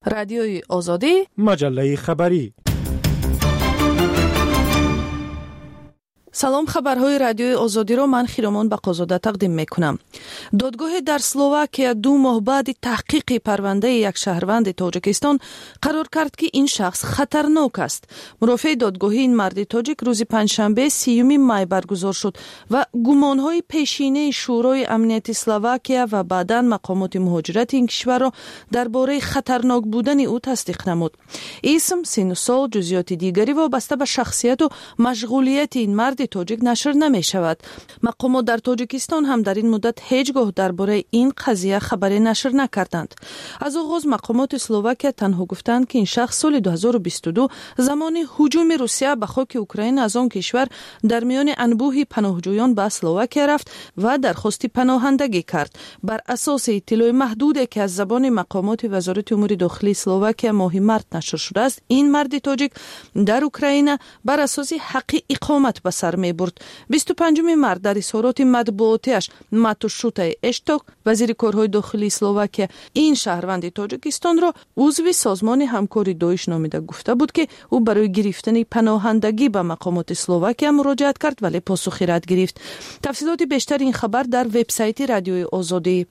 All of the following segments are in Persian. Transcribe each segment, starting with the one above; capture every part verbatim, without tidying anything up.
رادیوی آزادی، مجله خبری. سلام، خبرهای رادیوی آزادی رو من خیرمان بقازاده تقدیم میکنم. دادگاه در اسلواکیا دو ماه بعد تحقیق پرونده یک شهروند تاجیکستان قرار کرد که این شخص خطرناک است. مرافع دادگاهی این مرد تاجیک روز پنجشنبه سیوم می برگزار شد و گمانهای پیشینه شورای امنیت اسلواکیا و بعداً مقامات مهاجرت این کشور را درباره خطرناک بودن او تصدیق نمود. اسم، سن و سال، جزئیات دیگری وابسته به شخصیت و مشغولیت این مرد تاجیک نشر نمی شود. مقامات در تاجیکستان هم در این مدت هیچگاه درباره این قضیه خبری نشر نکردند. از آغاز مقامات اسلواکیا تنها گفتند که این شخص سال دو هزار و بیست و دو زمان هجوم روسیه به خاک اوکراین از آن کشور در میان انبوه پناهجویان به اسلواکیا رفت و درخواست پناهندگی کرد. بر اساس اطلاع محدودی که از زبان مقامات وزارت امور داخلی اسلواکیا ماه مارس نشر شده است، این مرد تاجیک در اوکراین بر اساس حق اقامت به سر می برد. بیست و پنجم مارس در اظهارات مطبوعاتیش ماتوشوتا اشتوک، وزیر کارهای داخلی اسلواکیا، این شهروند تاجیکستان را عضو سازمان همکاری داعش نامیده گفته بود که او برای گرفتن پناهندگی به مقامات اسلواکیا مراجعت کرد ولی پاسخی رد گرفت. تفصیلات بیشتر این خبر در وبسایت رادیوی آزادی.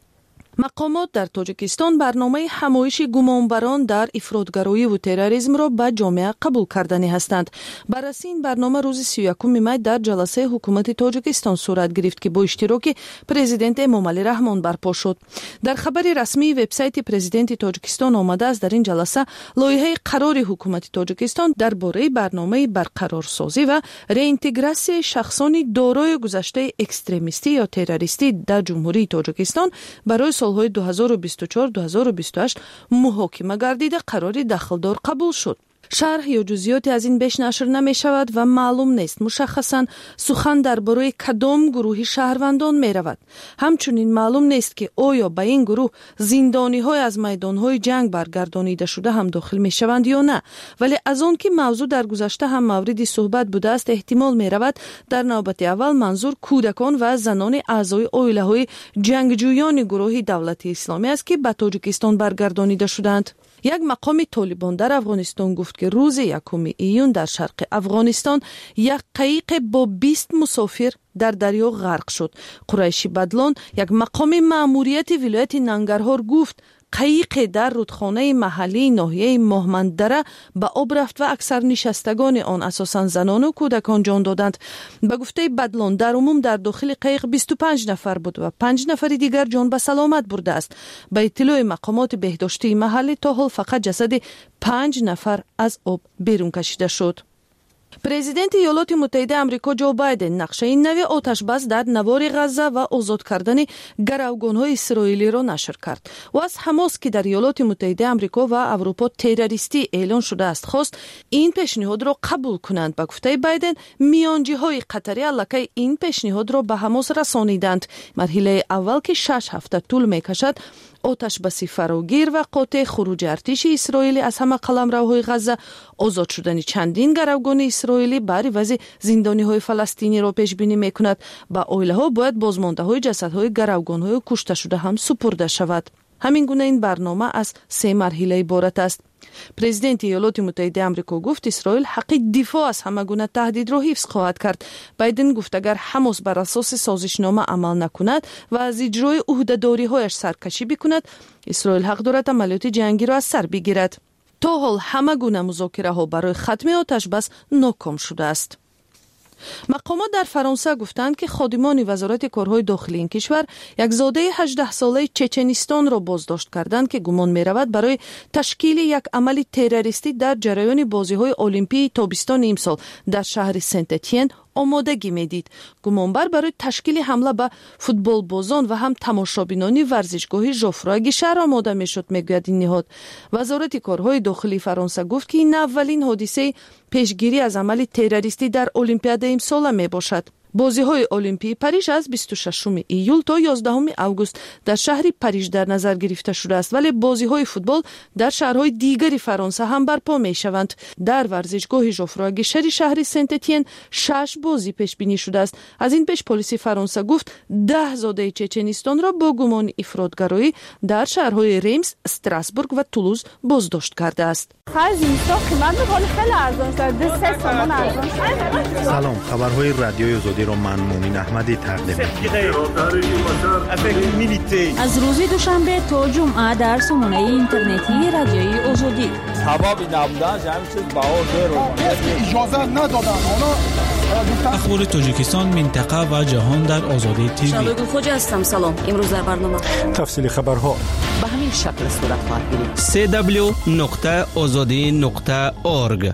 مقامات در تاجیکستان برنامه همایش گمانبران در افراطگرایی و تروریسم را به جامعه قبول کردنی هستند. بررسی این برنامه روز سی و یکم می در جلسه حکومت تاجیکستان صورت گرفت که با اشتراک پرزیدنت امامعلی رحمان برپا شد. در خبر رسمی وبسایت پرزیدنت تاجیکستان آمده است در این جلسه لایحه قرار حکومت تاجیکستان درباره برنامه برقرارسازی و رeintegraسی شخصان دارای گذشته اکستریمیستی یا تروریستی در جمهوری تاجیکستان برای سالهای دو هزار و بیست و چهار تا دو هزار و بیست و هشت محاکمه گردیده قرار دخلدار قبول شد. شرح یا جزئیاتی از این بیش نشر نمی شود و معلوم نیست مشخصاً سخن درباره کدام گروه شهروندان می رود. همچنین معلوم نیست که آیا به این گروه زندانی های از میدان های جنگ برگردانیده شده هم داخل می شوند یا نه. ولی از آن که موضوع در گذشته هم مورد صحبت بوده است احتمال می رود در نوبت اول منظور کودکان و زنان اعضای عائله های جنگجویان گروه دولت اسلامی است که به تاجیکستان برگردانیده شدند. یک مقام طالبان در افغانستان گفت که روز یکم ایون در شرق افغانستان یک قایق با بیست مسافر در دریا غرق شد. قریشی بدلان، یک مقام مأموریت ولایت ننگرهار، گفت قایق در رودخانه محلی ناحیه مهمندره به آب رفت و اکثر نشستگان آن اساساً زنان و کودکان جان دادند. به گفته بدلان در عموم در داخل قایق بیست و پنج نفر بود و پنج نفر دیگر جان به سلامت برده است. به اطلاع مقامات بهداشتی محلی تا حال فقط جسد پنج نفر از آب بیرون کشیده شد. پرزیدنت ایالات متحده آمریکا جو بایدن نقشه نوی آتش بس در نوار غزه و آزاد کردن گروگان‌های اسرائیلی را نشر کرد و از حماس که در ایالات متحده آمریکا و اروپا تروریستی اعلان شده است خواست این پیشنهاد را قبول کنند. به گفته بایدن میانجی‌های قطری الکی این پیشنهاد را به حماس رسانیدند. مرحله اول که شش هفته طول می‌کشد آتش بسی فراگیر و قاطع خروج ارتش اسرائیلی از همه قلمروهای غزه، آزاد شدن چندین گروگان اسرائیلی بر عوض زندانی‌های فلسطینی را پیش بینی می‌کند. با عائله‌ها باید بازمانده‌های جسدهای گروگان‌های کشته شده هم سپرده شود. همین گونه این برنامه از سه مرحله عبارت است. پرزیدنت ایالات متحده آمریکا گفت اسرائیل حق دفاع از همه گونه تهدید را حفظ خواهد کرد. بایدن گفت اگر حماس بر اساس سازشنامه عمل نکند و از اجرای عهده‌داری‌هایش سرکشی بکند، اسرائیل حق دارد عملیات جنگی را از سر بگیرد. تا حال همه گونه مذاکره ها برای ختم آتش بس ناکام شده است. مقامات در فرانسه گفتند که خادمان وزارت کارهای داخلی این کشور یک زاده هجده ساله چچنستان را بازداشت کردند که گمان می رود برای تشکیل یک عمل تروریستی در جریان بازی‌های المپیک تابستان امسال در شهر سنت اتین آمادگی میدید. گمانبر برای تشکیل حمله به فوتبال بازان و هم تماشابینان ورزشگاه ژوفرا گیشر آماده میشد، میگوید این نهاد. وزارت کارهای داخلی فرانسه گفت که این اولین حادثه پیشگیری از عمل تروریستی در المپیاد امسال می باشد. بازی‌های المپی پاریژ از بیست و ششم ایول تا یازدهم آگوست در شهر پاریژ در نظر گرفته شده است، ولی بازی‌های فوتبال در شهرهای دیگری فرانسه هم برپا می‌شوند. در ورزشگاه ژوفروا گشر شهر سنت اتین شش بازی پیش بینی شده است. از این پیش پلیس فرانسه گفت ده زاده چچنستان را با گمان افراطگرایی در شهرهای ریمز، استراسبورگ و تولوز بازداشت کرده است. سلام، خبرهای رادیوی آزادی را من مومن احمدی تقدیم می‌کنم. از روز دوشنبه تا جمعه در سامانه اینترنتی رادیوی آزادی. حبابی نبودن جمع شد با اجازه ندادن. اخبار تاجیکستان، منطقه و جهان در آزادی تیوی. شادو خوجا هستم. سلام. امروز در برنامه تفصیل خبرها به همین شکل صورت خواهد گرفت. سی دبلیو نقطه آزادی نقطه اورگ.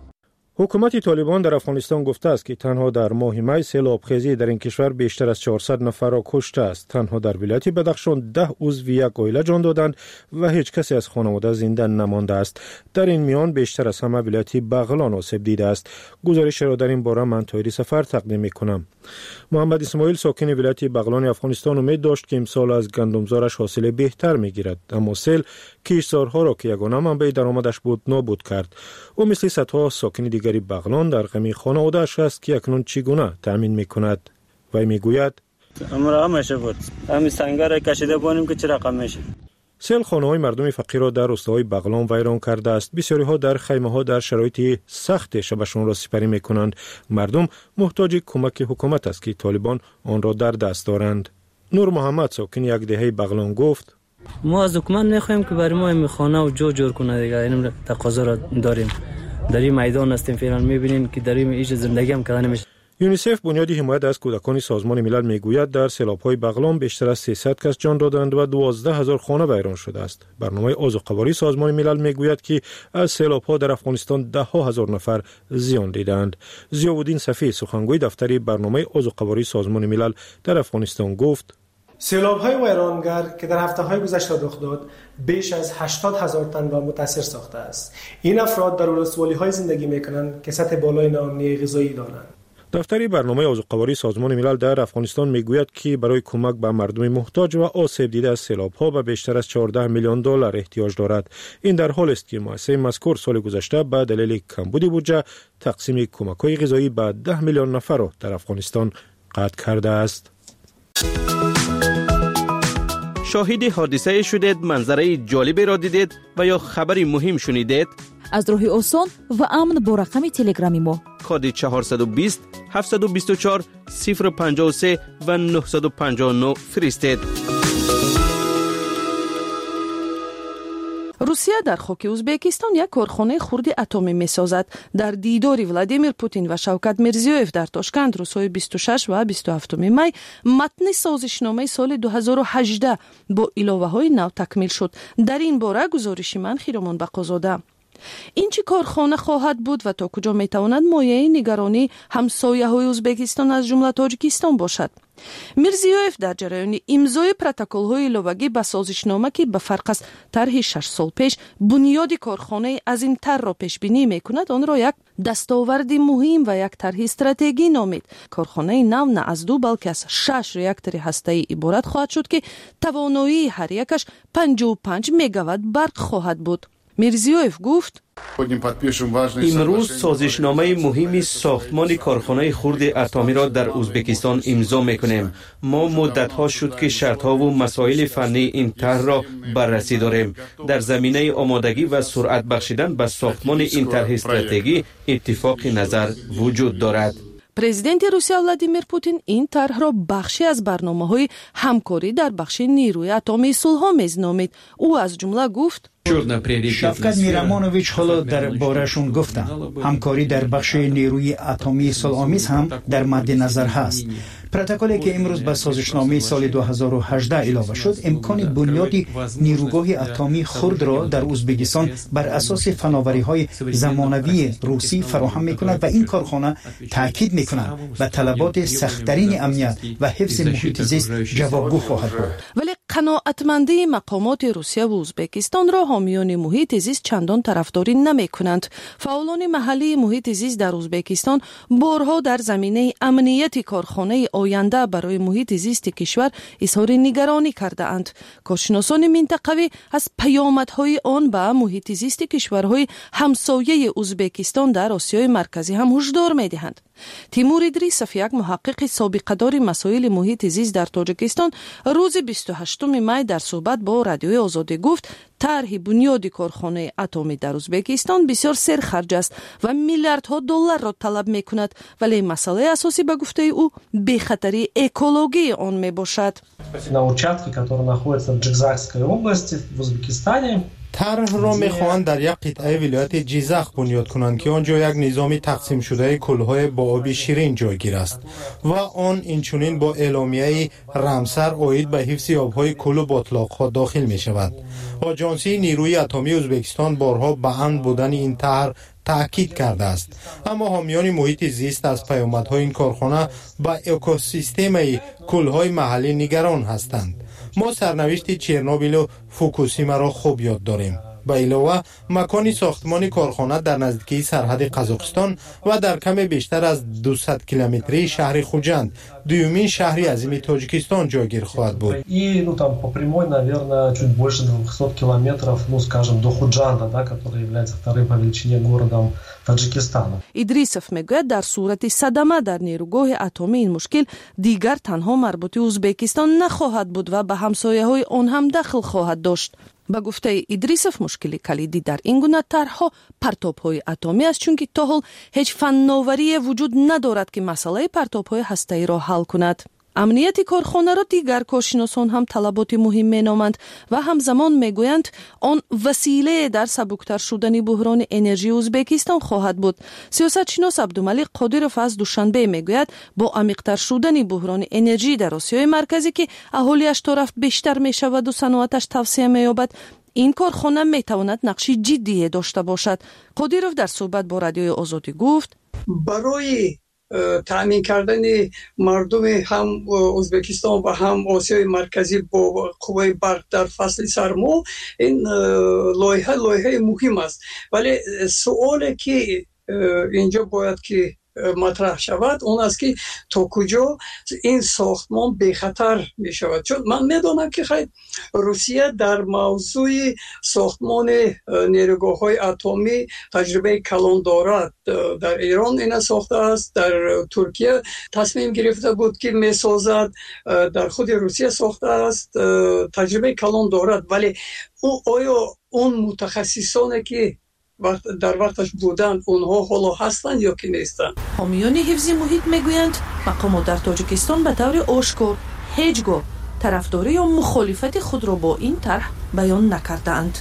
حکومت طالبان در افغانستان گفته است که تنها در ماه می سیلابخیزی در این کشور بیشتر از چهارصد نفر را کشته است. تنها در ولایت بدخشان ده عضو یک عائله جان دادند و هیچ کسی از خانواده زنده نمانده است. در این میان بیشتر از همه ولایت بغلان آسیب دیده است. گزارش را در این باره من طاهری سفر تقدیم می‌کنم. محمد اسماعیل ساکن ولایت بغلان افغانستان امید داشت که امسال از گندمزارش حاصل بهتر می‌گیرد، اما سیل کشتزارها را که یگانه منبع درآمدش بود نابود کرد. او مثل صدها ساکن دیگری بغلان در غم خانواده‌اش است که اکنون چگونه تأمین می‌کند. وی می‌گوید امرا همیشه بود همین سنگر را کشیده بونیم که چه رقم میشه. سیل خانه‌های مردم فقیر را در روستاهای بغلان ویران کرده است. بسیاری‌ها در خیمه‌ها در شرایط سخت شبشون را سپری می‌کنند. مردم محتاج کمک حکومت است که طالبان آن را در دست دارند. نور محمد ساکن یک دهه بغلان گفت ما از حکومت می‌خوایم که برای ما این خانه و جو جور کنه دیگه. این تقاضا را داریم. در این میدان هستیم فعلا، می‌بینین که در این ایج زندگی هم کردن نمیشه. یونیسف بنیادی حمایت از کودکان سازمان ملل میگوید در سیلاب‌های بغلان بیشتر از سیصد کس جان دادند و دوازده هزار خانه ویران شده است. برنامه آذوقواری سازمان ملل میگوید که از سیلاب‌ها در افغانستان ده ها هزار نفر زیان دیدند. ضیاءالدین صفی سخنگوی دفتر برنامه آذوقواری سازمان ملل در افغانستان گفت سیلاب‌های ویرانگر که در هفته‌های گذشته رخ داد بیش از هشتاد هزار تن را متاثر ساخته است. این افراد در ولسوالی‌های زندگی می‌کنند که سطح بالای ناامنی غذایی دارند. دفتر برنامه آذوقواری سازمان ملل در افغانستان میگوید که برای کمک به مردم محتاج و آسیب دیده از سیلاب‌ها به بیشتر از چهارده میلیون دلار احتیاج دارد. این در حالی است که مؤسسه مذکور سال گذشته به دلیل کمبود بودجه تقسیم کمک‌های غذایی به ده میلیون نفر را در افغانستان قطع کرده است. شاهد حادثه شدید، منظره جالبی را دیدید و یا خبری مهم شنیدید؟ از راه آسان و امن با رقم تلگرامی ما کد چهارصد و بیست هفتصد و بیست و چهار صفر پنجاه و سه و نهصد و پنجاه و نه فرستید. روسیه در خاک ازبکستان یک کارخانه خرد اتمی می‌سازد. در دیداری ولادیمیر پوتین و شوکت میرزیویف در تاشکند روزهای بیست و شش و بیست و هفت می متن سازشنامه سال دو هزار و هجده با علاوه‌های نو تکمیل شد. در این باره گزارش من خیرمان بقازاده. این چی کارخانه خواهد بود و تا کجا میتواند مایه نگرانی همسایه های ازبکستان از جمله تاجیکستان باشد؟ میرزیویف در جریان امضای پروتکل های لوگی به سازشنامه که به فرق از طرح شش سال پیش بنیاد کارخانه از این طرح را پیش بینی میکند، آن را یک دستاورد مهم و یک طرح استراتژی نامید. کارخانه نو نه از دو بلکه از شش ریاکتور هسته‌ای عبارت خواهد شد که توانایی هر یکش پنجاه و پنج مگاوات برق خواهد بود. میرزیویف گفت امروز سازشنامه مهمی ساختمان کارخانه خرد اتمی را در ازبکستان امضا میکنیم. ما مدت‌ها شد که شرط‌ها و مسائل فنی این طرح را بررسی داریم. در زمینه آمادگی و سرعت بخشیدن به ساختمان این طرح استراتژی اتفاق نظر وجود دارد. پرزیدنت روسیه ولادیمیر پوتین این طرح را بخشی از برنامه‌های همکاری در بخش نیروی اتمی صلح می‌نامید. او از جمله گفت شفقت میرامانویچ حالا در بارشون گفتم همکاری در بخش نیروی اتمی صلح‌آمیز هم در مد نظر هست. پروتکلی که امروز به سازشنامه سال دو هزار و هجده علاوه شد امکان بنیادی نیروگاه اتمی خرد را در ازبکستان بر اساس فناوری‌های زمانوی روسی فراهم می‌کند و این کارخانه تاکید می‌کند و طلبات سخت‌ترین امنیت و حفظ محیط زیست جوابگو خواهد بود. ولی قناعتمندی مقامات روسیه و ازبکستان را حامیان محیط زیست چندان طرفداری نمی‌کنند. فعالان محلی محیط زیست در ازبکستان بارها در زمینه امنیت کارخانه آینده برای محیط زیست کشور اظهار نگرانی کرده اند. کارشناسان منطقوی از پیامدهای آن به محیط زیست کشورهای همسایه ازبکستان در آسیای مرکزی هم هشدار می‌دهند. تیمور ادریسوف، یک محقق سابقه‌دار مسائل محیط زیست در تاجیکستان، روز بیست و هشتم می در صحبت با رادیوی آزادی گفت طرح بنیاد کارخانه اتمی در ازبکستان بسیار سرخرج است و میلیاردها دلار را طلب می‌کند، ولی مسئله اساسی به گفته او بی‌خطری اکولوژی آن میباشد. На участке, который находится в Джигзакской области в Узбекистане, طرح را می‌خواهند در یک قطعه ولایت جیزخ بنیاد کنند که آنجا یک نظام تقسیم شده کل‌های با آب شیرین جایگیر است و آن اینچنین با اعلامیه رامسر عاید به حفظ آب‌های کل و بطلاق‌ها داخل می‌شود. آژانسی نیروی اتمی ازبکستان بارها به امن بودن این طرح تأکید کرده است، اما حامیان محیط زیست از پیامدهای این کارخانه به اکوسیستم کل‌های محلی نگران هستند. ما سرنوشت چرنوبیل و فوکوشیما را خوب یاد داریم. به علاوه مکان ساختمان کارخانه در نزدیکی سرحد قزاقستان و در کم بیشتر از دویست کیلومتری شهر خوجند، دومین شهری عظیم تاجیکستان جایگیر خواهد بود. И ну там по прямой, наверное, чуть больше двухсот километров, ну скажем, до Худжанда, да, который является вторым по величине городом Таджикистана. ادریسوف میگوید در صورت صدمه در نیروگاه اتمی این مشکل دیگر تنها مربوط ازبکستان نخواهد بود و به همسایه‌های آن هم دخل خواهد داشت. با گفته ادریسوف مشکلی کلیدی در این گونه طرح‌ها پرتاب‌های اتمی است، چون که تا حال هیچ فناوری وجود ندارد که مسئله پرتاب‌های هسته‌ای را حل کند. امنیت کارخانه را دیگر کارشناسان هم طلبات مهم مینامند و همزمان میگویند آن وسیله در سبکتر شدن بحران انرژی ازبکستان خواهد بود. سیاستشناس عبدالملیک قادروف از دوشنبه میگوید با عمیق‌تر شدن بحران انرژی در آسیای مرکزی که اهالیش تا رفت بیشتر میشود و صنعتش توسعه مییابد، این کارخانه میتواند نقشی جدی داشته باشد. قادروف در صحبت با رادیوی آزادی گفت برای تامین کردن مردم هم ازبکستان و هم آسیای مرکزی با قوه برق در فصل سرما این لایحه لایحه مهم است، ولی سوالی که اینجا باید که مطرح شود اون است که تا کجا این ساختمان به خطر می شود. چون من میدونم که خیلی روسیه در موضوع ساختمان نیروگاه های اتمی تجربه کلان دارد. در ایران این ساخته است، در ترکیه تصمیم گرفته بود که می سازد، در خود روسیه ساخته است، تجربه کلان دارد، ولی او آیا اون متخصصانی که در وقتش بودند اونها حالا هستند یا که نیستند؟ حامیان حفظ محیط میگویند مقامات در تاجیکستان به طور آشکار هیچگاه طرفداری یا مخالفت خود را با این طرح بیان نکردند.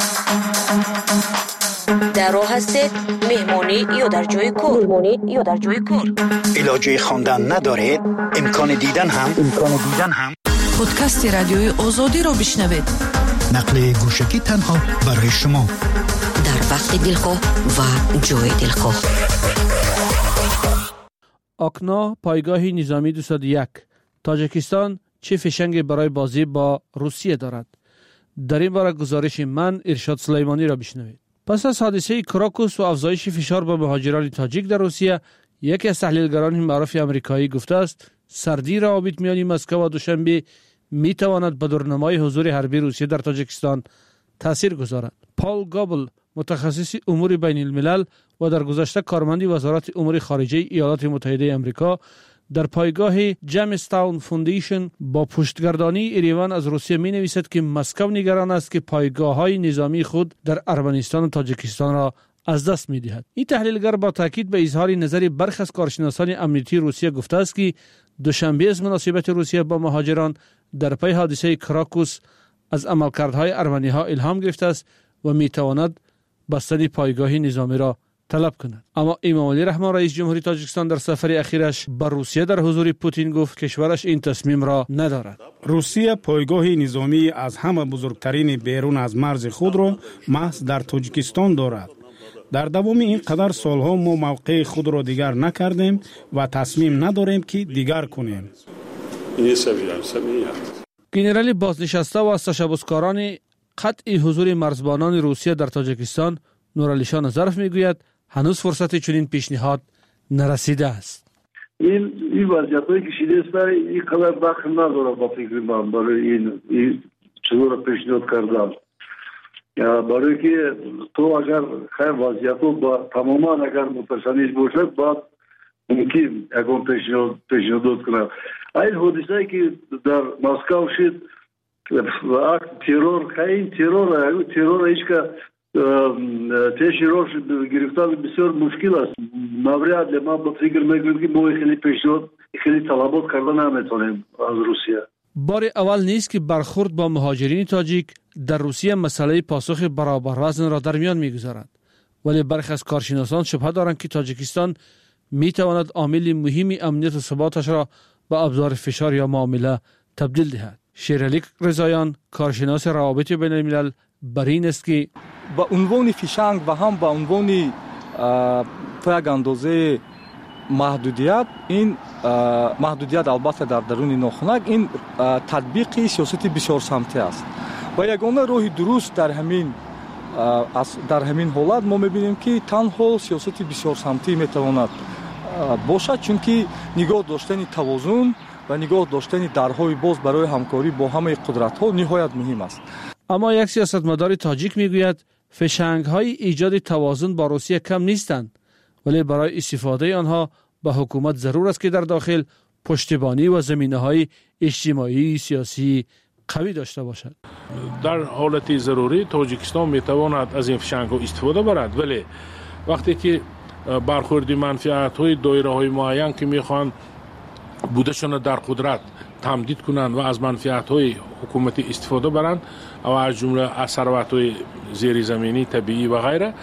در راه هستید مهمانی یا در جای کار مهمانی یا در جای کار علاجه خواندن ندارید، امکان دیدن هم امکان دیدن هم پادکست رادیوی آزادی را بشنوید. نقل گوشکی تنها برای شما در وقت دلخواه و جای دلخواه. آکنا پایگاه نظامی دویست و یک. تاجیکستان چه فشنگ برای بازی با روسیه دارد؟ در این باره گزارش من ارشاد سلیمانی را بشنوید. پس از حادثه کراکوس و افزایش فشار به مهاجران تاجیک در روسیه، یکی از تحلیلگران معروف آمریکایی گفته است سردی روابط میان مسکو و دوشنبه می تواند به دورنمای حضور حربی روسیه در تاجیکستان تاثیر گذارد. پال گابل، متخصص امور بین الملل و در گذشته کارمند وزارت امور خارجه ایالات متحده آمریکا، در پایگاه جیمستاون فوندیشن با پشتگردانی ایران از روسیه می نویسد که مسکو نگران است که پایگاه های نظامی خود در ارمنستان و تاجیکستان را از دست می دهد. این تحلیلگر با تاکید به اظهار نظر برخی از کارشناسان امنیتی روسیه گفته است که دوشنبه از مناسبت روسیه با مهاجران در پی حادثه کراکوس از عملکردهای ارمنی ها الهام گرفته است و می تواند بستن پایگاه نظامی را طلب کند. اما امامعلی رحمان رئیس جمهوری تاجیکستان در سفر اخیرش به روسیه در حضور پوتین گفت کشورش این تصمیم را ندارد. روسیه پایگاه نظامی از همه بزرگترین بیرون از مرز خود را محض در تاجیکستان دارد. در دوام این قدر سالها ما موقع خود را دیگر نکردیم و تصمیم نداریم که دیگر کنیم. گنرالی بازنشسته و از تشبسکاران قطع حضور مرزبانان روسیه در تاجیکستان نورعلیشان ظرف میگوید هنوز فرصت چنین پیشنهاد نرسیده است. این این وضعیتی که شده است این قدر وقت نداره با فکر من برای این این چطور پیشنهاد کردم. برای که تو اگر خیر وضعیتو با تماما اگر متشنج باشد باید ممکن اگر پیشنهاد پیشنهاد کنم. این حادثه که در مسکو شد اکت ترور خیلی ترور ترور ایش که تشیروش گرفتن بسیار مشکل است. مورد لما با فکر میکنم که ما خیلی پیشنهاد خیلی طلبات کردن نمیتونیم از روسیه. بار اول نیست که برخورد با مهاجرین تاجیک در روسیه مسئله پاسخ برابر وزن را در میان میگذارد، ولی برخی از کارشناسان شبهه دارند که تاجیکستان میتواند عامل مهمی امنیت و ثباتش را به ابزار فشار یا معامله تبدیل دهد. شیرعلی رضاییان کارشناس روابط بین الملل بر این است که با عنوان فیشنگ و هم با عنوان یک اندازه محدودیت، این محدودیت البته در درون ناخنک این تطبیق سیاست بسیار سمتی است و یگانه راه درست در همین در همین حالت ما میبینیم که تنها سیاست بسیار سمتی میتواند باشد، چون که نگاه داشتن توازن و نگاه داشتن درهای باز برای همکاری با همه قدرت ها نهایت مهم است. اما یک سیاستمدار تاجیک میگوید فشنگ های ایجاد توازن با روسیه کم نیستند، ولی برای استفاده آنها به حکومت ضرور است که در داخل پشتیبانی و زمینه های اجتماعی سیاسی قوی داشته باشد. در حالت ضروری تاجیکستان میتواند از این فشنگ ها استفاده برد، ولی وقتی که برخورد منفعت های دایره های معین که میخوان بودشان در قدرت تمدید کنند و از منفعت های حکومتی استفاده برند و از جمله از ثروت های زیر زمینی طبیعی و غیره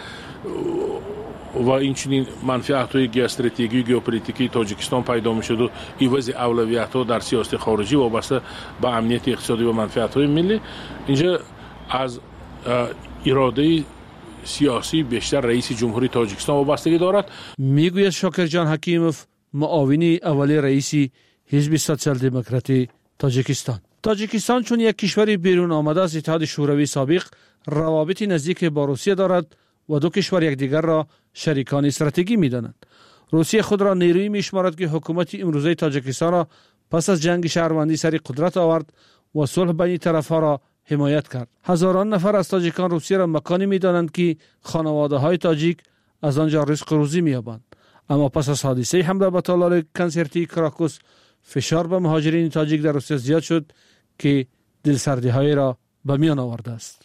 و این چنین منفعت های گیوستراتژیکی ژئوپلیتیکی تاجیکستان پیدا می شد و ایواز اولویت ها در سیاست خارجی وابسته به امنیت اقتصادی و منفعت های ملی، اینجا از اراده سیاسی بیشتر رئیس جمهوری تاجیکستان وابستگی دارد. میگوید شاکرجان حکیموف معاون اولی رئیس حزب سوسیال دموکراتی تاجیکستان. تاجیکستان چون یک کشور بیرون آمده از اتحاد شوروی سابق روابط نزدیک با روسیه دارد و دو کشور یکدیگر را شریکان استراتژیکی می‌دانند. روسیه خود را نیرویی می‌شمارد که حکومت امروزه تاجیکستان را پس از جنگ شهروندی سر قدرت آورد و صلح بین طرف‌ها را حمایت کرد. هزاران نفر از تاجیکان روسیه را مکانی می‌دانند که خانواده‌های تاجیک از آنجا رزق روزی می‌یابند. اما پس از حادثه حمله به تالار کنسرتی کراکوس فشار به مهاجرین تاجیک در روسیه زیاد شد که دلسردی‌های را به میان آورده است.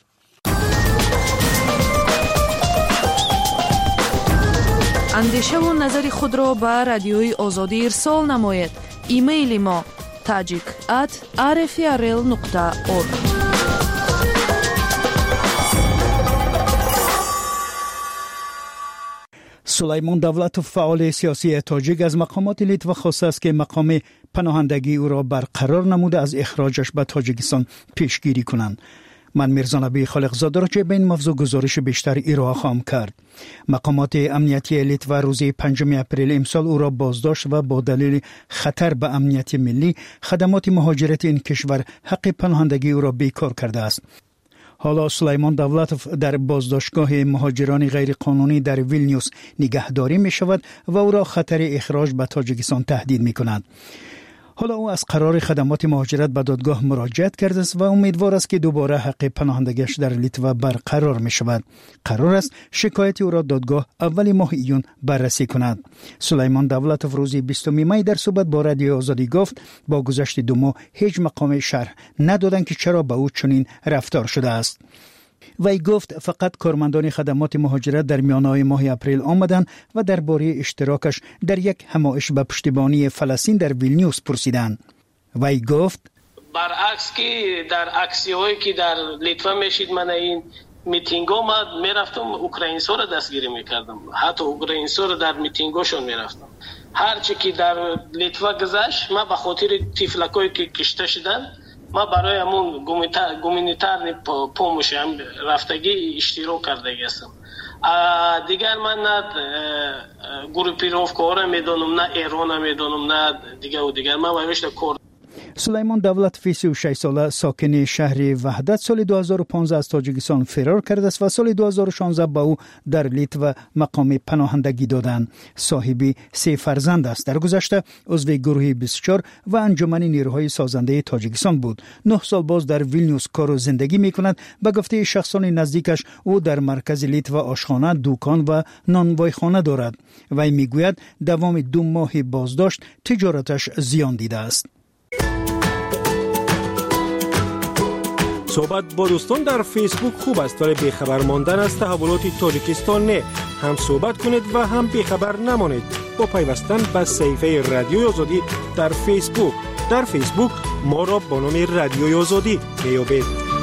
اندیشه و نظر خود را به رادیوی آزادی ارسال نمایید. ایمیل ما تاجیک ات آر اف ار ال نقطه اورگ. سلیمان دولتوف فعال سیاسی تاجیک از مقامات لیتوا خواسته است که مقام پناهندگی او را برقرار نموده از اخراجش به تاجیکستان پیشگیری کنند. من میرزا نبی خالقزاده را چه به این موضوع گزارش بیشتر ارائه خواهم کرد. مقامات امنیتی لیتوا روز پنجم اپریل امسال او را بازداشت و با دلیل خطر به امنیت ملی خدمات مهاجرت این کشور حق پناهندگی او را بیکار کرده است. حالا سلیمان دولتوف در بازداشتگاه مهاجران غیرقانونی در ویلنیوس نگهداری می شود و او را خطر اخراج به تاجیکستان تهدید می کند. حالا او از قرار خدمات مهاجرت به دادگاه مراجعت کرده است و امیدوار است که دوباره حق پناهندگیش در لیتوا برقرار می شود. قرار است شکایت او را دادگاه اول ماه ایون بررسی کند. سلیمان دولتوف روز بیستم می در صحبت با رادیو آزادی گفت با گذشت دو ماه هیچ مقام شرح ندادند که چرا به او چنین رفتار شده است. وی گفت فقط کارمندان خدمات مهاجرت در میانه ماه اپریل آمدند و درباره اشتراکش در یک همایش به پشتیبانی فلسطین در ویلنیوس پرسیدند. وی گفت برعکس که در اکسی‌هایی که در لیتوا میشید من این میتینگ‌ها ما میرفتم اوکراینس‌ها را دستگیری میکردم، حتی اوکراینس‌ها را در میتینگ‌هاشون میرفتم. هرچی که در لیتوا گذشت ما به خاطر تیفلکایی که کشته شدن ما برای همون گومینیتر پومش هم رفتگی اشتراک کرده هستم. دیگر من نه گروپیروفکا را میدونم، نه ایران را میدونم، نه دیگر و دیگر. من وایشت کار. سلیمان دولت فی سی و شش ساله ساکن شهر وحدت سال دو هزار و پانزده از تاجیکستان فرار کرده است و سال دو هزار و شانزده به او در لیتو مقام پناهندگی دادند. صاحب سه فرزند است. در گذشته عضو گروه بیست و چهار و انجمن نیروهای سازنده تاجیکستان بود. نه سال باز در ویلنیوس کار و زندگی می‌کند. به گفته شخصان نزدیکش او در مرکز لیتو آشخانه، دکان و نانوایخانه دارد. وی میگوید دوام دو ماه بازداشت تجارتش زیان دیده است. صحبت با دوستان در فیسبوک خوب است ولی بیخبر ماندن از تحولات تاجیکستان نه. هم صحبت کنید و هم بیخبر نمانید با پیوستن به صفحه رادیوی آزادی در فیسبوک. در فیسبوک ما را با نام رادیوی آزادی بیابید.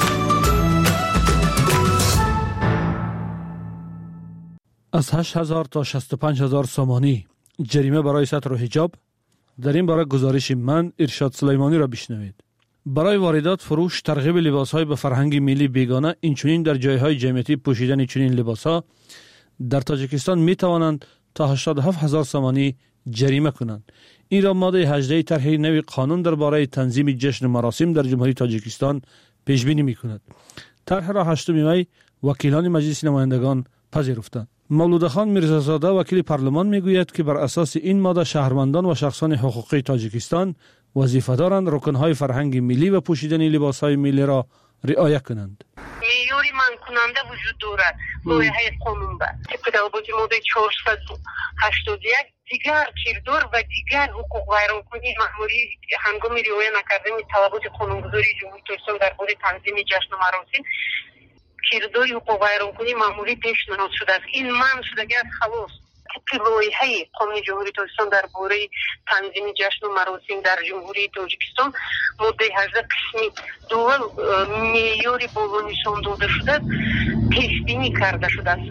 از هشت هزار تا شصت و پنج هزار سامانی جریمه برای ستر و حجاب. در این باره گزارش من ارشاد سلیمانی را بشنوید. برای واردات، فروش، ترغیب لباس‌های به فرهنگ ملی بیگانه، اینچنین در جای‌های جمعیتی پوشیدن چنین لباس‌ها در تاجیکستان می‌توانند تا هشتاد و هفت هزار سامانی جریمه کنند. این را ماده هجده طرح نوی قانون درباره تنظیم جشن و مراسم در جمهوری تاجیکستان پیش بینی می‌کند. طرح را هشتم می وکیلان مجلس نمایندگان پذیرفتند. مولود خان میرزازاده وکیل پارلمان میگوید که بر اساس این ماده شهروندان و شخصان حقوقی تاجیکستان وظیفه دارند رکن‌های فرهنگ ملی و پوشیدن لباس‌های ملی را رعایت کنند. معیاری منع کننده وجود دارد. لایحه قانون به طبق ضوابط ماده چهارصد و هشتاد و یک دیگر کردار و دیگر حقوق ویرانکنی مأموری هنگام رعایت نکردن طلبات قانونگذاری جمهوری تاجیکستان درباره تنظیم جشن و مراسم کردار حقوق ویرانکنی مأموری پیشنهاد شده است. این منع شدگی از خلاص طبق لایحه قانون جمهوری تاجیکستان درباره تنظیم جشن و مراسم در جمهوری تاجیکستان ماده هجده قسمی دول معیاری بالا نشان داده شده پیش بینی کرده شده است.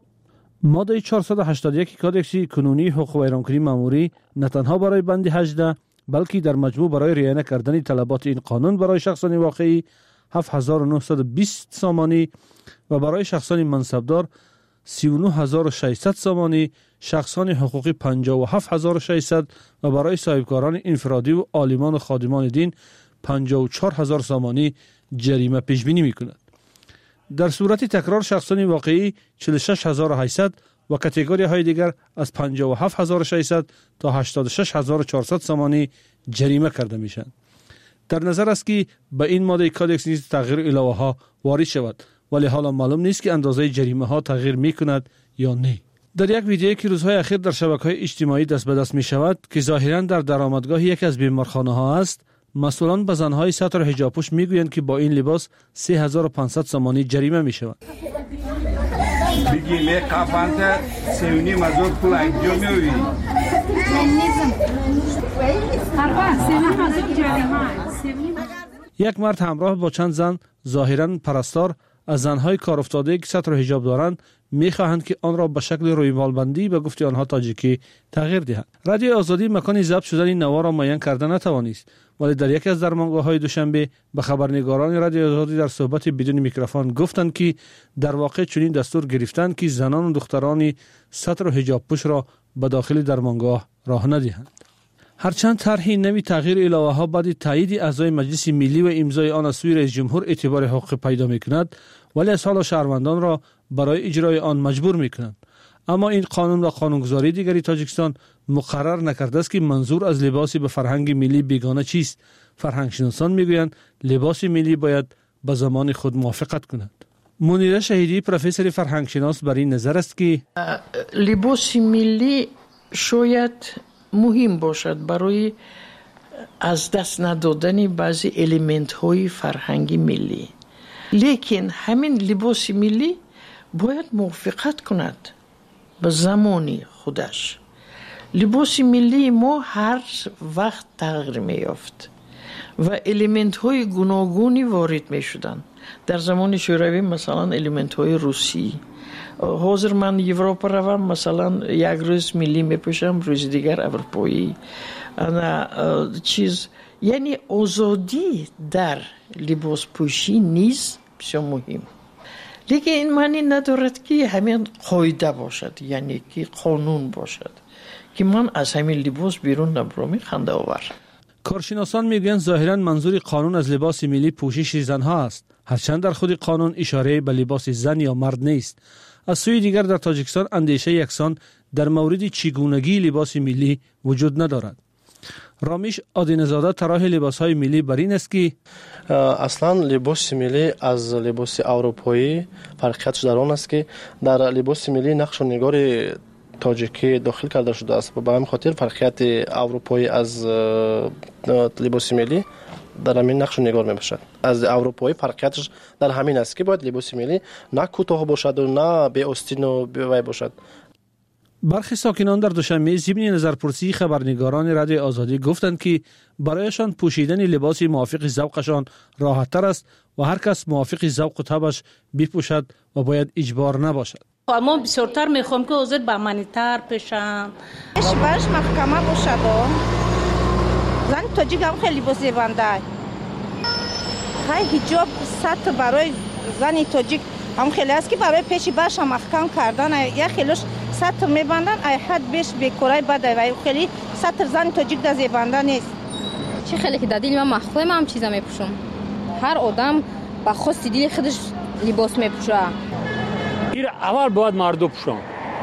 ماده چهارصد و هشتاد و یک کادکس کنونی حقوق ویرانکنی مأموری نه تنها برای بند هجده بلکه در مجموع برای رعایت کردن طلبات این قانون برای شخصان واقعی هفت هزار و نهصد و بیست سامانی و برای شخصان منصبدار سی و نه هزار و ششصد سامانی، شخصان حقوقی پنجاه و هفت هزار و ششصد و برای صاحبکاران انفرادی و عالمان و خادمان دین پنجاه و چهار هزار سامانی جریمه پیش بینی می‌کند. در صورت تکرار شخصان واقعی چهل و شش هزار و هشتصد و کاتگوری های دیگر از پنجاه و هفت هزار و ششصد تا هشتاد و شش هزار و چهارصد سامانی جریمه کرده میشند. در نظر است که به این ماده کادکس نیز تغییر علاوه ها وارد شود ولی حالا معلوم نیست که اندازه جریمه ها تغییر می کند یا نه. در یک ویدیویی که روزهای اخیر در شبکه‌های اجتماعی دست به دست می شود که ظاهراً در درآمدگاه یک از بیمارخانه ها است، مسئولان به زنهای ستر و حجابپوش می گویند که با این لباس سه هزار و پانصد سامانی جریمه می شود. بگیم قفانت سیونی مزور پول انجام میوی یک مرد همراه با چند زن ظاهراً پرستار از زنهای کار افتاده که ستر و حجاب دارند میخواهند که آن را به شکل رویمالبندی به گفته آنها تاجیکی تغییر دهند. رادیو آزادی مکان ضبط شدن این نوا را معین کرده نتوانست ولی در یکی از درمانگاه‌های دوشنبه به خبرنگاران رادیو آزادی در صحبت بدون میکروفون گفتند که در واقع چنین دستور گرفتند که زنان و دختران ستر و حجاب پوش را به داخل درمانگاه راه ندهند. هرچند طرح نوی تغییر علاوه ها بعد تایید اعضای مجلس ملی و امضای آن از سوی رئیس جمهور اعتبار حقوقی پیدا می‌کند ولی از حال شهروندان را برای اجرای آن مجبور می‌کنند. اما این قانون و قانونگذاری دیگری تاجیکستان مقرر نکرده است که منظور از لباسی به فرهنگ ملی بیگانه چیست. فرهنگ شناسان میگویند لباس ملی باید به زمان خود موافقت کند. منیره شهیدی پروفسور فرهنگ شناس بر این نظر است که لباس ملی شاید مهم باشد برای از دست ندادن بعضی الیمنت های فرهنگی ملی، لیکن همین لباس ملی باید موافقت کند به زمانی خودش. لباس ملی ما هر وقت تغییر می یافت و الیمنت های گوناگونی وارد می شدن. در زمان شوروی مثلا الیمنت های روسی، حاضر من یوروپا روم مثلا یک روز ملی می پوشم روز دیگر اروپایی. انا چیز یعنی آزادی در لباس پوشی نیز بسیار مهم، لیکن این معنی ندارد که همین قاعده باشد، یعنی که قانون باشد که من از همین لباس بیرون نبرم. خنده آور. کارشناسان میگویند ظاهرا منظور قانون از لباس ملی پوشش زنها است، هرچند در خود قانون اشاره به لباس زن یا مرد نیست. از سوی دیگر در تاجیکستان اندیشه یکسان در مورد چگونگی لباس ملی وجود ندارد. رامیش آدینزاده طراح لباس‌های ملی بر این است که اصلا لباس ملی از لباس اروپایی فرقیتش در آن است که در لباس ملی نقش و نگار تاجیکی داخل کرده شده است و به همین خاطر فرقیت اروپایی از لباس ملی در همین نقش و نگار می باشد. از اروپایی فرقیتش در همین است که باید لباس ملی نه کوتاه باشد و نه بی آستین و بی وی باشد. برخی ساکنان در دوشنبه ضمن نظرپرسی خبرنگاران رادیو آزادی گفتند که برایشان پوشیدن لباس موافق ذوقشان راحت تر است و هر کس موافق ذوق و طبعش بپوشد و باید اجبار نباشد. ما بسیارتر میخوام که حضور با منیتر پیشن اشبارش محکمه باشد. زن تاجیک هم خیلی لباس زیبنده های حجاب سطح برای زن تاجیک هم خیلی است که برای پیشی برش هم محکم کردن یا خیلیش سطر میبندن ای حد بیش بیکورای بده و خیلی سطر زن تاجیک در زیبنده نیست. چه خیلی که در دیل من مخفه من هم چیزا میپوشم. هر آدم با خواست دیل خودش لباس میپوشه. این اول باید مردو پوشن.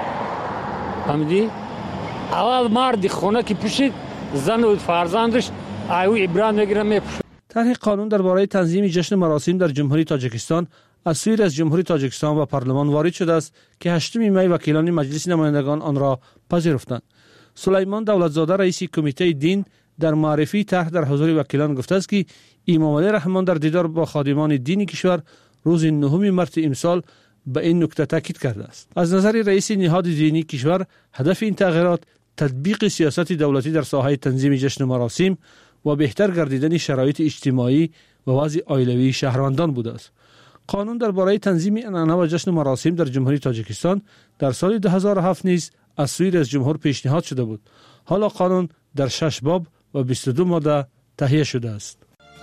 فهمیدی؟ اول مرد خونه که پوشید زن و فرزندش ایو عبرت میگیره میپوشه. طرح قانون درباره تنظیم جشن مراسم در جمهوری تاجیکستان از سوی رئیس جمهوری تاجیکستان و پارلمان وارد شده است که هشتم می وکیلان مجلس نمایندگان آن را پذیرفتند. سلیمان دولتزاده رئیس کمیته دین در معرفی طرح در حضور وکیلان گفته است که امام علی رحمان در دیدار با خادمان دینی کشور روز نهم مارس امسال به این نکته تاکید کرده است. از نظر رئیس نهاد دینی کشور هدف این تغییرات تطبیق سیاست دولتی در ساحه تنظیم جشن مراسم و بهتر گردیدن شرایط اجتماعی و وضع عائلوی شهروندان بوده است. قانون درباره تنظیم انعنه و جشن مراسم در جمهوری تاجیکستان در سال دو هزار و هفت نیز از سوی رئیس جمهور پیشنهاد شده بود. حالا قانون در شش باب و بیست و دو ماده تهیه شده است.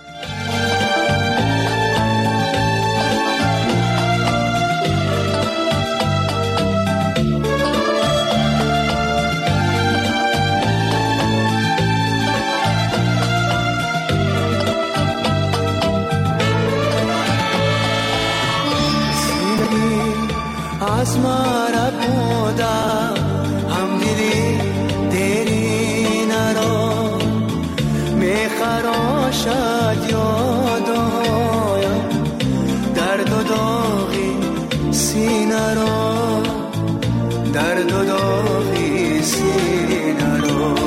از مرا بودا هم دیدی دیری نرو میخراشد یادایم درد و داغی سینه رو درد و داغی سینه رو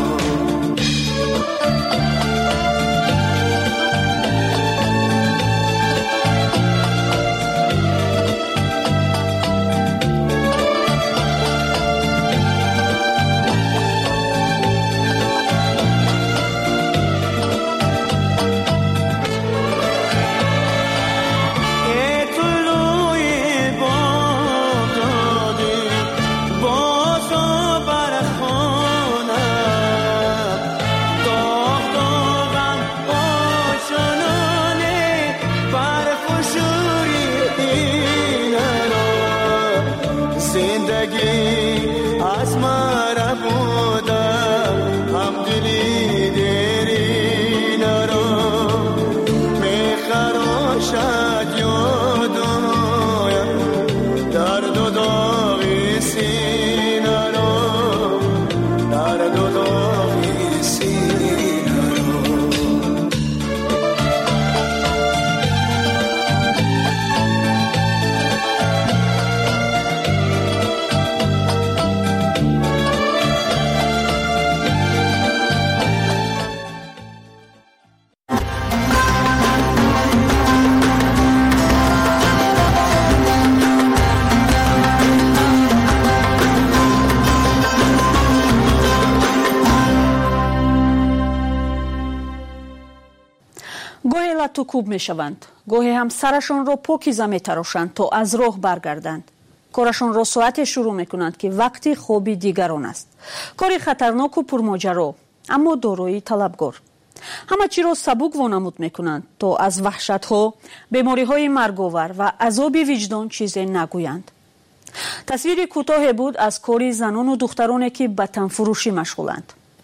تو کوب می شوند. گاهی هم سرشان را پاکیزه می تراشند تا از راه برگردند. کارشان را ساعت شروع می کنند که وقتی خوابی دیگران است. کاری خطرناک و پرماجرا اما دارای طلبگار. همه چی را سبک وانمود می کنند تا از وحشت ها، بیماری های مرگاور و عذاب وجدان چیزی نگویند. تصویر کوتاه بود از کاری زنان و دخترانی که به تن فروشی مشغولند.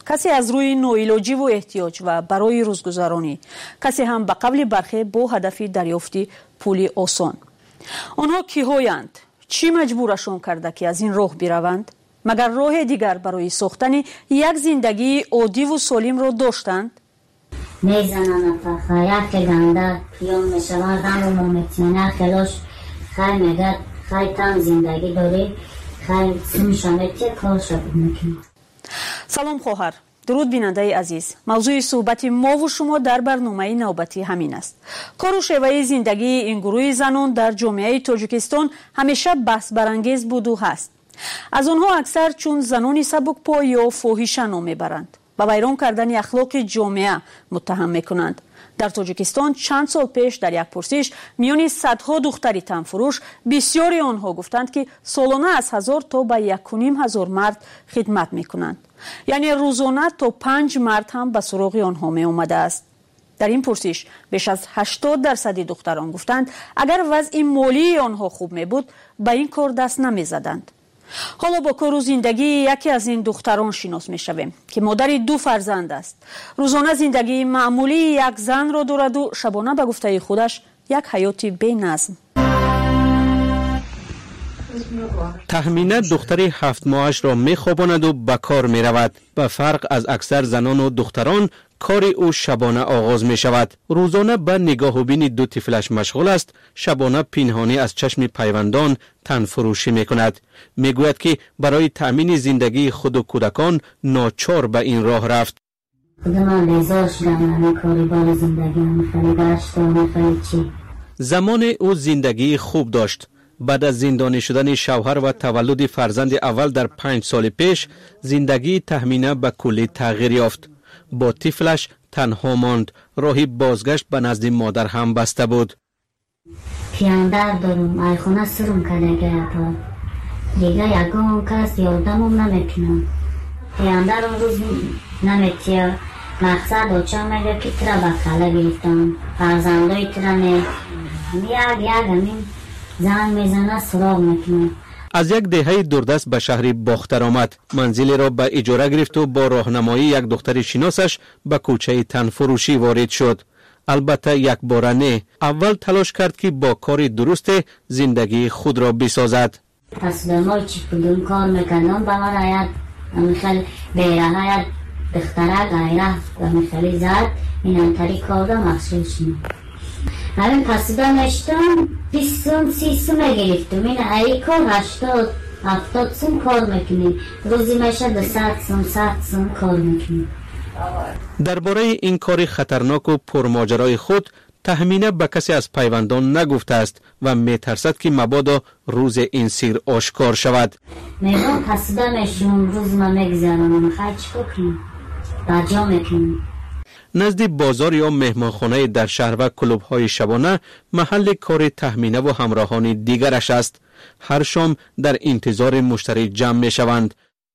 کسی از روی نوعلاجی و احتیاج و برای روزگذرانی، کسی هم به قبل برخی با هدف دریافت پول آسان. آنها کیهایند؟ چی مجبورشون کرده که از این راه بروند؟ مگر راه دیگر برای ساختن یک زندگی عادی و سالم را داشتند؟ میزنن فخر یک گنده پیام میشوند هم و ممتنه خلاش خیلی میگه خیلی تم زندگی داری خیلی سمشانتی کار شد میکنه. سلام خواهر، درود بیننده عزیز. موضوع صحبت ما و شما در برنامه نوبتی همین است. کار و شیوه زندگی این گروه زنان در جامعه تاجیکستان همیشه بحث برانگیز بود و هست. از آنها اکثر چون زنان سبکپا یا فاحشه نام میبرند، با ویران کردن اخلاق جامعه متهم میکنند. در تاجیکستان چند سال پیش در یک پرسش میان صدها دختری تنفروش بسیاری آنها گفتند که سالانه از هزار تا به یک و نیم هزار مرد خدمت میکنند. یعنی روزانه تا پنج مرد هم به سراغ آنها می آمده است. در این پرسش بیش از هشتاد درصد دختران گفتند اگر وضع مالی آنها خوب می بود به این کار دست نمی زدند. حالا با کار و زندگی یکی از این دختران شناس می شویم که مادر دو فرزند است. روزانه زندگی معمولی یک زن را دارد و شبانه به گفته خودش یک حیات بی نظم. تهمینه دختر هفت ماهش را می خواباند و به کار می رود. به فرق از اکثر زنان و دختران کار او شبانه آغاز می شود. روزانه به نگاه و بین دو طفلش مشغول است. شبانه پنهانی از چشم پیوندان تن فروشی می کند. می گوید که برای تأمین زندگی خود و کودکان ناچار به این راه رفت. زمان او زندگی خوب داشت. بعد از زندانی شدن شوهر و تولد فرزند اول در پنج سال پیش زندگی تهمینه به کلی تغییر یافت. با طفلش تنها ماند. راهی بازگشت به نزد مادر هم بسته بود. پیاندر دارم ایخونه سرم کنه گیتا دیگه یکون کس یادمم نمیکنم. پیاندر اون روز نمیتیا مقصد اوچه میگه که ترا بخاله گرفتم فرزندای ترا یک یک همین زن میزنه سراغ میکنه. از یک دهه دوردست به شهر باختر آمد. منزلی را به اجاره گرفت و با راهنمایی یک دختر شناسش به کوچه تنفروشی وارد شد. البته یک بار نه. اول تلاش کرد که با کار درست زندگی خود را بسازد. پس دمای چی پودون کار میکنم با من راید میخوال بیره های دختره غیره و میخوالی زد این انتری کار را مخصول شنم. همین قصیده نشتم بیست سوم سی سوم گرفتم. این ای کار هشتاد هفتاد سوم کار میکنیم. روزی میشه دو ست سوم ست سوم کار میکنیم. درباره این کار خطرناک و پرماجرای خود تهمینه به کسی از پیوندان نگفته است و میترسد که مبادا روز این سیر آشکار شود. میگم قصیده میشم روز ما میگذارم میخوای چی کنیم بجا میکنیم. نزد بازار یا مهمانخانه در شهر و کلوب های شبانه محل کار تهمینه و همراهان دیگرش است. هر شام در انتظار مشتری جمع می شوند.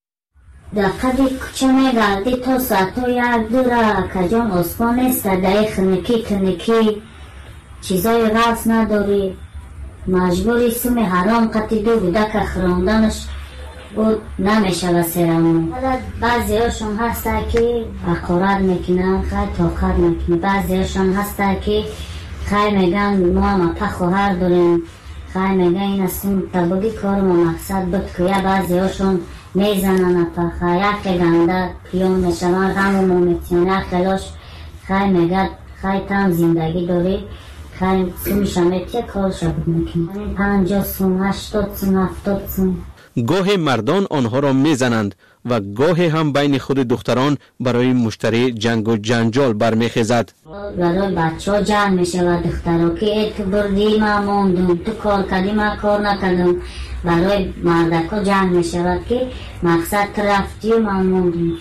در قدر کچه می گردی تا ساعتو یک دوره کجان اسپان است در خنکی تنکی چیزای راست نداری مجبوری سوم حرام قطی دو بوده که خراندنش بود نمیشه و سرمون. بعضی هاشون هسته که اقارت میکنن خیلی طاقت میکنه. بعضی هاشون هسته که خیلی میگن ما هم پا خواهر داریم خیلی میگن این هستیم تباگی کار ما مقصد بود که بعضی هاشون میزنن پا خیلی گنده پیون میشون غم و مومیتیانه خلاش خیلی میگن خیلی تم زندگی داری خیلی سومی شمیتی کار شد میکنه. پنجاه سوم هشتاد سوم هفتاد سوم. گاه مردان آنها را میزنند و گاه هم بین خود دختران برای مشتری جنگ و جنجال برمیخیزد. برای بچه ها جنگ میشه و دخترها که تو بردی ما موندم تو کار کردی ما کار نکردم. برای مردک ها جنگ میشه و که مقصد رفتی و ما موندم.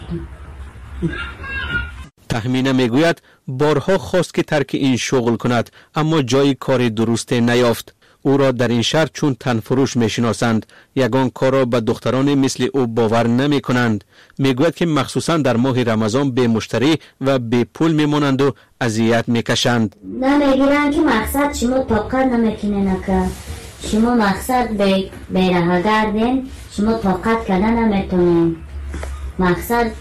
تهمینه میگوید بارها خواست که ترک این شغل کند اما جای کار درست نیافت. او را در این شهر چون تنفروش میشناسند. یگان کار را به دختران مثل او باور نمی کنند. میگوید که مخصوصا در ماه رمضان به مشتری و به پول میمانند و اذیت میکشند. نمیگیرن که مقصد شما طاقت نمیکنه نکه شما مقصد به بیره گردین شما طاقت کردن نمیتونین. مقصد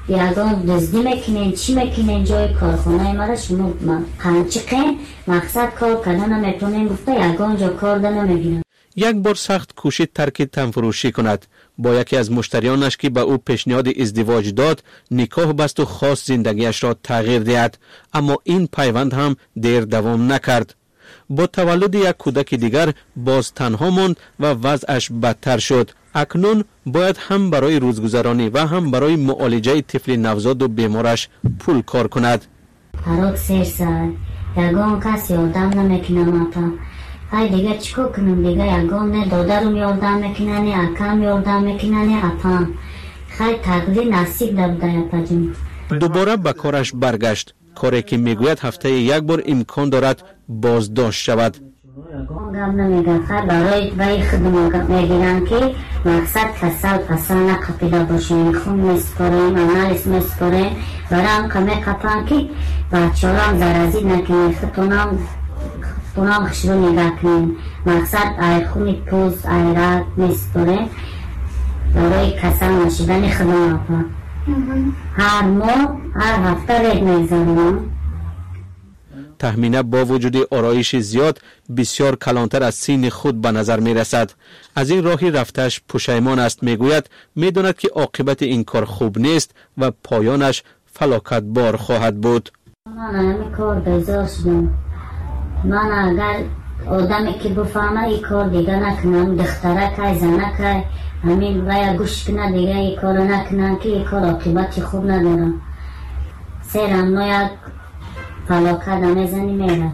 یگان دزدی میکنین چی میکنین جای کارخانه ما را شما قنچقین مقصد کار کردن نمیتونین گفته یگان جا کار ده نمیگیرن. یک بار سخت کوشید ترک تنفروشی کند. با یکی از مشتریانش که به او پیشنهاد ازدواج داد نکاح بست و خواست زندگیش را تغییر دهد، اما این پیوند هم دیر دوام نکرد. با تولد یک کودک دیگر باز تنها ماند و وضعش بدتر شد. اکنون باید هم برای روزگذرانی و هم برای معالجه طفل نوزاد و بیمارش پول کار کند. هر وقت سیر سر یگان کسی آدم نمیکنم اپا های دیگه چیکو کنم دیگه یگان نه دادرم یاردم میکنه نه اکم یاردم میکنه نه اپا خیلی تقدیر نصیب دبده اپا جون. دوباره به کارش برگشت، کاری که میگوید هفته یک بار امکان دارد بازداشت شود. گم نمیگن خیلی برای برای خودم میگیرن که مقصد کسل پسل نقپیده باشین خون میسپارین آنالیز میسپارین برای هم که میقپن که بچه هم زرازید نکنین خودتونم خودتونم خشرو نگه کنین مقصد ای خونی پوز ای رد میسپارین برای کسل نشیدن خودم اپا هر ماه هر هفته رید میزنم. تهمینه با وجود آرایش زیاد بسیار کلانتر از سین خود به نظر می رسد. از این راهی رفتش پشیمان است. می گوید می داند که عاقبت این کار خوب نیست و پایانش فلاکت بار خواهد بود. من همین کار بیزار شدم. من اگر آدمی که بفهمه این کار دیگه نکنم دختره که زنه که همین باید گوش کنه دیگه این کار نکنم که این کار عاقبت خوب ندارم. سیرم ناید فلاکت میزنی میره.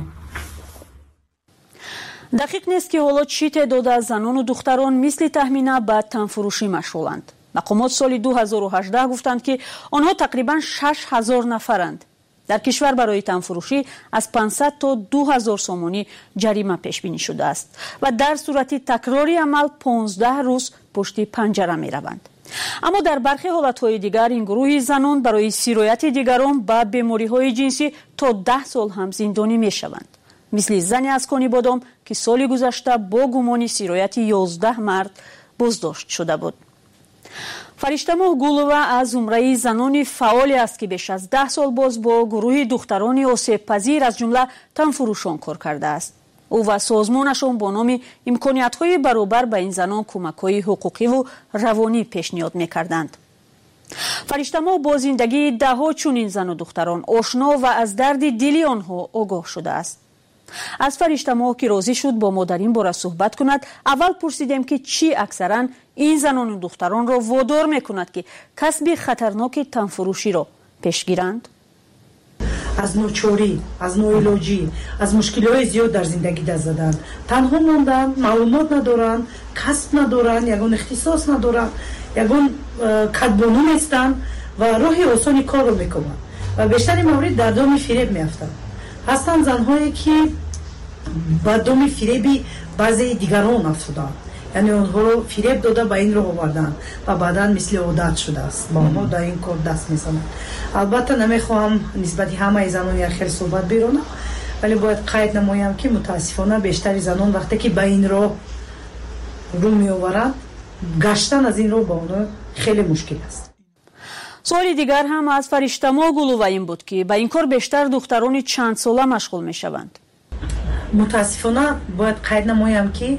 دقیق نیست که حالا چی تعداد از زنان و دختران مثل تهمینه به تنفروشی مشغولند. مقامات سال دو هزار و هجده گفتند که آنها تقریبا شش هزار نفرند. در کشور برای تنفروشی از پانصد تا دو هزار سومانی جریمه پیش بینی شده است و در صورت تکراری عمل پانزده روز پشت پنجره می روند. اما در برخی حالتهای دیگر این گروه زنان برای سیرایت دیگران با بیماری‌های جنسی تا ده سال هم زندانی می‌شوند. مثل زنی از کانی بادام که سال گذشته با گمان سیرایت یازده مرد بازداشت شده بود. فرشته‌ماه گولووا از زمره زنان فعالی است که بیش از ده سال باز با گروه دختران آسیب پذیر از جمله تنفروشان کار کرده است. او و سازمانشان با نام امکانیت‌های برابر به این زنان کمک‌های حقوقی و روانی پیشنهاد می‌کردند. فرشته‌ماه با زندگی ده‌ها چنین زن و دختران آشنا و از درد دلی آنها آگاه شده است. از فرشته‌ماه که راضی شد با ما در این باره صحبت کند، اول پرسیدیم که چی اکثرا این زنان و دختران را وادار می‌کند که کسب خطرناک تنفروشی را پیش گیرند. از نوچوری، از نوعلاجی، از مشکل‌های زیاد در زندگی دست زدن. تنها موندن، معلومات ندارن، کسب ندارن، یگان اختصاص ندارن، یگان کدبانو نیستن و راه آسانی کار رو میکنن و بیشتر مورد در دام فریب میافتن. هستن زنهایی که با دام فریبی بعضی دیگران افتادن، یعنی اونها رو فریب داده به این رو آوردن و بعدا مثل عادت شده است با ما در این کار دست میزنن. البته نمیخوام نسبت همه زنان یک خیلی صحبت بیرونم، ولی باید قید نمایم که متاسفانه بیشتر زنان وقتی که به این راه رو میآورند گشتن از این راه با اونها خیلی مشکل است. سوالی دیگر هم از فرشته‌ماه گولووا این بود که به این کار بیشتر دختران چند ساله مشغول میشوند. متاسفانه باید قید نمایم که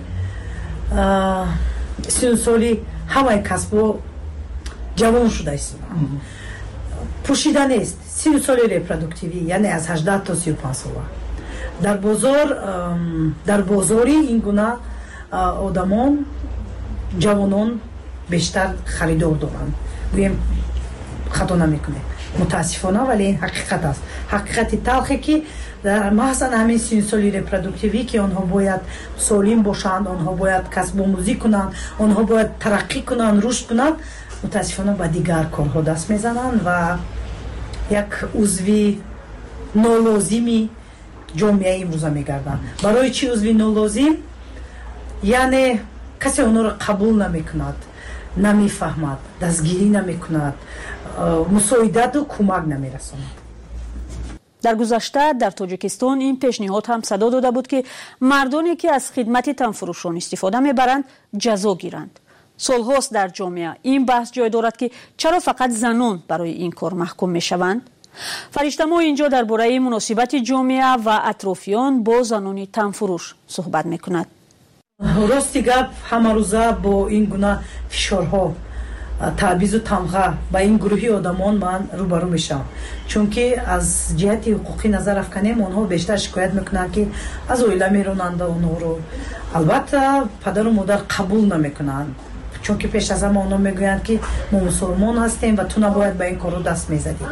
سیون سالی همه کسب جوان شده است. پوشیده نیست. سیون سالی ریپرودکتیوی یعنی از هجده تا سی و پنج ساله. در بازار در بازاری این گونه آدمان جوانان بیشتر خریدار دارند. گویم خطا نمیکنه متاسفانه، ولی این حقیقت است. حقیقت تلخی که در محض همین سین سالی ریپرودکتیوی که آنها باید سالم باشند، آنها باید کسب آموزی کنند، آنها باید ترقی کنند، رشد کنند، متاسفانه با دیگر کارها دست میزنند و یک عضوی نالازمی جامعه امروزه میگردند. برای چی عضوی نالازم؟ یعنی کسی آنها را قبول نمیکند، نمیفهمد، دستگیری نمیکند، مساعدت و کمک نمیرساند. در گذشته در تاجیکستان این پیشنهاد هم صدا داده بود که مردانی که از خدمت تنفروشان استفاده میبرند جزا گیرند. سالهاست در جامعه این بحث جای دارد که چرا فقط زنان برای این کار محکوم میشوند. فرشته ما اینجا درباره مناسبت جامعه و اطرافیان با زنان تنفروش صحبت میکند. راستی گپ همه روزه با این گونه فشارها، تعویض و تمغه با این گروهی آدمان من روبرو میشم، چون که از جهت حقوقی نظر افکنیم اونها بیشتر شکایت میکنن که از اویله میرونند اونها رو. البته پدر و مادر قبول نمیکنن، چون که پیش از همه اونها میگویند که ما مسلمان هستیم و تو نباید به این کارو دست میزدی.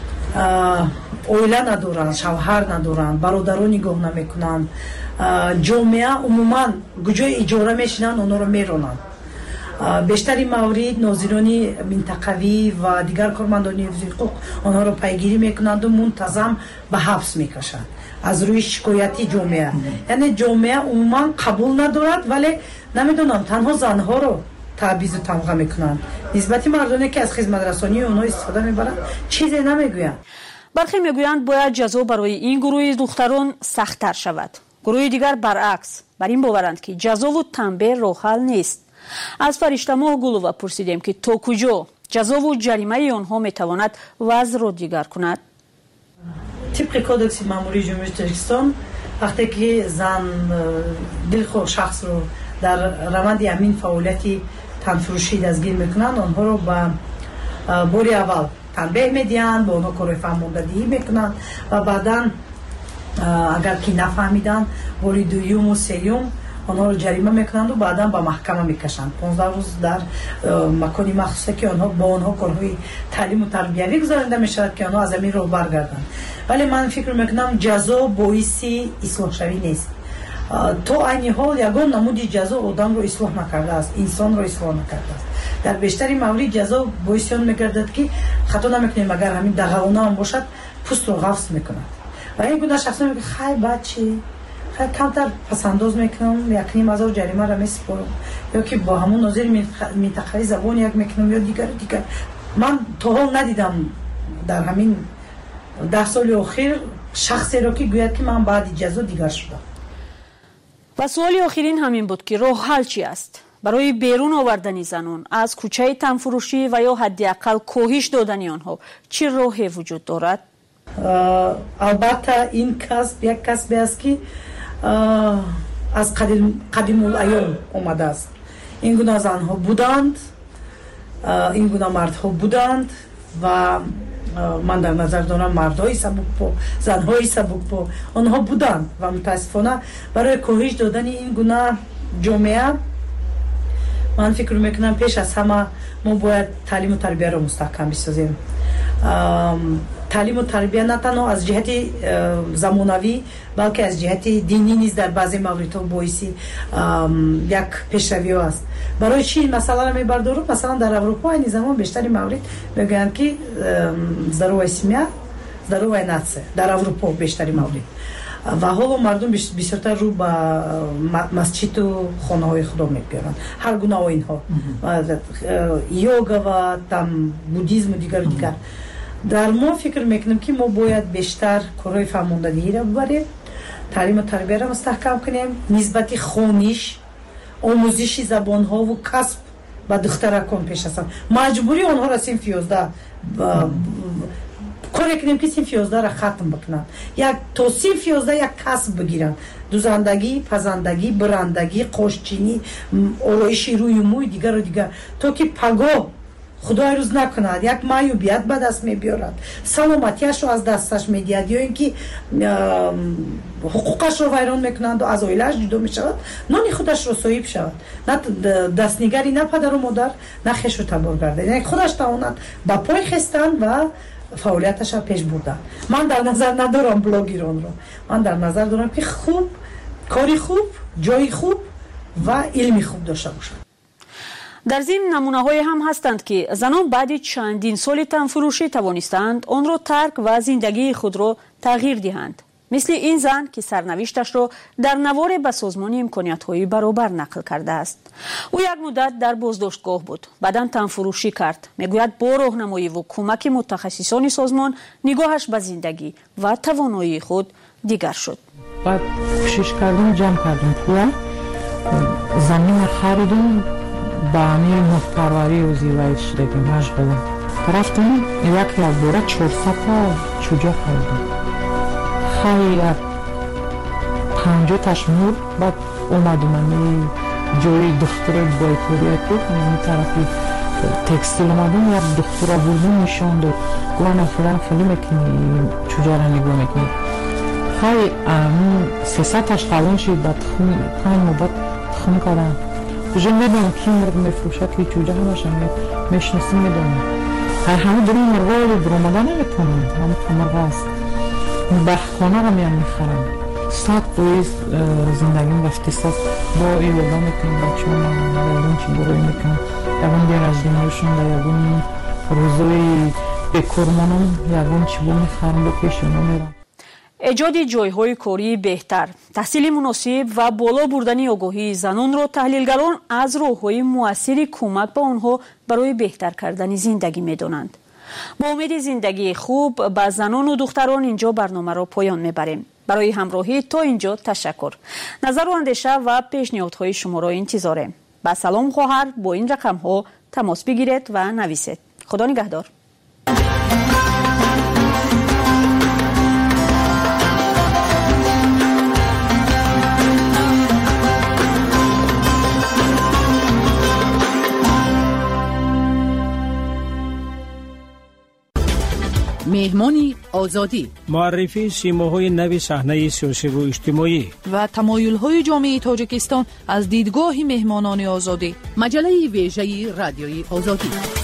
اویله ندارن، شوهر ندارن، برادران نگاه نمیکنن، جامعه عموما کجای اجاره میشنن اونها رو میرونن. بیشتری موارد ناظران منطقوی و دیگر کارمندان حقوق آنها را پیگیری میکنند و منتظم به حبس میکشند از روی شکایتی جامعه. یعنی جامعه عموما قبول ندارد، ولی نمیدونم تنها زنها رو تعویض و تمغه میکنند. نسبت مردانی که از خدمت رسانی اونها استفاده میبرند چیزی نمیگویند. برخی میگویند باید جزا برای این گروه دختران سخت‌تر شود. گروه دیگر برعکس بر این باورند که جزا و تنبیه راه حل نیست. از فرشته ما گلووا پرسیدیم که تا کجا جزا و جریمه آنها میتواند وضع را دیگر کند. طبق کودکس ماموری جمهوری تاجیکستان وقتی که زن دلخواه شخص رو در روند همین فعالیتی تنفروشی دستگیر میکنند، آنها رو به باری اول تنبیه میدهند، با آنها کار فرماندهی میکنند و بعدا اگر که نفهمیدن باری دوم و سوم آنها رو جریمه میکنند و بعدا به محکمه میکشند. پانزده روز در مکانی مخصوصه که آنها با آنها کارهای تعلیم و تربیوی گذارنده میشود که آنها از امین رو برگردند. ولی من فکر میکنم جزا باعث اصلاح شوی نیست. تو این حال یگان نمودی جزا آدم رو اصلاح نکرده است، انسان رو اصلاح نکرده است. در بیشتری موارد جزا باعث آن میگردد که خطا نمیکنیم اگر همین دغلانه هم باشد پوست رو قفس میکند و این گونه شخصا میگه خیر بچه خیلی کمتر پسنداز میکنم، یک نیم هزار جریمه را میسپارم، یا که با همون ناظر منطقه‌ای زبان یک میکنم یا دیگر دیگر. من تا حال ندیدم در همین ده سال اخیر شخصی را که گوید که من بعد جزا دیگر شدم. و سوالی آخرین همین بود که راه حل چی است برای بیرون آوردن زنان از کوچه تنفروشی و یا حداقل کاهش دادن آنها؟ چه راهی وجود دارد؟ البته این کسب یک کسبی است که از قدیم قدیم الایام آمده است. این گونه زنها بودند، این گونه مردها بودند و من در نظر دارم مردهای سبک‌پا، زنهای سبک‌پا آنها بودند و متاسفانه برای کاهش دادن این گونه جامعه من فکر میکنم پیش از همه ما باید تعلیم و تربیه را مستحکم بسازیم. تعلیم و تربیه نه تنها از جهت زمانوی بلکه از جهت دینی نیز در بعضی موارد باعث یک پیشروی است. برای چی این مسئله را میبردارم؟ مثلا در اروپا این زمان بیشتری موارد میگن که здоровая семья здоровая нация در اروپا بیشتری موارد و حالا مردم بسیارتر رو به مسجد و خانه های خدا میگیرند. هر گونه آیین‌ها یوگا و تام بودیسم و دیگر دیگر. در ما فکر میکنم که ما باید بیشتر کارهای فرماندهی را ببریم، تعلیم و تربیه را مستحکم کنیم، نسبت خوانش، آموزش زبان ها و کسب و دخترکان پیش است. مجبوری آنها را صنف یازده کاری کنیم که صنف یازده را ختم بکنند. یک تا صنف یازده یک کسب بگیرند، دوزندگی، پزندگی، برندگی، قاشچینی، آرایش روی موی دیگر و دیگر، تا که پگاه خدای روز نکند یک معیوبیت به دست میبیارد، سلامتیش رو از دستش میدهد یا اینکه حقوقش رو ویران میکنند و از عائله‌اش جدا میشود، نان خودش رو صاحب شود، نه دستنگری، نه پدر و مادر، نه خویش رو تبار گردد، یعنی خودش تواند با پای خستن و فعالیتش را پیش بردن. من در نظر ندارم بلاگران رو، من در نظر دارم که خوب کاری خوب، جای خوب و علمی خوب داشته باشند. در ضمن نمونه‌های هم هستند که زنان بعد چندین سال تنفروشی توانستند آن را ترک و زندگی خود را تغییر دهند. مثل این زن که سرنوشتش را در نوار به سازمان امکانیت‌های برابر نقل کرده است. او یک مدت در بازداشتگاه بود، بعداً تنفروشی کرد. میگوید با راهنمایی و کمک متخصصان سازمان نگاهش به زندگی و توانایی خود دیگر شد. بعد کوشش کردیم، جمع کردیم پول، زمین خریدیم، با همین محپروری و زیبایش شدگی مشغله رفتم یک لبوره چهارصد تا چوجه خوردم خیلی پنجاه تشمور بعد اومدم من جوی دختر بایکوریه تو یعنی طرفی تکستیل اومدم یک دختر بردم نشان داد گوانه فلان فیلمه که چوجه را نگاه میکنی خیلی سیصد تاش خالون شد بعد خون پنج مدت خون کردم کجا میدونم کی مرد میفروشد که چوجه همش میشناسیم میدونم هر همه دروم مرغای درومدن نمیتونم همه مرغ است بخخانه را میام میخرم ساعت بویز زندگیم رفتی ساعت با ای ودا میکنم بچون یادون چی بروی میکنم یادون دیر از دنیاشون و یادون روزوی بکرمانم یادون چی بو میخرم با پیشونو میرم ایجاد جایهای کاری بهتر، تحصیل مناسب و بالا بردن آگاهی زنان را تحلیلگران از راه‌های مؤثر کمک به آنها برای بهتر کردن زندگی می‌دانند. با امید زندگی خوب به زنان و دختران اینجا برنامه را پایان می‌بریم. برای همراهی تا اینجا تشکر. نظر و اندیشه و پیشنهادهای شما را انتظاریم. با سلام خواهر با این رقم‌ها تماس بگیرید و نویسید. خدا نگهدار. مهمانی آزادی معرفی سیماهای نو صحنه سیاسی و اجتماعی و تمایل‌های جامعه تاجیکستان از دیدگاه مهمانان آزادی مجله ویژه رادیوی آزادی.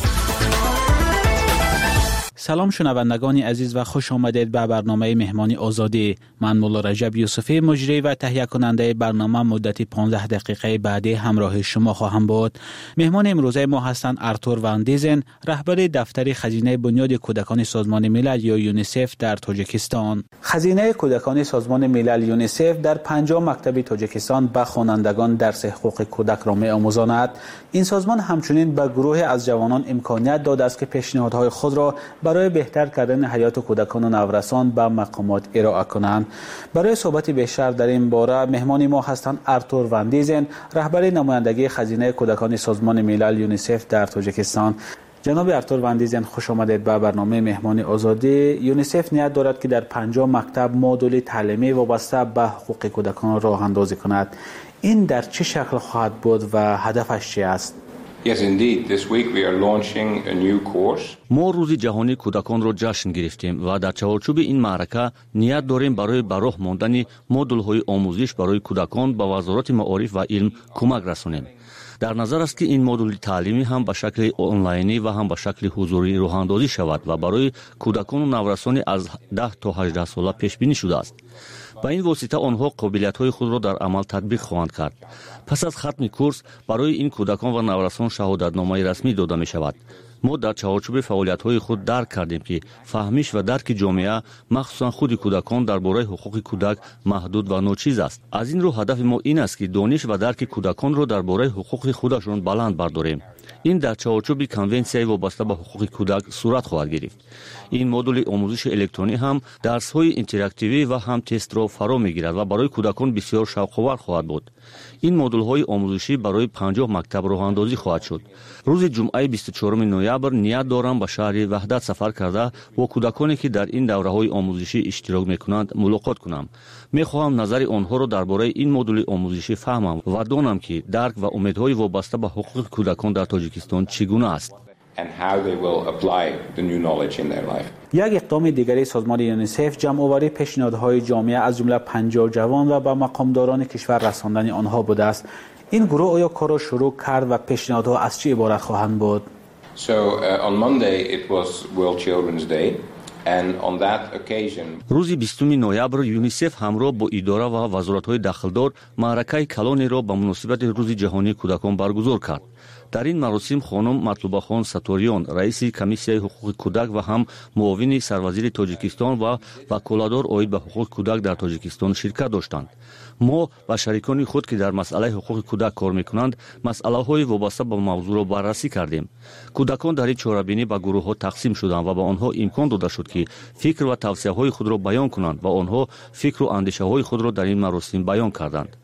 سلام شنوندگان عزیز و خوش آمدید به برنامه مهمانی آزادی. من مولا رجب یوسفی مجری و تهیه کننده برنامه مدتی پانزده دقیقه بعدی همراه شما خواهم بود. مهمان امروزه ما هستند آرتور وان دیزن، رهبر دفتر خزینه بنیاد کودکان سازمان ملل یا یونیسف در تاجیکستان. خزینه کودکان سازمان ملل یونیسف در پنجاه مکتب تاجیکستان به خوانندگان درس حقوق کودک را می‌آموزاند. این سازمان همچنین به گروه از جوانان امکانیت داده است که پیشنهادهای خود را برای بهتر کردن حیات کودکان و نورسان به مقامات ارائه کنند. برای صحبت بیشتر در این باره مهمان ما هستند آرتور وان دیزن، رهبر نمایندگی خزینه کودکان سازمان ملل یونیسف در تاجیکستان. جناب آرتور وان دیزن خوش آمدید به برنامه مهمان آزادی. یونیسف نیت دارد که در پنجاه مکتب مدل تعلیمی وابسته به حقوق کودکان راه اندازی کند. این در چه شکل خواهد بود و هدفش چی است؟ Yes, indeed. This week we are launching a new course. ما روز جهانی کودکان را جشن گرفتیم و در چارچوب این معرکه نیت داریم برای به راه ماندن مدل‌های آموزش برای کودکان به وزارت معارف و علم کمک رسانیم. در نظر است که این مدل تعلیمی هم به شکل آنلاینی و هم به شکل حضوری راه اندازی شود و برای کودکان و نورسان از ده تا هجده ساله پیش بینی شده است. با این واسطه آنها قابلیت‌های خود را در عمل تطبیق خواهند کرد. پس از ختم کورس برای این کودکان و نورسان شهادتنامه رسمی داده می شود. ما در چارچوب فعالیت‌های خود درک کردیم که فهمیش و درک جامعه مخصوصا خود کودکان درباره حقوق کودک محدود و ناچیز است. از این رو هدف ما این است که دانش و درک کودکان را درباره حقوق خودشان بلند برداریم. این در چارچوب کنونسیای وابسته به حقوق کودک صورت خواهد گرفت. این مدل آموزش الکترونی هم درس‌های اینتراکتیوی و هم تست را فرا می‌گیرد و برای کودکان بسیار شوق‌آور خواهد بود. این مدل‌های آموزشی برای پنجاه مکتب راه اندازی خواهد شد. روز جمعه بیست و چهارم نوامبر نیت دارم به شهر وحدت سفر کرده با کودکانی که در این دوره‌های آموزشی اشتراک می‌کنند ملاقات کنم. می‌خواهم نظر آنها را درباره این مدل آموزشی فهمم و دانم که درک و امیدهای وابسته به حقوق کودکان در تاجیکستان چگونه است. And how they will apply the new knowledge in their life. یک اقدام دیگری سازمان یونیسف جمع‌آوری پیشنهادهای جامعه از جمله پنجاه جوان و به مقامداران کشور رساندن آنها بوده است. این گروه آیا کار را شروع کرد و پیشنهادها از چه عبارت خواهند بود؟ So uh, on Monday it was World Children's Day. And on that occasion روز بیستم نوامبر یونیسف همراه با اداره و وزارت‌های داخلدار معرکه کلانی را به مناسبت روز جهانی کودکان برگزار کرد. در این مراسم خانم مطلوبه خان ستوریان رئیس کمیسیای حقوق کودک و هم معاون سروزیر تاجیکستان و وکالتدار عاید به حقوق کودک در تاجیکستان شرکت داشتند. ما و شریکان خود که در مسئله حقوق کودک کار میکنند مسئله‌های وابسته به موضوع را بررسی کردیم. کودکان در این چهاربینی به گروه‌ها تقسیم شدند و به آنها امکان داده شد که فکر و توصیه‌های خود را بیان کنند و آنها فکر و اندیشه‌های خود را در این مراسم بیان کردند.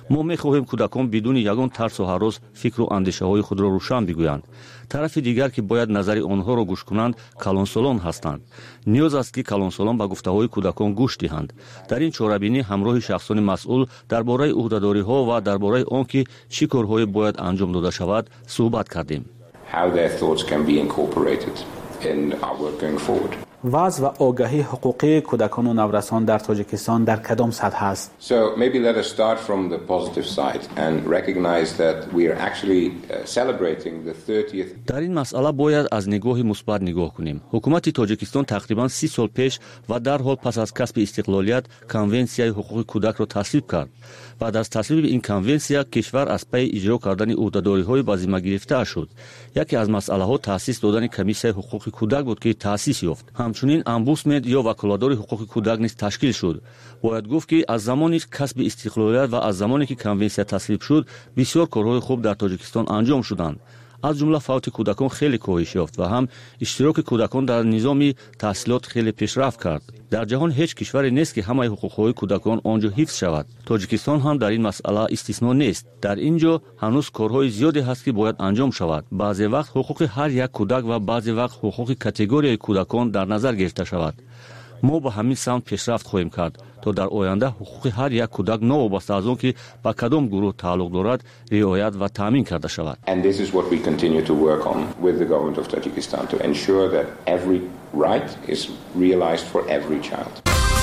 мо мехоҳем кӯдакон бидуни ягон тарсу ҳарос фикру андешаҳои худро рӯшан бигӯянд. тарафи дигар ки бояд назари онҳоро гӯш кунанд калонсолон ҳастанд. ниёз аст ки калонсолон ба гуфтаҳои кӯдакон гӯш диҳанд. дар ин чорабинӣ ҳамроҳи шахсони масъул дар бораи уҳдадориҳо ва дар бораи он ки чӣ корҳое бояд анҷом дода шавад суҳбат кардем. How their thoughts can be incorporated in our work going forward. وضع و آگاهی حقوقی کودکان و نورسان در تاجیکستان در کدام سطح است؟ So maybe let us start from the positive side and recognize that we are actually uh, celebrating the thirtieth. در این مسئله باید از نگاهی مثبت نگاه کنیم. حکومت تاجیکستان تقریباً سی سال پیش و در حال پس از کسب استقلالیت کنونسیای حقوق کودک را تصویب کرد. بعد از تصویب این کنونسیا کشور از پی اجرا کردن عهده‌داری‌های به ذمه گرفته شد. یکی از مسئله‌ها تأسیس دادن کمیسیای حقوق کودک بود که تأسیس یافت. همچنین امبودسمن یا وکالتدار حقوق کودک نیز تشکیل شد. باید گفت که از زمانی کسب استقلالیت و از زمانی که کنونسیا تصویب شد بسیار کارهای خوب در تاجیکستان انجام شدند. از جمله فوت کودکان خیلی کاهش یافت و هم اشتراک کودکان در نظام تحصیلات خیلی پیشرفت کرد. در جهان هیچ کشوری نیست که همه حقوق‌های کودکان آنجا حفظ شود. تاجیکستان هم در این مسئله استثنا نیست. در اینجا هنوز کارهای زیادی هست که باید انجام شود. بعضی وقت حقوق هر یک کودک و بعضی وقت حقوق کاتگوری کودکان در نظر گرفته شود. ما با همین سمت پیشرفت خواهیم کرد تا در آینده حقوق هر یک کودک نوابسته از آن که به کدام گروه تعلق دارد رعایت و تامین کرده شود. And this is what we continue to work on with the government of Tajikistan to ensure that every right is realized for every child.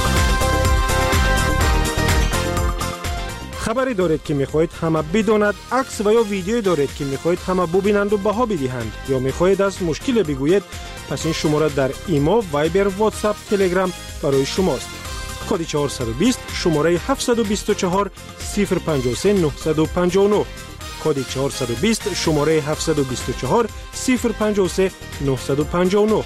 خبری دارید که میخواهید همه بداند، عکس و یا ویدیویی دارید که میخواهید همه ببینند و بها بدهند یا میخواهید از مشکل بگویید، پس این شماره در ایما، وایبر، واتساپ، تلگرام برای شماست. کد چهارصد و بیست شماره هفتصد و بیست و چهار صفر پنجاه و سه نهصد و پنجاه و نه. کد چهارصد و بیست شماره هفتصد و بیست و چهار صفر پنجاه و سه نهصد و پنجاه و نه.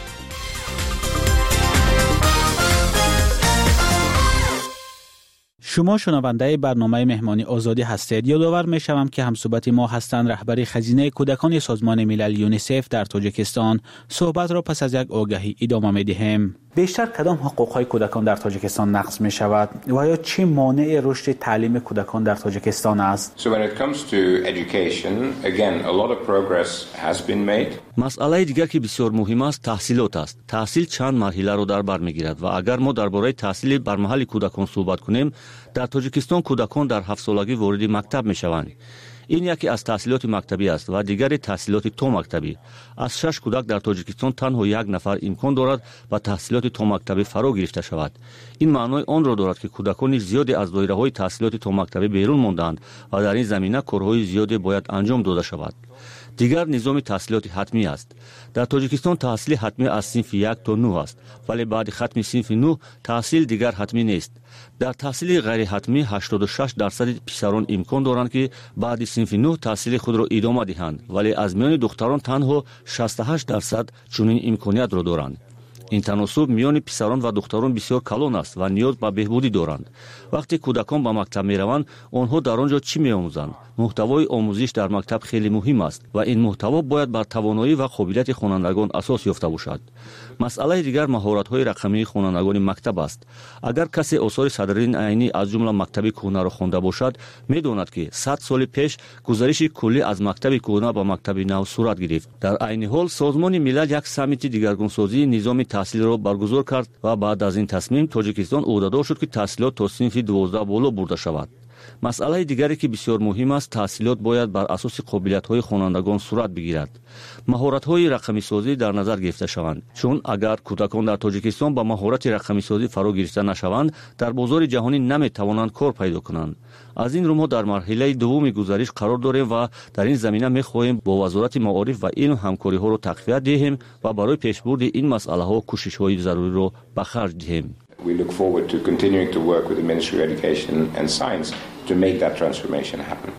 شما شنونده برنامه مهمانی آزادی هستید. یادآور می‌شوم که همصحبت ما هستند رهبر خزینه کودکان سازمان ملل یونیسف در تاجیکستان. صحبت را پس از یک آگهی ادامه می‌دهیم. بیشتر کدام حقوق‌های کودکان در تاجیکستان نقض می‌شود و یا چه مانع رشد تعلیم کودکان در تاجیکستان است؟ So when it comes to education, again a lot of progress has been made. مسئله دیگر که بسیار مهم است تحصیلات است. تحصیل چند مرحله را در بر می‌گیرد و اگر ما درباره تحصیل بر محل کودکان صحبت کنیم، در تاجیکستان کودکان در هفت سالگی وارد مکتب می‌شوند. این یکی از تحصیلات مکتبی است و دیگری تحصیلات تو مکتبی. از شش کودک در تاجیکستان تنها یک نفر امکان دارد و تحصیلات تو مکتبی فرا گرفته شود. این معنای آن را دارد که کودکان زیادی از دایره‌های تحصیلات تو مکتبی بیرون ماندند و در این زمینه کارهای زیادی باید انجام داده شود. دیگر نظام تحصیلات حتمی است. در تاجیکستان تحصیل حتمی از صنف یک تا نه است، ولی بعد ختم صنف نه تحصیل دیگر حتمی نیست. در تحصیل غیر حتمی هشتاد و شش درصد پسران امکان دارند که بعد صنف نه تحصیل خود را ادامه دهند، ولی از میان دختران تنها شصت و هشت درصد چنین امکانیت را دارند. این تناسب میان پسران و دختران بسیار کلان است و نیاز به بهبودی دارند. وقتی کودکان به مکتب میروند، آنها در آنجا چی میآموزند؟ محتوای آموزش در مکتب خیلی مهم است و این محتوا باید بر توانایی و قابلیت خوانندگان اساس یافته باشد. مسئله دیگر مهارت‌های رقمی خوانندگان مکتب است. اگر کسی آثار صدرالدین عینی از جمله مکتب کهنه را خوانده باشد، می‌داند که صد سال پیش گزارش کلی از مکتب کهنه به مکتب نو صورت گرفت. در عین حال سازمان ملل یک سمیت دیگرگونسازی نظام تحصیل را برگزار کرد و بعد از این تصمیم تاجیکستان عهده‌دار شد که تحصیلات تا صنف دوازده بالا برده شود. مسئله دیگری که بسیار مهم است تحصیلات باید بر اساس قابلیت‌های خوانندگان صورت بگیرد. مهارت‌های رقمی سازی در نظر گرفته شوند، چون اگر کودکان در تاجیکستان با مهارت رقمی سازی فرا گرفته نشوند در بازار جهانی نمی‌توانند کار پیدا کنند. از این رو ما در مرحله دوم گزارش قرار داریم و در این زمینه می‌خواهیم با وزارت معارف و علم همکاری‌ها را تقویت دهیم و برای پیشبرد این مسئله‌ها کوشش‌های ضروری را به خرج دهیم. We look forward to continuing to work with the Ministry of Education and Science to make that transformation happen.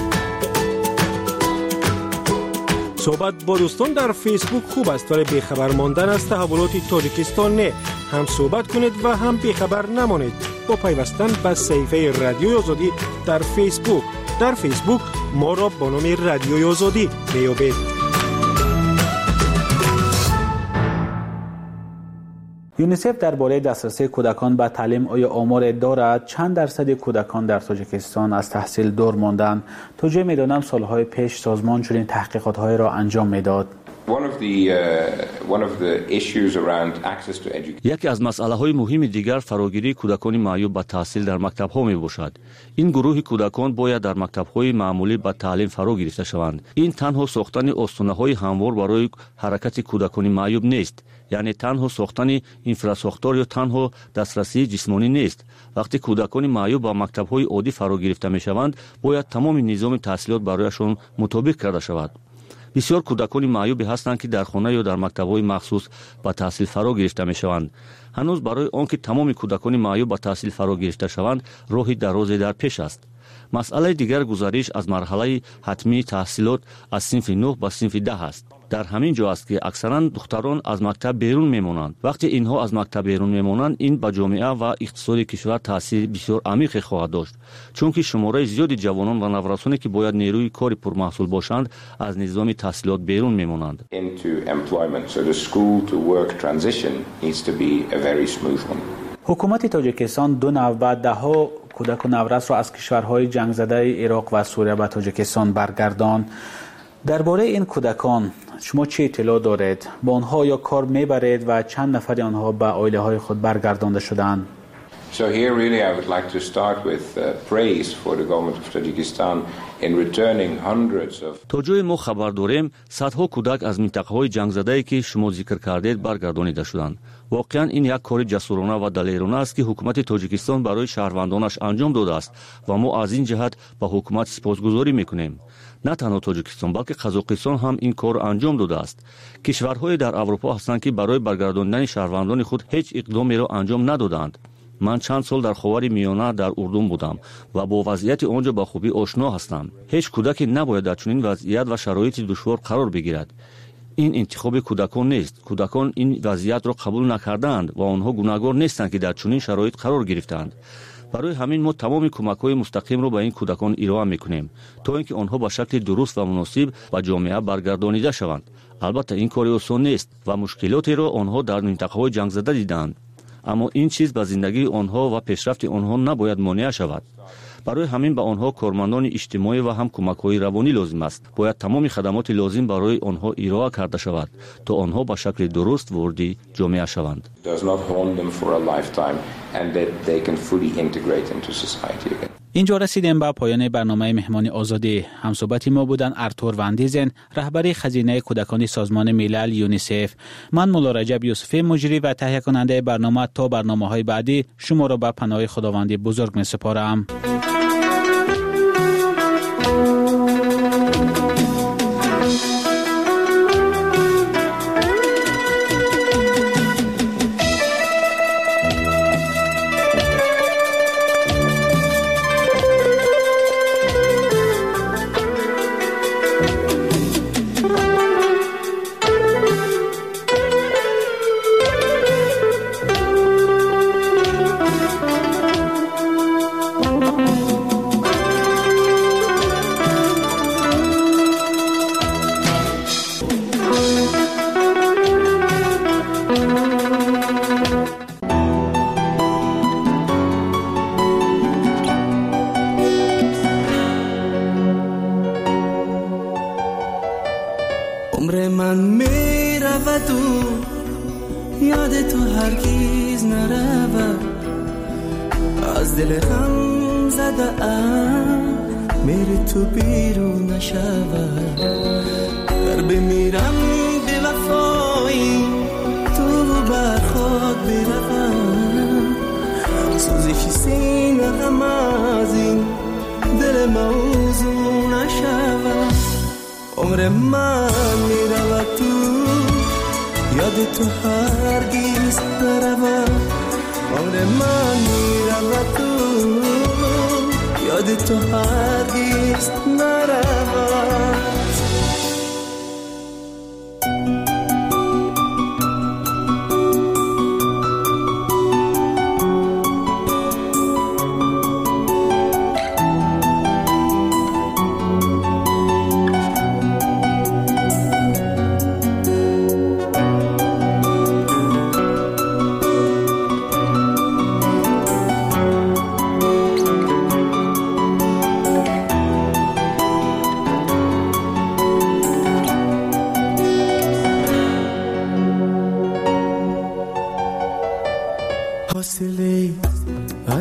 صحبت با دوستان در فیسبوک خوب است، ولی بیخبر ماندن از تحولات تاجیکستان نه. هم صحبت کنید و هم بیخبر نمانید با پیوستن به صفحه رادیوی آزادی در فیسبوک. در فیسبوک ما را با نام رادیوی آزادی میابید. یونیسف درباره دسترسی کودکان به تعلیم آیا آمار دارد؟ چند درصد کودکان در تاجیکستان از تحصیل دور ماندند؟ تا جای میدانم سالهای پیش سازمان چنین تحقیقات‌های را انجام میداد. یکی از مسئله‌های مهم دیگر فراگیری کودکان معیوب به تحصیل در مکتب‌ها میباشد. این گروه کودکان باید در مکتب‌های معمولی به تعلیم فرا گرفته شوند. این تنها ساختن آستانه‌های هموار برای حرکت کودکان معیوب نیست. یعنی تنها ساختن اینفراساختور یا تنها دسترسی جسمانی نیست. وقتی کودکان معیوب با مکتب‌های عادی فرا گرفته می‌شوند، باید تمام نظام تحصیلات برایشان مطابق کرده شود. بسیار کودکان معیوب هستند که در خانه یا در مکتب‌های مخصوص با تحصیل فرا گرفته می‌شوند. هنوز برای آنکه تمام کودکان معیوب با تحصیل فرا گرفته شوند، راهی درازی در پیش است. مسئله دیگر گزارش از مرحله حتمی تحصیلات از صنف نه به صنف ده است. در همین جا است که اکثرا دختران از مکتب بیرون میمونند. وقتی اینها از مکتب بیرون میمونند، این به جامعه و اقتصاد کشور تاثیر بسیار عمیق خواهد داشت، چون که شماره زیادی جوانان و نوجوانانی که باید نیروی کاری پرمحصول باشند از نظام تحصیلات بیرون میمونند. حکومت تاجیکستان دو نوع بعد ده ها کودک و نورس را از کشورهای جنگ زده عراق و سوریه به تاجیکستان برگرداند. درباره این کودکان شما چه اطلاع دارید؟ با آنها یا کار میبرید و چند نفر آنها به عائله های خود برگردانده شدند؟ So here really I would like to start with uh, praise for the government of Tajikistan in returning hundreds of تا جای ما خبر داریم صدها کودک از منطقه‌های جنگ زده‌ای که شما ذکر کردید برگردانیده شدند. واقعا این یک کار جسورانه و دلیرانه است که حکومت تاجیکستان برای شهروندانش انجام داده است و ما از این جهت به حکومت سپاسگزاری میکنیم. نه تنها تاجیکستان بلکه قزاقستان هم این کار انجام داده است. کشورهای در اروپا هستند که برای برگرداندن شهروندان خود هیچ اقدامی را انجام ندادند. من چند سال در خاور میانه در اردن بودم و با وضعیت آنجا با خوبی آشنا هستم. هیچ کودکی نباید در چنین وضعیت و شرایط دشوار قرار بگیرد. این انتخاب کودکان نیست. کودکان این وضعیت را قبول نکردند و آنها گناهکار نیستند که در چنین شرایط قرار گرفتند. برای همین ما تمام کمک‌های مستقیم را به این کودکان ارائه می‌کنیم تا اینکه آنها به شکل درست و مناسب به جامعه برگردانیده شوند. البته این کار آسان نیست و مشکلاتی را آنها در منطقه‌های جنگ زده دیدند. اما این چیز به زندگی آنها و پیشرفت آنها نباید مانع شود. برای همین به آنها کارمندان اجتماعی و هم کمک‌های روانی لازم است. باید تمام خدمات لازم برای آنها ارائه کرده شود تا آنها به شکل درست وارد جامعه شوند. اینجا رسیدیم به پایان برنامه مهمانی آزادی. همصحبت ما بودن ارتور وندیزن، رهبر خزینه کودکان سازمان ملل یونیسف. من مولا رجب یوسفی مجری و تهیه کننده برنامه تا برنامه‌های بعدی شما را به پناه خداوند بزرگ می‌سپارم. عمر من می رود و یاد تو هرگیز نرود، از دل غم زده ام میری تو بیرون نشود. در بمیرم به وفایی تو بر خود بروم، سوزش سینه غم از این دل موضوع نشود. عمر من میرود تو یاد تو هرگیز نرود. عمر من میرود تو یاد تو هرگیز نرود.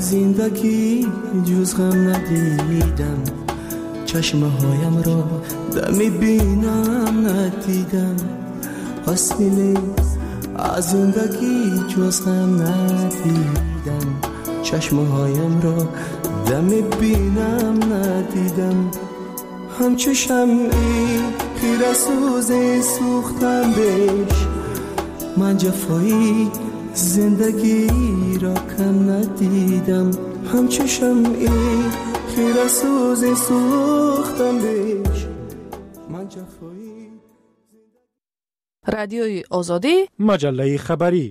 زندگی جز غم ندیدم چشمه هایم را دمی بینم ندیدم حاصلی از زندگی جز غم ندیدم چشمه هایم را دمی بینم ندیدم همچو شمعی خیره سوز سوختم بهش من جفایی زندگی را کم ندیدم همچو شمعی خیره سوز سوختم بهش من جفایی. رادیوی آزادی مجله خبری.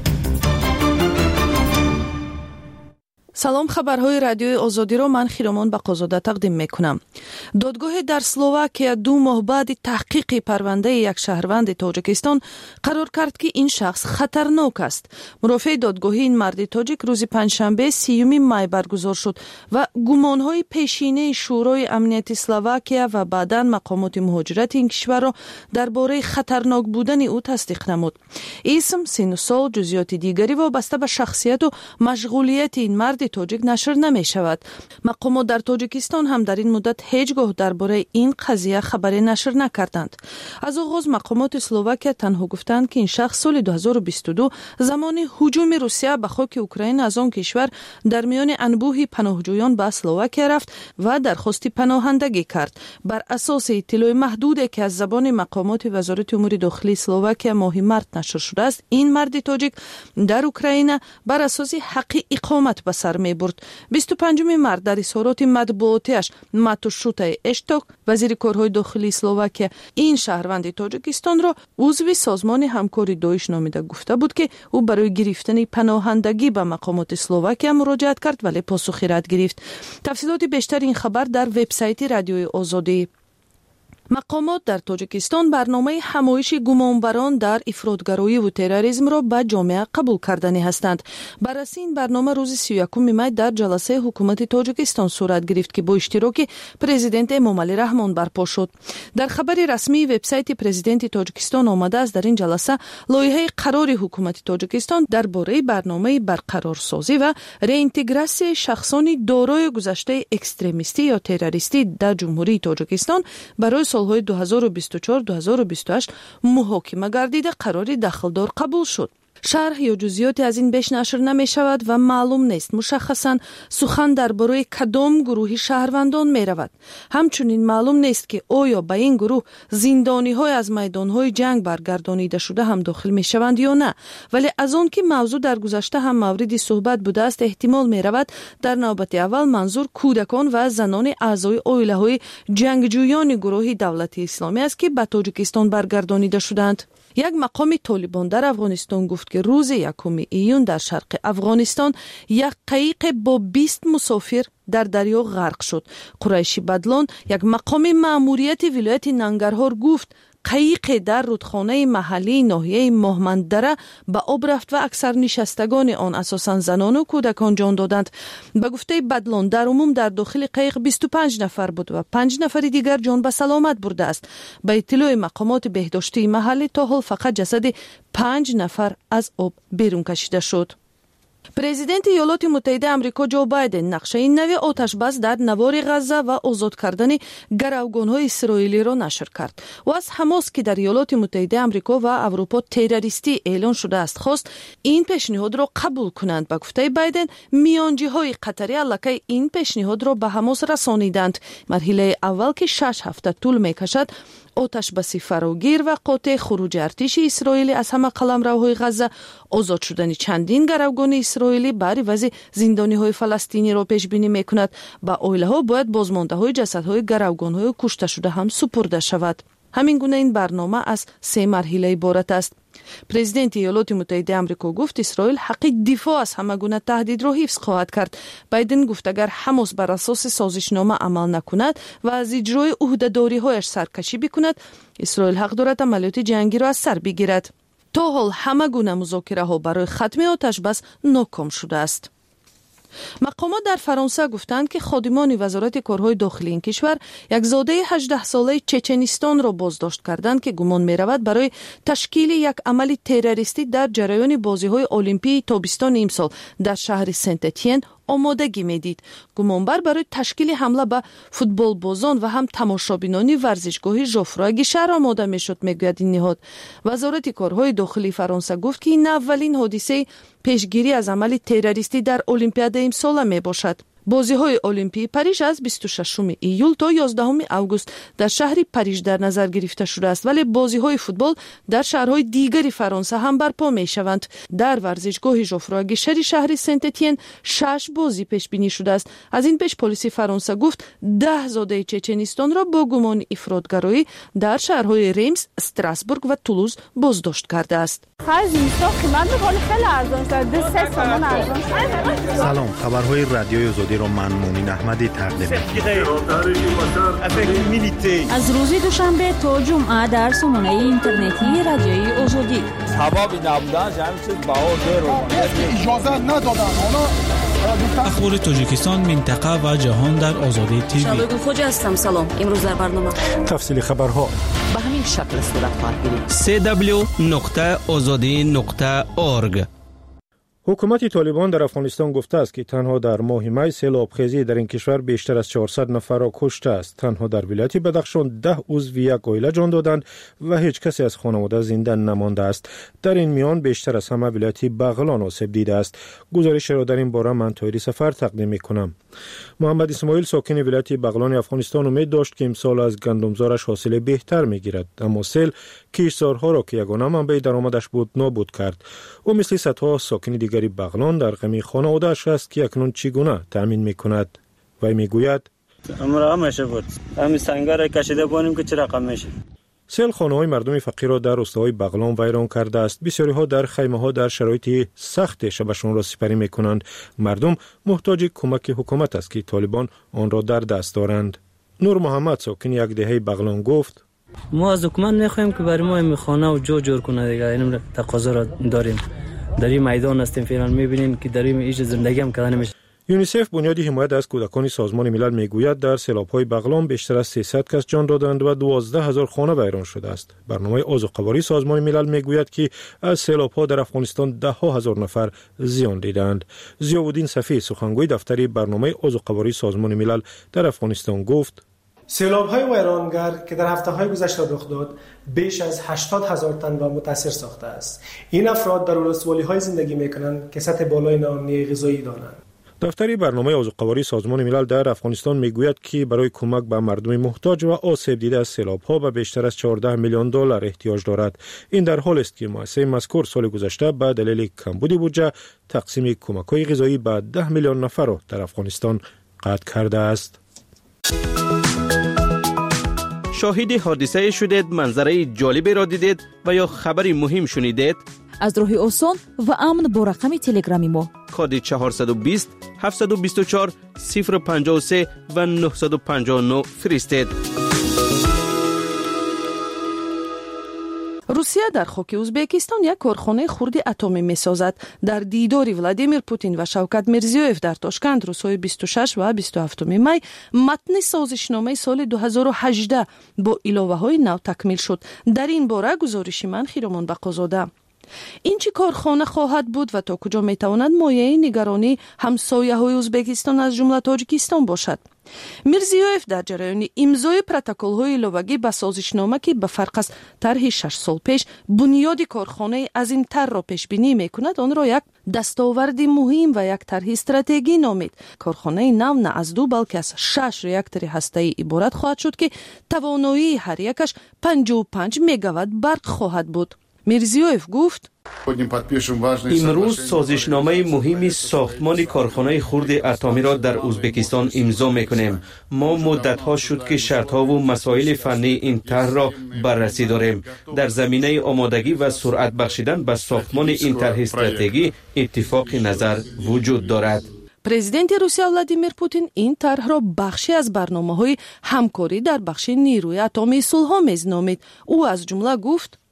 салом, хабарҳои радиои озодиро ман хиромон бақозода тақдим мекунам. додгоҳе дар Словакия ду моҳ баъди таҳқиқи парвандаи як шаҳрванди Тоҷикистон қарор кард, ки ин шахс хатарнок аст. мурофиаи додгоҳи ин марди тоҷик рӯзи панҷшанбе сеюми май баргузор шуд ва гумонҳои пешинаи шӯрои амнияти Словакия ва баъдан мақомоти муҳоҷирати ин кишварро дар бораи хатарнок будани ӯ тасдиқ намуд. исм, сину сол, ҷузъиёти дигари вобаста ба шахсияту машғулияти ин марди тоҷик нашр намешавад. мақомот дар Тоҷикистон ҳам дар ин муддат ҳеҷ гоҳ дар бораи ин қазия хабаре нашр накарданд. аз оғоз мақомоти Словакия танҳо гуфтанд, ки ин шахс соли дуҳазору бисту ду замони ҳуҷуми Русия ба хоки Украина аз он кишвар дар миёни анбӯҳи паноҳҷӯён ба Словакия рафт ва дархости паноҳандагӣ кард. бар асоси иттилои маҳдуде, ки аз забони мақомоти вазорати умури дохилии Словакия моҳи март нашр шудааст, ин марди тоҷик дар Украина бар асоси ҳаққи иқомат ба сар мебурд. бисту панҷуми март дар изҳороти матбуотиаш Матушутай Эшток, вазири корҳои дохилии Словакия, ин шаҳрванди Тоҷикистонро узви созмони ҳамкори Доиш номида гуфта буд, ки ӯ барои гирифтани паноҳандагӣ ба мақомоти Словакия муроҷиат кард, вале посухи рад гирифт. тафсилоти бештари ин хабар дар вебсайти радиои Озодӣ. мақомот дар Тоҷикистон барномаи ҳамоиши гумонбарон дар ифротгароиву терроризмро ба ҷомеа қабул карданӣ ҳастанд. барраси ин барнома рӯзи сию якуми май дар ҷаласаи ҳукумати Тоҷикистон сурат гирифт, ки бо иштироки президент Эмомалӣ Раҳмон барпо шуд. дар хабари расмии вебсайти президенти Тоҷикистон омадааст, дар ин ҷаласа лоиҳаи қарори ҳукумати Тоҷикистон дар бораи барномаи барқарорсозӣ ва реинтеграсияи шахсони дорои гузаштаи экстремистӣ ё террористӣ дар ҷумҳурии Тоҷикистон барои солҳои дуҳазору бисту чор - дуҳазору бисту ҳашт муҳокима гардида қарори дахлдор қабул шуд. шарҳ ё ҷузъиёте аз ин беш нашр намешавад ва маълум нест мушаххасан сухан дар бораи кадом гурӯҳи шаҳрвандон меравад. ҳамчунин маълум нест, ки оё ба ин гурӯҳ зиндониҳое аз майдонҳои ҷанг баргардонида шуда ҳам дохил мешаванд ё на. вале аз он ки мавзӯъ дар гузашта ҳам мавриди суҳбат будааст, эҳтимол меравад дар навбати аввал манзур кӯдакон ва занони аъзои оилаҳои ҷангҷӯёни гурӯҳи давлати исломӣ аст, ки ба Тоҷикистон баргардонида шуданд. як мақоми толибон дар Афғонистон гуфт, ки рӯзи якуми июн дар шарқи Афғонистон як қаиқе бо бист мусофир дар дарё ғарқ шуд. Қурайши Бадлон, як мақоми маъмурияти вилояти Нангарҳор гуфт, қаиқе дар рудхонаи маҳаллии ноҳияи Моҳманддара ба об рафт ва аксар нишастагони он асосан занону кӯдакон ҷон доданд. ба гуфтаи Бадлон, дар умум дар дохили қаиқ бисту панҷ нафар буд ва панҷ нафари дигар ҷон ба саломат бурдааст. ба иттилои мақомоти беҳдоштии маҳаллӣ то ҳол фақат ҷасади панҷ нафар аз об берун кашида шуд. президенти Иёлоти Муттаҳидаи Амрико Ҷо Байден нақшаи нави оташбас дар навори Ғазза ва озод кардани гаравгонҳои исроилиро нашр кард. ӯ аз ҳамос, ки дар Иёлоти Муттаҳидаи Амрико ва Аврупо террористӣ эълон шудааст, хост ин пешниҳодро қабул кунанд. ба гуфтаи Байден, миёнҷиҳои қатарӣ аллакай ин пешниҳодро ба ҳамос расониданд. марҳилаи аввал, ки шаш ҳафта тӯл мекашад, оташбаси фарогир ва қотеъ хуруҷи артиши Исроилӣ аз ҳама қаламравҳои Ғазза, озод шудани чандин гаравгони Исроилӣ бар ивази зиндониҳои фаластиниро пешбинӣ мекунад. ба оилаҳо бояд бозмондаҳои ҷасадҳои гаравгонҳои кушташуда ҳам супурда шавад. ҳамин гуна ин барнома аз се марҳила иборат аст. президенти Иёлоти Муттаҳидаи Амрико гуфт, Исроил ҳаққи дифоъ аз ҳама гуна таҳдидро ҳифз хоҳад кард. Байден гуфт, агар ҳамос бар асоси созишнома амал накунад ва аз иҷрои уҳдадориҳояш саркашӣ бикунад, Исроил ҳақ дорад амалиёти ҷангиро аз сар бигирад. то ҳол ҳама гуна музокираҳо барои хатми оташбас ноком шудааст. мақомот дар Фаронса гуфтанд, ки ходимони вазорати корҳои дохилии ин кишвар як зодаи ҳаждаҳсолаи Чеченистонро боздошт карданд, ки гумон меравад барои ташкили як амали террористӣ дар ҷараёни бозиҳои олимпии тобистони имсол дар шаҳри Сент-Этьен آمادگی میدید. گمانبر برای تشکیل حمله به فوتبال بازان و هم تماشابینان ورزشگاه ژوفرا گیشر آماده میشد، میگوید این نهاد. وزارت کارهای داخلی فرانسه گفت که این اولین حادثه پیشگیری از عمل تروریستی در المپیاد امسال می باشد. بازی‌های المپیایی پاریژ از بیست و ششم ایول تا یازدهم آگوست در شهر پاریژ در نظر گرفته شده است، ولی بازی‌های فوتبال در شهرهای دیگری فرانسه هم برپا می‌شوند. در ورزشگاه ژوفرا گیشر شهر سنت اتین شش بازی پیش بینی شده است. از این پیش پلیس فرانسه گفت ده زاده چچنستان را با گمان افراطگرایی در شهرهای ریمز، استراسبورگ و تولوز بازداشت کرده است. سلام، خبرهای رادیوی آزادی را من مومن احمدی تقدیم می‌کنم. از روز دوشنبه تا جمعه در سامانه اینترنتی رادیوی آزادی. سبب نبودن همین چیز باور اجازه ندادن. اخبار تاجیکستان، منطقه و جهان در آزادی تیوی. شالوی خوج هستم. سلام. امروز در برنامه تفصیل خبرها به همین شکل صورت خواهد گرفت. سی دبلیو نقطه آزادی نقطه اورگ. حکومت طالبان در افغانستان گفته است که تنها در ماه می سیلابخیزی در این کشور بیشتر از چهارصد نفر را کشته است. تنها در ولایت بدخشان ده عضو یک عائله جان دادند و هیچ کسی از خانواده زنده نمانده است. در این میان بیشتر از همه ولایت بغلان آسیب دیده است. گزارش را در این باره من طاهری سفر تقدیم می‌کنم. محمد اسماعیل ساکن ولایت بغلان افغانستان امید داشت که امسال از گندمزارش حاصل بهتر می‌گیرد، اما سیل کشتزارها را که یگانه منبع درآمدش بود نابود کرد. او مثل صدها ساکن دیگری بغلان در غم خانواده‌اش است که اکنون چگونه تأمین می‌کند. وی می‌گوید امرا میشه بود همین سنگر کشیده بونیم که چه رقم میشه. سیل خانه‌های مردم فقیر را در روستاهای بغلان ویران کرده است. بسیاری‌ها در خیمه‌ها در شرایط سخت شبشون را سپری می‌کنند. مردم محتاج کمک حکومت است که طالبان آن را در دست دارند. نور محمد ساکن یک دهه بغلان گفت ما از حکومت می‌خوایم که برای ما این خانه و جو جور کنه دیگه. این تقاضا را داریم. در این میدان هستیم فعلا می‌بینیم که در این ایج زندگی هم کردن نمیشه. یونیسف بنیاد حمایت از کودکان سازمان ملل میگوید در سیلاب‌های بغلان بیشتر از سیصد کس جان دادند و دوازده هزار خانه ویران شده است. برنامه آذوقه‌واری سازمان ملل میگوید که از سیلاب‌ها در افغانستان ده ها هزار نفر زیان دیدند. ضیاءالدین صفی سخنگوی دفتر برنامه آذوقه‌واری سازمان ملل در افغانستان گفت سیلاب‌های ویرانگر که در هفته‌های گذشته رخ داد بیش از هشتاد هزار تن و متاثر ساخته است. این افراد در ولسوالی‌های زندگی می‌کنند که سطح بالای ناامنی غذایی دارند. دفتر برنامه آذوقه‌واری سازمان ملل در افغانستان میگوید که برای کمک به مردم محتاج و آسیب دیده از سیلاب‌ها به بیشتر از چهارده میلیون دلار احتیاج دارد. این در حالی است که مؤسسه مذکور سال گذشته به دلیل کمبود بودجه تقسیم کمک‌های غذایی به ده میلیون نفر را در افغانستان قطع کرده است. شاهد حادثه شدید، منظره جالبی را دیدید و یا خبری مهم شنیدید؟ از راه آسان و امن با رقم تلگرامی ما کد چهارصد و بیست هفتصد و بیست و چهار صفر پنجاه و سه و نهصد و پنجاه و نه فرستید. روسیه در خاک ازبکستان یک کارخانه خرد اتمی می‌سازد. در دیداری ولادیمیر پوتین و شوکت میرزیوف در تاشکند روزهای بیست و شش و بیست و هفت می متن سازشنامه سال دو هزار و هجده با علاوه‌های نو تکمیل شد. در این باره گزارش من خیرمان بقازاده. این چی کارخانه خواهد بود و تا کجا میتواند مایه نگرانی همسایه‌های ازبکستان از جمله تاجیکستان باشد؟ میرزیوف در جریان امضای پروتکل‌های علاوه‌ای به سازشنامه که به فرق از طرح شش سال پیش بنیاد کارخانه عظیم‌تر را پیش بینی می‌کند، آن را یک دستاورد مهم و یک طرح استراتژی نامید. کارخانه نو نه از دو بلکه از شش ریاکتور هسته‌ای عبارت خواهد شد که توانایی هر یکش پنجاه و پنج مگاوات برق خواهد بود. میرزیوف گفت امروز سازشنامه مهمی ساختمان کارخانه خرد اتمی را در ازبکستان امضا میکنیم. ما مدت‌ها شد که شرط‌ها و مسائل فنی این طرح را بررسی داریم. در زمینه آمادگی و سرعت بخشیدن به ساختمان این طرح استراتژی اتفاق نظر وجود دارد. پرزیدنت روسیه ولادیمیر پوتین این طرح را بخشی از برنامه‌های همکاری در بخش نیروی اتمی صلح‌آمیز نامید. او از جمله گفت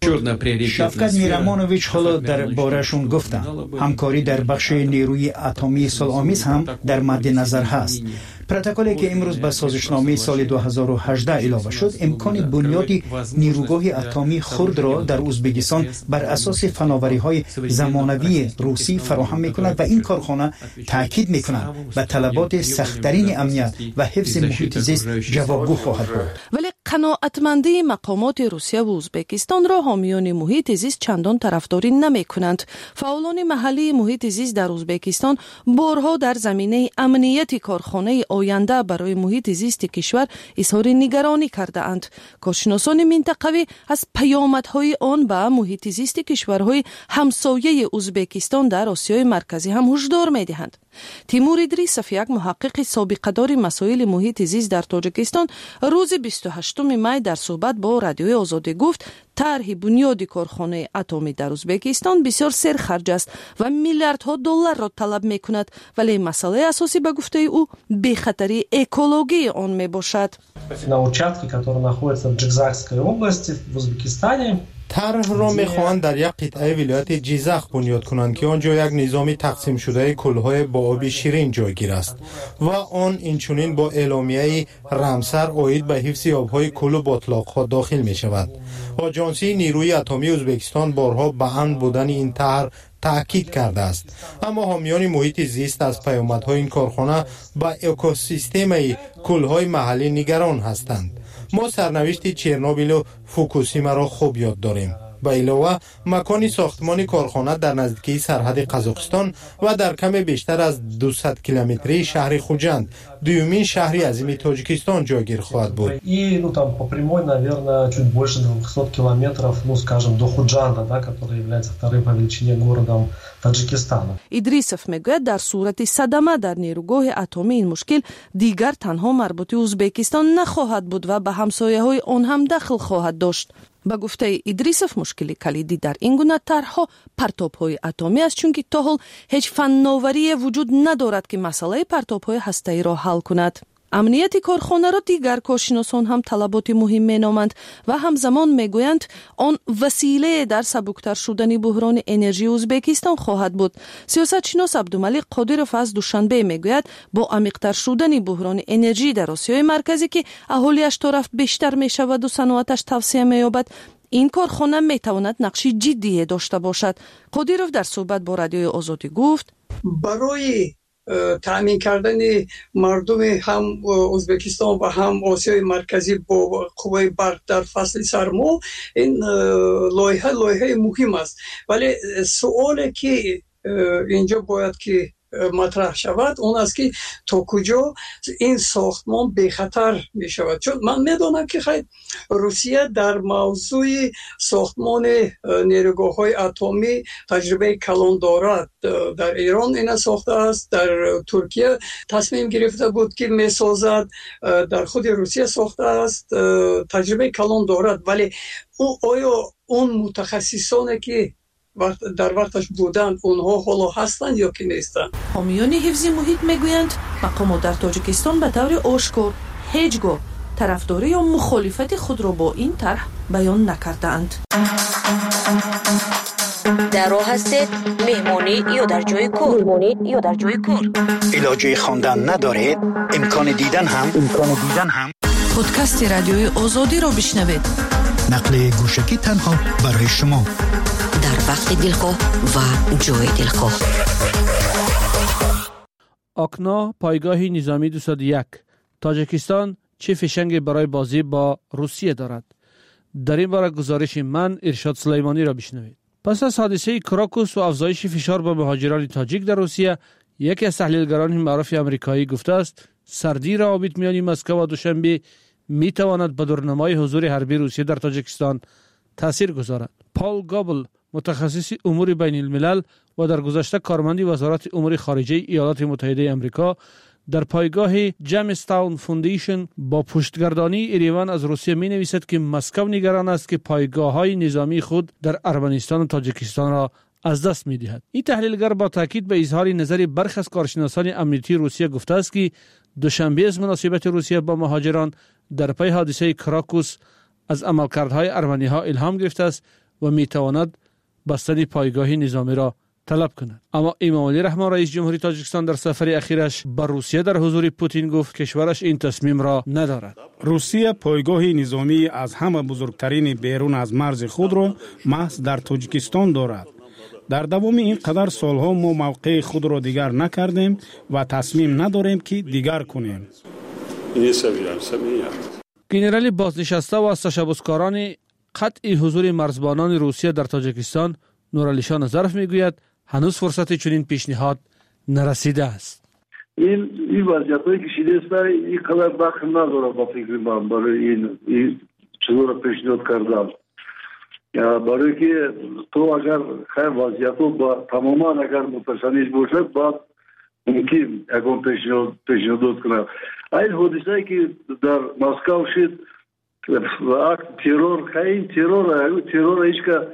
شفقت میرمانویچ حالا در بارشون گفتن همکاری در بخش نیروی اتمی صلح‌آمیز هم در مد نظر هست. پروتکلی که امروز به سازشنامه سال دو هزار و هجده اضافه شد امکان بنیادی نیروگاه اتمی خرد را در ازبکستان بر اساس فناوری‌های زمانوی روسی فراهم می‌کند و این کارخانه تاکید می‌کند به طلبات سخت‌ترین امنیت و حفظ محیط زیست جوابگو خواهد بود. ولی قناعتمندی مقامات روسیه و ازبکستان را حامیان محیط زیست چندان طرفداری نمی‌کنند. فعالان محلی محیط زیست در ازبکستان بارها در زمینه امنیت کارخانه آینده برای محیط زیست کشور اظهار نگرانی کرده اند. کارشناسان منطقوی از پیامدهای آن به محیط زیست کشورهای همسایه ازبکستان در آسیای مرکزی هم هشدار می‌دهند. تیمور ادریسوف یک محقق سابقه دار مسائل محیط زیست در تاجیکستان روز بیست و هشتم می در صحبت با رادیوی آزادی گفت طرح بنیاد کارخانه اتمی در ازبکستان بسیار سرخرج است و میلیاردها دلار را طلب می‌کند، ولی مسئله اساسی به گفته او بی‌خطری اکولوژی آن میباشد. На участке, который находится в Джигзакской области в Узбекистане, طرح را می‌خواهند در یک قطعه ولایت جیزخ بنیاد کنند که آنجا یک نظام تقسیم شده کل‌های با آب شیرین جایگیر است و آن اینچنین با اعلامیه رامسر عاید به حفظ آب‌های کل و بطلاق‌ها داخل می‌شود. آژانسی نیروی اتمی ازبکستان بارها به امن بودن این طرح تأکید کرده است، اما حامیان محیط زیست از پیامدهای این کارخانه به اکوسیستم کل‌های محلی نگران هستند. ما سرنوشت چرنوبیل و فوکوشیما را خوب یاد داریم. به علاوه مکان ساختمان کارخانه در نزدیکی سرحد قزاقستان و در کم بیشتر از دویست کیلومتری شهر خوجند، دومین شهری عظیم تاجیکستان جایگیر خواهد بود. И ну там по прямой, наверное, чуть больше двухсот километров, ну скажем, до Худжанда, да, который является вторым по величине городом Таджикистана. ادریسوف میگوید در صورت صدمه در نیروگاه اتمی این مشکل دیگر تنها مربوط به ازبکستان نخواهد بود و به همسایه‌های آن هم دخل خواهد داشت. با گفته ادریسوف مشکلی کلیدی در این گونه طرح‌ها پرتاب‌های اتمی است، چون که تا حال هیچ فناوری وجود ندارد که مسئله پرتاب‌های هسته‌ای را حل کند. امنیت کارخانه را دیگر کارشناسان هم طلبات مهم مینامند و همزمان میگویند آن وسیله در سبکتر شدن بحران انرژی ازبکستان خواهد بود. سیاستشناس عبدالملک قادرов از دوشنبه میگوید با عمیق‌تر شدن بحران انرژی در آسیای مرکزی که اهالیش تا رفت بیشتر میشود و صنعتش توسعه مییابد، این کارخانه میتواند نقشی جدی داشته باشد. قادرов در صحبت با رادیوی آزادی گفت برای تامین کردن مردم هم ازبکستان و هم آسیای مرکزی با قوه برق در فصل سرما این لایحه لایحه مهم است، ولی سوالی که اینجا باید که مطرح شود اون است که تا کجا این ساختمان بی خطر می شود. چون من میدونم که خیلی روسیه در موضوع ساختمان نیروگاه های اتمی تجربه کلان دارد. در ایران این ساخته است، در ترکیه تصمیم گرفته بود که می سازد، در خود روسیه ساخته است، تجربه کلان دارد، ولی او آیا اون متخصصانی که در وقتش بودند اونها حالا هستند یا که نیستند؟ حامیان حفظ محیط میگویند مقامات در تاجیکستان به طور آشکار هیچگاه طرفداری یا مخالفت خود را با این طرح بیان نکردند. در راه هستید مهمانی یا در جای کار مهمانی یا در جای کار علاجه خواندن ندارید، امکان دیدن هم امکان دیدن هم پادکست رادیوی آزادی را بشنوید. نقل گوشکی تنها برای شما در وقت دلخواه و جای دلخواه. آکنا پایگاه نظامی دویست و یک. تاجیکستان چه فشنگ برای بازی با روسیه دارد؟ در این باره گزارش من ارشاد سلیمانی را بشنوید. پس از حادثه کراکوس و افزایش فشار با مهاجران تاجیک در روسیه، یکی از تحلیلگران معروف آمریکایی گفته است سردی روابط میان مسکو و دوشنبه می تواند به دورنمای حضور حربی روسیه در تاجیکستان تاثیر گذارد. پال گابل، متخصص امور بین الملل و در گذشته کارمند وزارت امور خارجه ایالات متحده آمریکا، در پایگاه جیمستاون فوندیشن با پشتگردانی ایران از روسیه می نویسد که مسکو نگران است که پایگاه های نظامی خود در ارمنستان و تاجیکستان را از دست می دهد. این تحلیلگر با تاکید به اظهار نظر برخی از کارشناسان امنیتی روسیه گفته است که دوشنبه از مناسبت روسیه با مهاجران در پی حادثه کراکوس از عملکردهای ارمنی ها الهام گرفته است و میتواند بستن پایگاه نظامی را طلب کند. اما امامعلی رحمان رئیس جمهوری تاجیکستان در سفر اخیرش به روسیه در حضور پوتین گفت کشورش این تصمیم را ندارد. روسیه پایگاه نظامی از همه بزرگترین بیرون از مرز خود را محض در تاجیکستان دارد. در دوام این قدر سالها ما موقع خود را دیگر نکردیم و تصمیم نداریم که دیگر کنیم. گنرال بازنشسته و تشبثکاران قطع حضور مرزبانان روسیه در تاجیکستان نورعلیشان ظرف میگوید هنوز فرصت چنین پیشنهاد نرسیده است. این این وضعیتی که شده است این قدر وقت نداره با فکر من برای این این چطور پیشنهاد کردم. یا برای که تو اگر خیر وضعیتو با تماما اگر متسانیش باشد بعد ممکن اگر پیشنهاد پیشنهاد کنم. این حادثه‌ای که در مسکو شد و ترور خیلی ترور ترور ایش که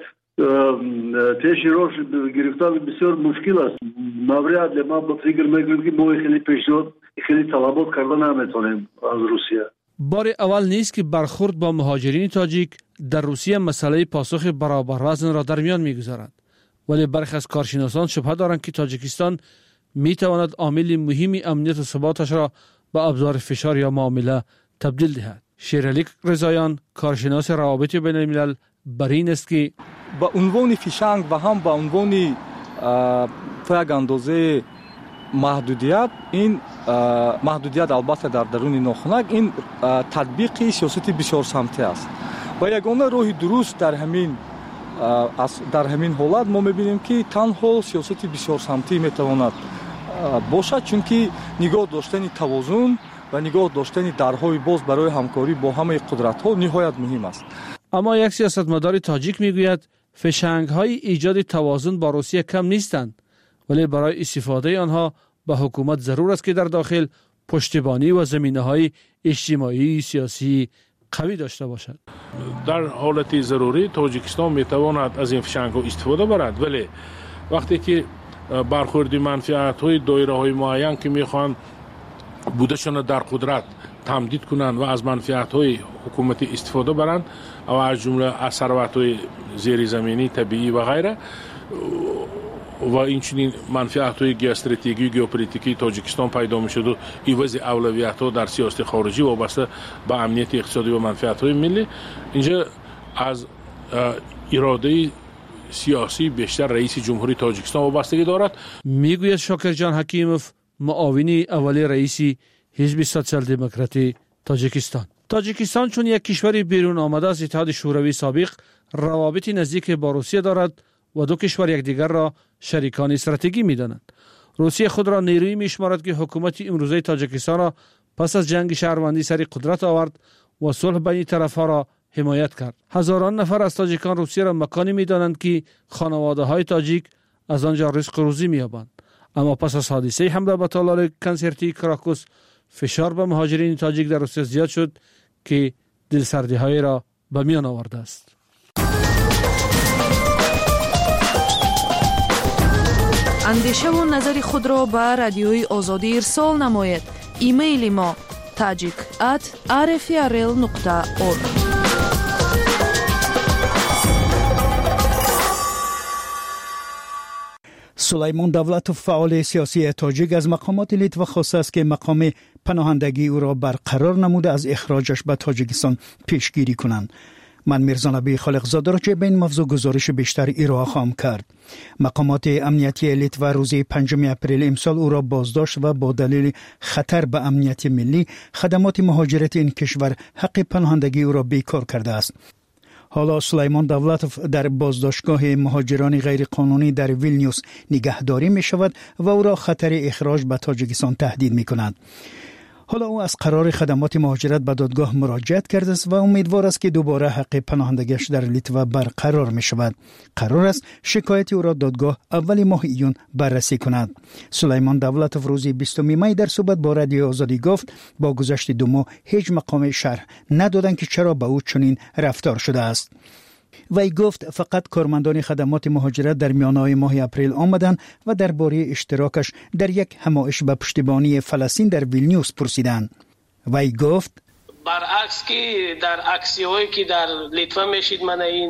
تیشی روش گرفتن بسیار مشکل است. مورد ما با فکر میکنیم که ما خیلی پیشنهاد خیلی طلبات کردن نمیتونیم از روسیه. بار اول نیست که برخورد با مهاجرین تاجیک در روسیه مسئله پاسخ برابر وزن را در میان میگذارد، ولی برخی از کارشناسان شبهه دارند که تاجیکستان میتواند عامل مهم امنیت و ثباتش را به ابزار فشار یا معامله تبدیل دهد. شیرعلی رضاییان کارشناس روابط بین الملل بر این است که با عنوان فیشنگ و هم با عنوان تا یک اندازه محدودیت، این محدودیت البته در درون ناخنک این تطبیق سیاست بسیار سمتی است و یگانه راه درست در همین در همین حالت ما میبینیم که تنها سیاست بسیار سمتی میتواند باشد، چون که نگاه داشتن توازن و نگاه داشتن درهای باز برای همکاری با همه قدرت‌ها نهایت مهم است. اما یک سیاستمدار تاجیک میگوید فشنگ‌های ایجاد توازن با روسیه کم نیستند، ولی برای استفاده آنها به حکومت ضرور است که در داخل پشتیبانی و زمینه‌های اجتماعی سیاسی قوی داشته باشد. در حالت ضروری تاجیکستان میتواند از این فشنگ‌ها استفاده برد، ولی وقتی که برخوردی منفعت‌های دایره‌های معین که میخوان بودشان در قدرت تمدید کنند و از منفعت‌های حکومتی استفاده برند و از جمله از ثروت‌های زیرزمینی طبیعی و غیره و این چنین منفعت‌های گیوستراتژیکی ژئوپلیتیکی تاجیکستان پیدا می‌شد و عوض اولویت‌ها در سیاست خارجی وابسته به امنیت اقتصادی و منفعت‌های ملی، اینجا از اراده سیاسی بیشتر رئیس جمهوری تاجیکستان وابستگی دارد. میگوید شاکرجان حکیموف معاونی اولی رئیس حزب سوسیال دموکراتی تاجیکستان. تاجیکستان چون یک کشور بیرون آمده از اتحاد شوروی سابق روابط نزدیک با روسیه دارد و دو کشور یکدیگر را شریکان استراتژیکی می‌دانند. روسیه خود را نیرویی می‌شمارد که حکومت امروزه تاجیکستان را پس از جنگ شهروندی سر قدرت آورد و صلح بین طرف‌ها را حمایت کرد. هزاران نفر از تاجیکان روسیه را مکانی می‌دانند که خانواده‌های تاجیک از آنجا رزق و روزی می‌یابند. اما پس از حادثه حمله به تالار کنسرتی کراکوس فشار به مهاجرین تاجیک در روسیه زیاد شد که دلسردی‌های را به میان آورده است. اندیشه و نظر خود را به رادیوی آزادی ارسال نماید. ایمیل ما tajik at r f r l nokta org. سلیمان دولتوف فعال سیاسی تاجیک از مقامات لیتوا خواسته است که مقام پناهندگی او را برقرار نموده از اخراجش به تاجیکستان پیشگیری کنند. من میرزا نبی خالقزاده را چه به این موضوع گزارش بیشتر ارائه خواهم کرد. مقامات امنیتی لیتوا روز پنجم اپریل امسال او را بازداشت و با دلیل خطر به امنیت ملی خدمات مهاجرت این کشور حق پناهندگی او را بیکار کرده است. حالا سلیمان دولتوف در بازداشتگاه مهاجران غیرقانونی در ویلنیوس نگهداری می شود و او را خطر اخراج به تاجیکستان تهدید می کند. حالا او از قرار خدمات مهاجرت به دادگاه مراجعت کرده است و امیدوار است که دوباره حق پناهندگیش در لیتوا برقرار می شود. قرار است شکایت او را دادگاه اول ماه ایون بررسی کند. سلیمان دولتوف روز بیستم می در صحبت با رادیو آزادی گفت با گذشت دو ماه هیچ مقام شرح ندادند که چرا به او چنین رفتار شده است. وی گفت فقط کارمندان خدمات مهاجرت در میانه ماه اپریل آمدند و درباره اشتراکش در یک همایش به پشتیبانی فلسطین در ویلنیوس پرسیدند. وی گفت برعکس که در عکسی هایی که در لیتوا میشید من این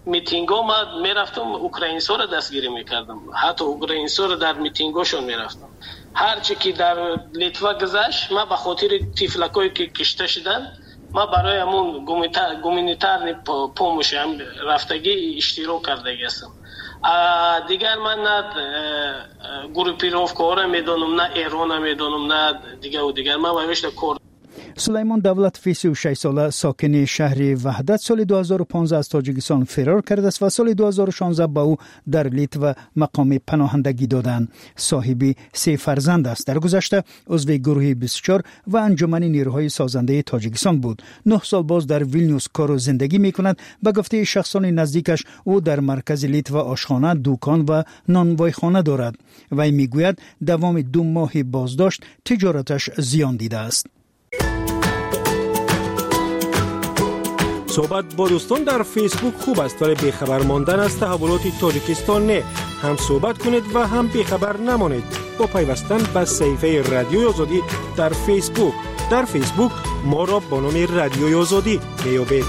میتینگا ما میرفتم اوکراینسا رو دستگیری میکردم، حتی اوکراینسا رو در میتینگاشون میرفتم. هرچی که در لیتوا گذشت ما به خاطر تیفلکایی که کشته شدن ما برای همون گومینیتار پومش هم رفتگی اشتراک کرده هستم. دیگر من نه گروپیروفکا را میدونم، نه ایران میدونم، نه دیگر و دیگر. من باید کار. سلیمان دولت سی و شش ساله ساکن شهر وحدت سال دو هزار و پانزده از تاجیکستان فرار کرده است و سال دو هزار و شانزده به او در لیتوا مقام پناهندگی دادند. صاحب سه فرزند است. در گذشته عضو گروه بیست و چهار و انجمن نیروهای سازنده تاجیکستان بود. نه سال باز در ویلنیوس کار و زندگی می کند. به گفته شخصان نزدیکش او در مرکز لیتوا آشخانه، دکان و نانوایخانه دارد. وی می گوید دوام دو ماه بازداشت تجارتش زیان دیده است. صحبت با دوستان در فیسبوک خوب است ولی بیخبر ماندن از تحولات تاجیکستان نه. هم صحبت کنید و هم بیخبر نمانید با پیوستن به صفحه رادیوی آزادی در فیسبوک. در فیسبوک ما را با نام رادیوی آزادی میابید.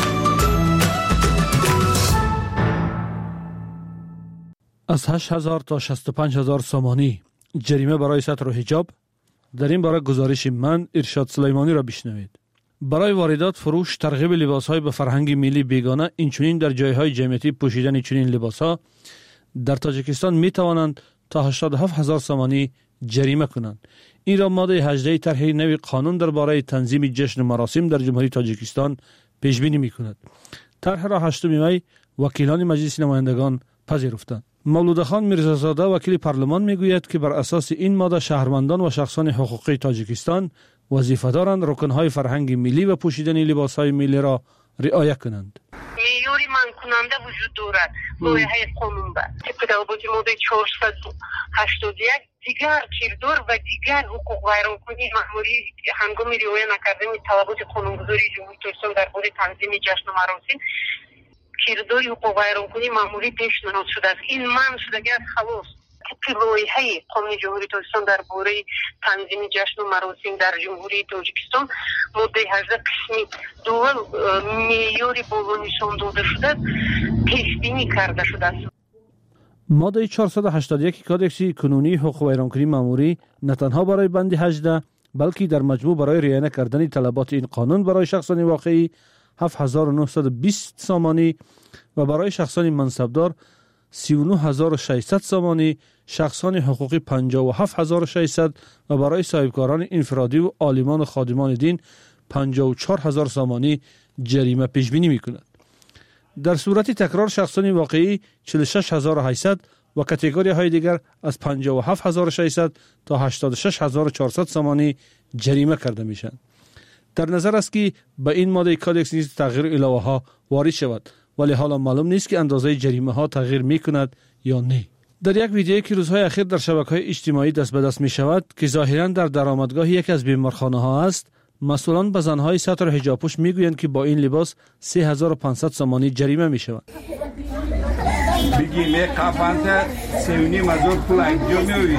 از هشت هزار تا شصت و پنج هزار سامانی جریمه برای ستر و حجاب. در این باره گزارش من ارشاد سلیمانی را بشنوید. برای واردات، فروش، ترغیب لباس‌های به فرهنگ ملی بیگانه، اینچنین در جای‌های جمعیتی پوشیدن چنین لباس‌ها در تاجیکستان می‌توانند تا هشتاد و هفت هزار سامانی جریمه کنند. این را ماده هجده طرح نوی قانون درباره تنظیم جشن و مراسم در جمهوری تاجیکستان پیش بینی می‌کند. طرح را هشتم می وکیلان مجلس نمایندگان پذیرفتند. مولود خان میرزازاده وکیل پارلمان میگوید که بر اساس این ماده شهروندان و شخصان حقوقی تاجیکستان وظیفه دارند رکن‌های فرهنگ ملی و پوشیدن لباس‌های ملی را رعایت کنند. معیاری منع کننده وجود دارد لایحه قانون بر طبق ضوابط ماده چهارصد و هشتاد و یک دیگر کردار و دیگر حقوق ویرانکنی مأموری هنگام رعایت نکردن طلبات قانونگذاری جمهوری تاجیکستان درباره تنظیم جشن و مراسم کردار حقوق ویرانکنی مأموری پیشنهاد شده است. این منع شدگی است. خلاص طبق لایحه قانون جمهوری تاجیکستان درباره تنظیم جشن و مراسم در جمهوری تاجیکستان ماده هجده قسمی دول معیار بالا نشان داده شده پیش بینی کرده شده است. ماده چهارصد و هشتاد و یک کادکس کنونی حقوق ویرانکنی مأموری نه تنها برای بند هجده بلکه در مجموع برای رعایت کردن طلبات این قانون برای شخصان واقعی هفت هزار و نهصد و بیست سامانی و برای شخصان منصبدار سی و نه هزار و ششصد سامانی، شخصان حقوقی پنجاه و هفت هزار و ششصد و برای صاحبکاران انفرادی و عالمان و خادمان دین پنجاه و چهار هزار سامانی جریمه پیش بینی می‌کند. در صورت تکرار شخصان واقعی چهل و شش هزار و هشتصد و کاتگوری‌های دیگر از پنجاه و هفت هزار و ششصد تا هشتاد و شش هزار و چهارصد سامانی جریمه کرده میشن. در نظر است که به این ماده کادکس نیز تغییر علاوه ها وارد شود، ولی حالا معلوم نیست که اندازه جریمه ها تغییر می کند یا نه. در یک ویدیویی که روزهای اخیر در شبکه‌های اجتماعی دست به دست می شود که ظاهراً در درآمدگاه یکی از بیمارخانه ها است، مسئولان به زنهای ستر و حجاب پوش می گویند که با این لباس سه هزار و پانصد سامانی جریمه می شود. بگی می قفانت سیونی مزور پول اینجا میوی.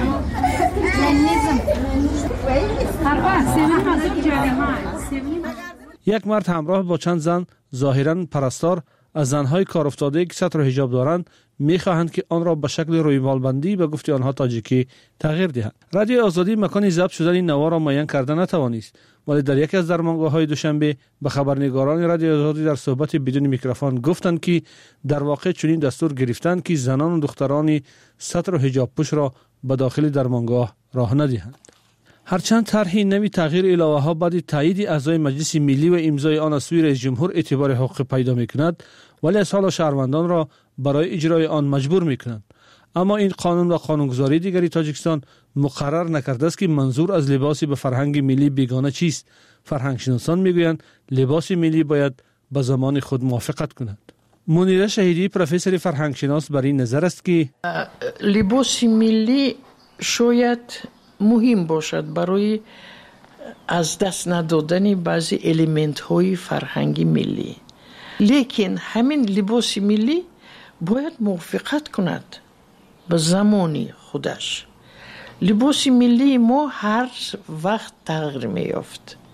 یک مرد همراه با چند زن ظاهراً پرستار از زنهای کار افتاده که ستر و حجاب دارند میخواهند که آن را به شکل رویمالبندی به گفته آنها تاجیکی تغییر دهند. رادیو آزادی مکان ضبط شدن این نوا را معین کرده نتوانست، ولی در یکی از درمانگاه‌های دوشنبه به خبرنگاران رادیو آزادی در صحبت بدون میکروفون گفتند که در واقع چنین دستور گرفتند که زنان و دختران ستر و حجاب پوش را به داخل درمانگاه راه ندهند. هرچند طرح نوی تغییر علاوه ها بعد تایید اعضای مجلس ملی و امضای آن از سوی رئیس جمهور اعتبار حقوقی پیدا می‌کند، ولی از حال شهروندان را برای اجرای آن مجبور می‌کند. اما این قانون و قانونگذاری دیگری تاجیکستان مقرر نکرده است که منظور از لباسی به فرهنگ ملی بیگانه چیست. فرهنگ شناسان میگویند لباس ملی باید به زمان خود موافقت کند. منیره شهیدی پروفسور فرهنگ شناس بر این نظر است که لباس ملی شاید مهم باشد برای از دست ندادن بعضی الیمنت های فرهنگی ملی، لیکن همین لباس ملی باید موافقت کند به زمانی خودش. لباس ملی ما هر وقت تغییر می‌یافت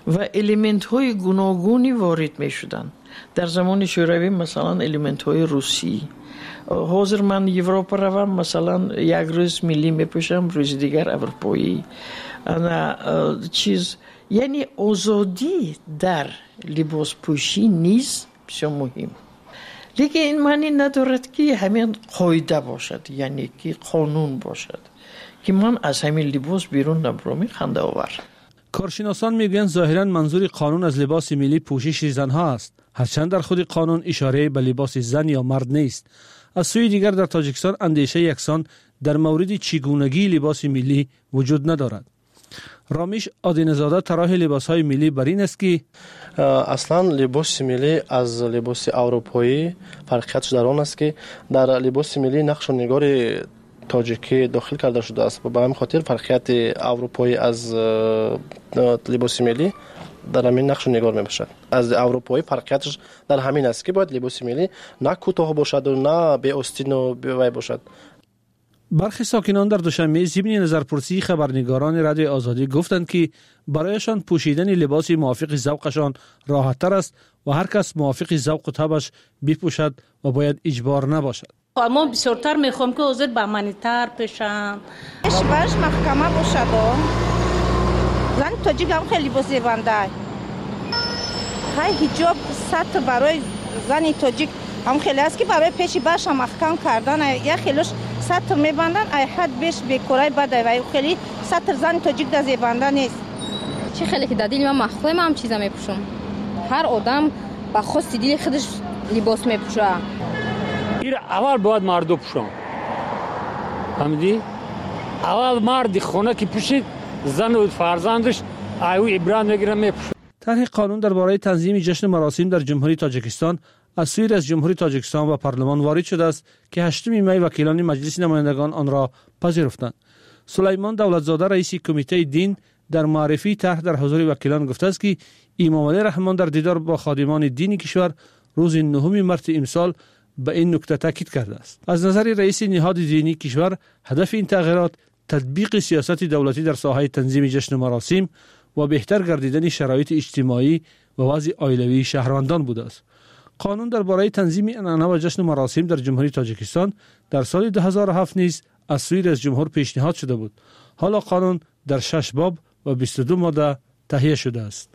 و الیمنت های گوناگونی وارد می شدن. در زمان شوروی مثلا الیمنت های روسی، حاضر من یوروپا روم مثلا یک روز ملی میپوشم، روز دیگر اروپایی. انا چیز یعنی آزادی در لباس پوشی نیز بسیار مهم. لیکن این معنی ندارد که همین قاعده باشد، یعنی که قانون باشد که من از همین لباس بیرون نبرم. خنده آور. کارشناسان میگویند ظاهرا منظور قانون از لباس ملی پوشش زنها است، هرچند در خود قانون اشاره به لباس زن یا مرد نیست. از سوی دیگر در تاجیکستان اندیشه یکسان در مورد چگونگی لباس ملی وجود ندارد. رامیش آدینزاده طراح لباس‌های ملی بر این است که اصلا لباس ملی از لباس اروپایی فرقیتش در آن است که در لباس ملی نقش و نگار تاجیکی داخل کرده شده است. به همین خاطر فرقیت اروپایی از لباس ملی در همین نقش و نگار میباشد. از اروپایی فرقیتش در همین است که باید لباس ملی نه کوتاه باشد و نه بی آستین و بی وی باشد. برخی ساکنان در دوشنبه ضمن نظرپرسی خبرنگاران رادیو آزادی گفتند که برایشان پوشیدن لباس موافق ذوقشان راحت تر است و هر کس موافق ذوق و طبعش بپوشد و باید اجبار نباشد. اما بسیارتر میخوام که حاضر با منیتر پیشم اشبارش محکمه باشد و زن تاجیک هم خیلی لباس زیبنده های حجاب سطح برای زن تاجیک هم خیلی است که برای پیشی برش هم محکم کردن یا خیلیش سطر میبندن ای حد بیش بیکورای بده و خیلی سطر زن تاجیک در زیبنده نیست. چه خیلی که دادیل من مخفی من هم چیزا میپوشم. هر آدم با خواست دیل خودش لباس میپوشه. این اول باید مردو پوشم. فهمیدی؟ اول مرد خونه که پوشید زن و فرزندش ایو عبرت میگیره میپوشه. طرح قانون درباره تنظیم جشن مراسم در جمهوری تاجیکستان از سوی رئیس جمهوری تاجیکستان و پارلمان وارد شده است که هشتم می وکیلان مجلس نمایندگان آن را پذیرفتند. سلیمان دولتزاده رئیس کمیته دین در معرفی طرح در حضور وکیلان گفته است که امام علی رحمان در دیدار با خادمان دینی کشور روز نهم مارس امسال به این نکته تاکید کرده است. از نظر رئیس نهاد دینی کشور هدف این تغییرات تطبیق سیاست دولتی در ساحه تنظیم جشن مراسم و بهتر گردیدن شرایط اجتماعی و وضع عائلوی شهروندان بوده است. قانون درباره تنظیم عنعنه و جشن مراسم در جمهوری تاجیکستان در سال دو هزار و هفت نیز از سوی رئیس جمهور پیشنهاد شده بود. حالا قانون در شش باب و بیست و دو ماده تهیه شده است.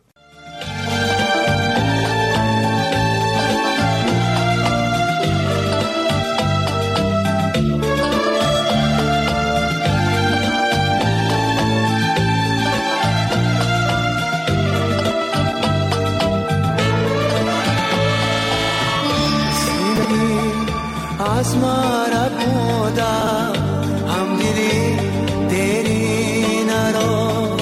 از مرا بودا هم دیدی دیری نرا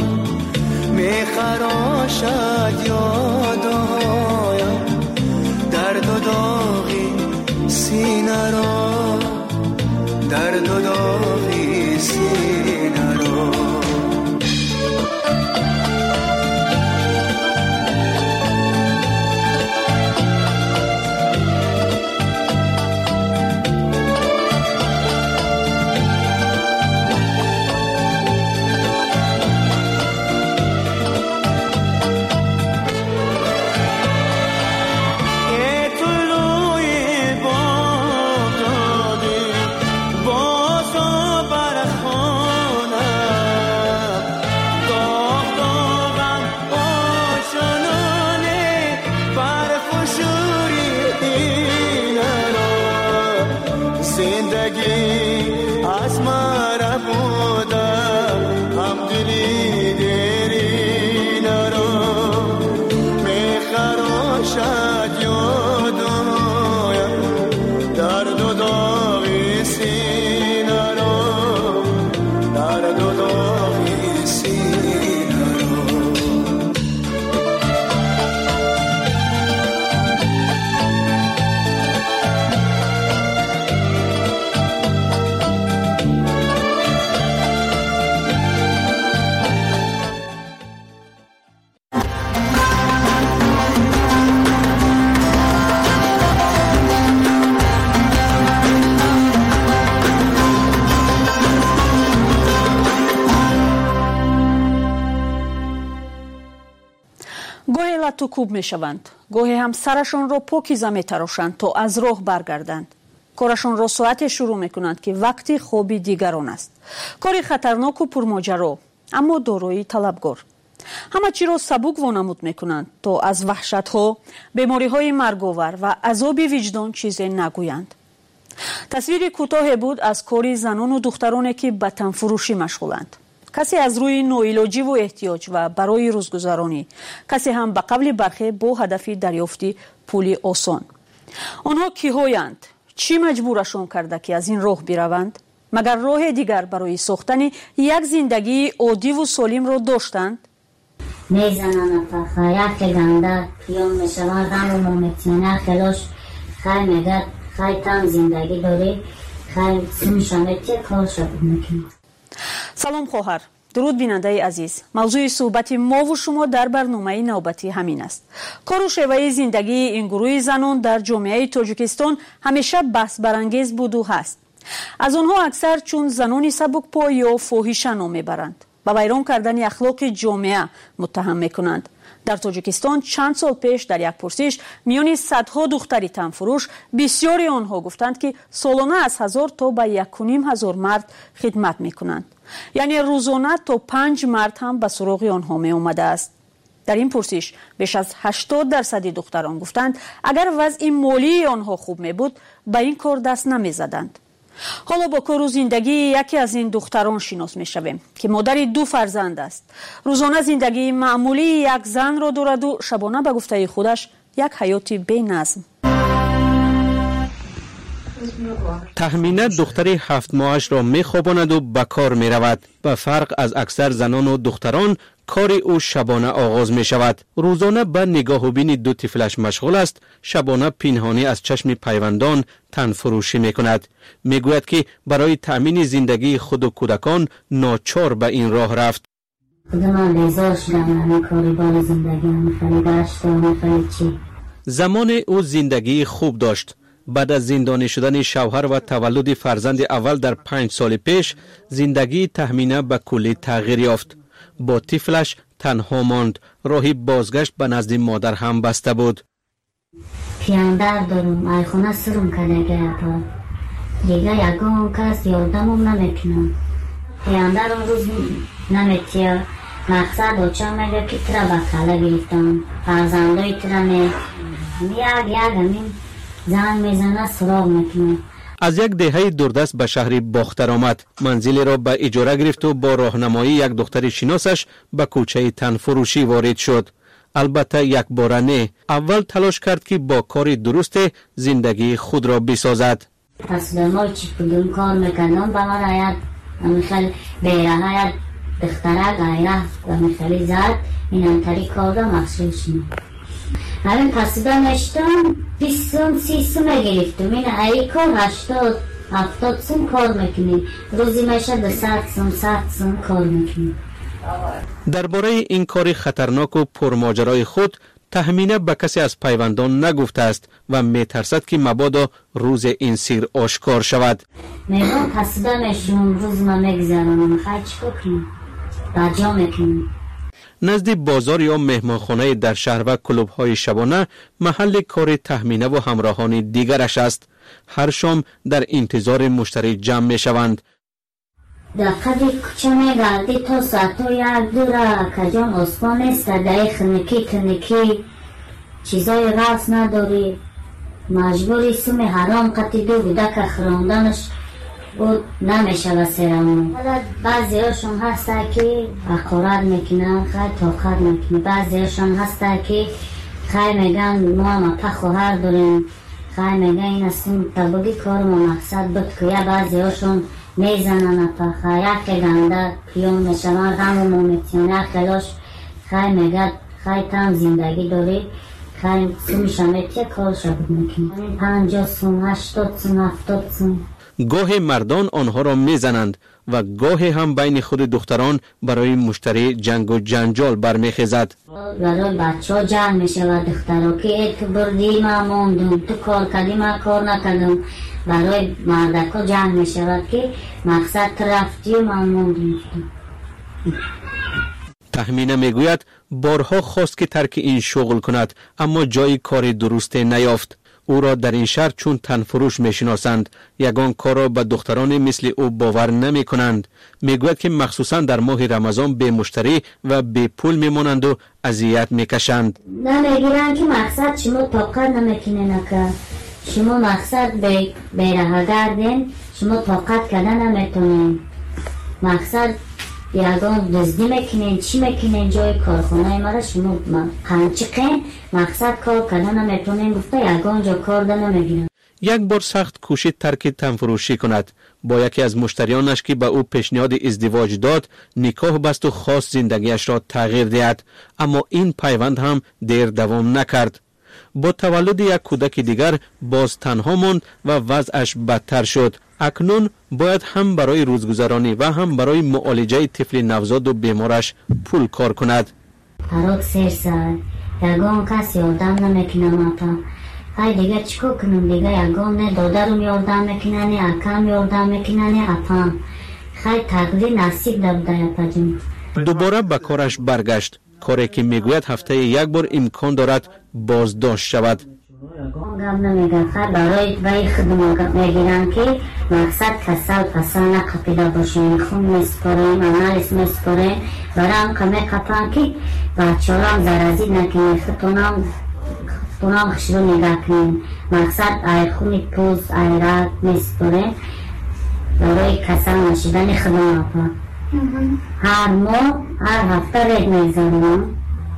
میخراشد یادایم درد و داغی سینه را درد و داغی سینه را خط و کوب می شوند. گاهی هم سرشان را پاکیزه می تراشند تا از راه برگردند. کارشان را ساعت شروع می کنند که وقتی خوابی دیگران است. کاری خطرناک و پرماجرا، اما دارایی طلبگار. همه چی را سبک وانمود می کنند تا از وحشت ها، بیماری های مرگاور و عذاب وجدان چیزی نگویند. تصویر کوتاه بود از کاری زنان و دخترانی که به تن فروشی مشغولند. کسی از روی نوعلاجی و احتیاج و برای روزگذرانی، کسی هم به قبل برخی با هدف دریافتی پولی آسان. آنها کی‌هایند؟ چی مجبورشان کرده که از این راه بروند؟ مگر راه دیگر برای ساختن یک زندگی عادی و سالم را داشتند؟ میزنن پخا یک گنده پیام میشوند غم و ممتینه خلاش خیلی میگد خیلی تم زندگی داری خیلی سمشمتی کار شد میکنه. سلام خواهر، درود بیننده عزیز. موضوع صحبت ما و شما در برنامه نوبتی همین است. کار و شیوه زندگی این گروه زنان در جامعه تاجیکستان همیشه بحث برانگیز بود و هست. از آنها اکثر چون زنان سبکپا یا فاحشه نام میبرند، با ویران کردن اخلاق جامعه متهم میکنند. در تاجیکستان چند سال پیش در یک پرسش میان صدها دختری تنفروش بسیاری آنها گفتند که سالانه از هزار تا به یک و نیم هزار مرد خدمت میکنند. یعنی روزانه تا پنج مرد هم به سراغ آنها می آمده است. در این پرسش بیش از هشتاد درصد دختران گفتند اگر وضع مالی آنها خوب می بود به این کار دست نمی زدند. حالا با کار و زندگی یکی از این دختران شناس می شویم که مادر دو فرزند است. روزانه زندگی معمولی یک زن را دارد و شبانه به گفته خودش یک حیات بی نظم. تهمینه دختری هفت ماهش را می خواباند و به کار می رود. به فرق از اکثر زنان و دختران کار او شبانه آغاز می شود. روزانه به نگاه و بین دو طفلش مشغول است. شبانه پنهانی از چشم پیوندان تن فروشی می کند. می گوید که برای تأمین زندگی خود و کودکان ناچار به این راه رفت. زمان او زندگی خوب داشت. بعد از زندانی شدن شوهر و تولد فرزند اول در پنج سال پیش زندگی تهمینه به کلی تغییر یافت. با طفلش تنها ماند. راهی بازگشت به نزد مادر هم بسته بود. پیاندر دارم ایخونه سرم کدگه اپا دیگه یکم کس یادمم نمیکنم. پیاندر اون روز نمیتیا مقصد اوچا میگه که ترا بکاله گرفتم فرزندای ترا می یک یک همین زن میزنه سراغ میکنه. از یک دهه دوردست به شهر باختر آمد. منزلی را به اجاره گرفت و با راهنمایی یک دختر شناسش به کوچه تنفروشی وارد شد. البته یک بار نه. اول تلاش کرد که با کار درست زندگی خود را بسازد. پس در ما چی کدوم کار میکنم با من آید میخوال بیره های دختره غیره و میخوالی زد این انتری کار را مخصوص شد. همین قصیده نشتم بیست سوم سی سوم گرفتم. این ای کار هشتاد هفتاد سوم کار میکنی. روزی میشه دو صد سوم صد سوم کار میکنی. درباره این کار خطرناک و پرماجرای خود تهمینه به کسی از پیوندان نگفته است و میترسد که مبادا روز این سیر آشکار شود. میگم قصیده میشم روز ما میگذرم خیلی چکو کنم بجا میکنم. نزد بازار یا مهمانخانه در شهر و کلوب های شبانه محل کار تهمینه و همراهان دیگرش است. هر شام در انتظار مشتری جمع می شوند. در قدر کچه می گردی تا ساعتو یک دوره کجان اسپان است در خنکی کنکی چیزای راست نداری مجبوری سوم حرام قطی دو بوده که خراندنش بود نمیشه وسیرمون. بعضی هاشون هسته که اقارت میکنن خیلی طاقت میکنه. بعضی هاشون هسته که خیلی میگن ما هم پخوهر داریم خیلی میگن این هستیم تباگی کار ما مقصد بود که یا بعضی هاشون میزنن پخه یک گنده پیون میشون غم و مومیتیونه خلاش خیلی میگن خیلی تم زندگی داری خیلی سومیشمیتی کار شد میکنه. پنجاه سوم هشتاد سوم هفتاد سوم. گاه مردان آنها را میزنند و گاه هم بین خود دختران برای مشتری جنگ و جنجال برمیخیزد. برای بچه ها جنگ میشه و دخترها که تو بردی ما موندم تو کار کردی ما کار نکردم. برای مردک ها جنگ میشه که مقصد رفتی و ما موندم. تهمینه میگوید بارها خواست که ترک این شغل کند اما جای کار درست نیافت. او را در این شهر چون تنفروش میشناسند. یگان کار را به دختران مثل او باور نمی کنند. میگوید که مخصوصا در ماه رمضان به مشتری و به پول میمانند و اذیت میکشند. نمیگیرن که مقصد شما طاقت نمیکنه نکرد. شما مقصد به بیره گردین شما طاقت کردن نمیتونین. مقصد یگان دزدی میکنین چی میکنین جای کارخانه ما را شما قنچقین مقصد کار کردن نمیتونین گفته یگان جا کار ده نمیگیرن. یک بار سخت کوشید ترک تنفروشی کند. با یکی از مشتریانش که به او پیشنهاد ازدواج داد نکاح بست و خواست زندگیش را تغییر دهد اما این پیوند هم دیر دوام نکرد. با تولد یک کودک دیگر باز تنها ماند و وضعش بدتر شد. اکنون باید هم برای روزگذرانی و هم برای معالجه طفل نوزاد و بیمارش پول کار کند. پراک سیر سر یگان کسی یاردم نمیکنه ماتا. های دیگه چکو کنم دیگه یگان نه دادرم یاردم میکنه نه اکم یاردم میکنه نه اپام. خیلی تقدیر نصیب دبده یپجم. دوباره به کارش برگشت. کاری که میگوید هفته یک بار امکان دارد بازداشت شود. گم نمیگه خیلی برای وی خدمت میگیرن که مقصد کسل پسل نقپیده باشین خون میسپاریم عملس میسپاریم برام کمی کپن که بچه هم زرازی نکنی خطونام خطونام خشرو نگه کنیم مقصد ای خونی پوز ای رد میسپاریم برای کسل نشیدن خدمت هر ماه هر هفته رید میزنیم.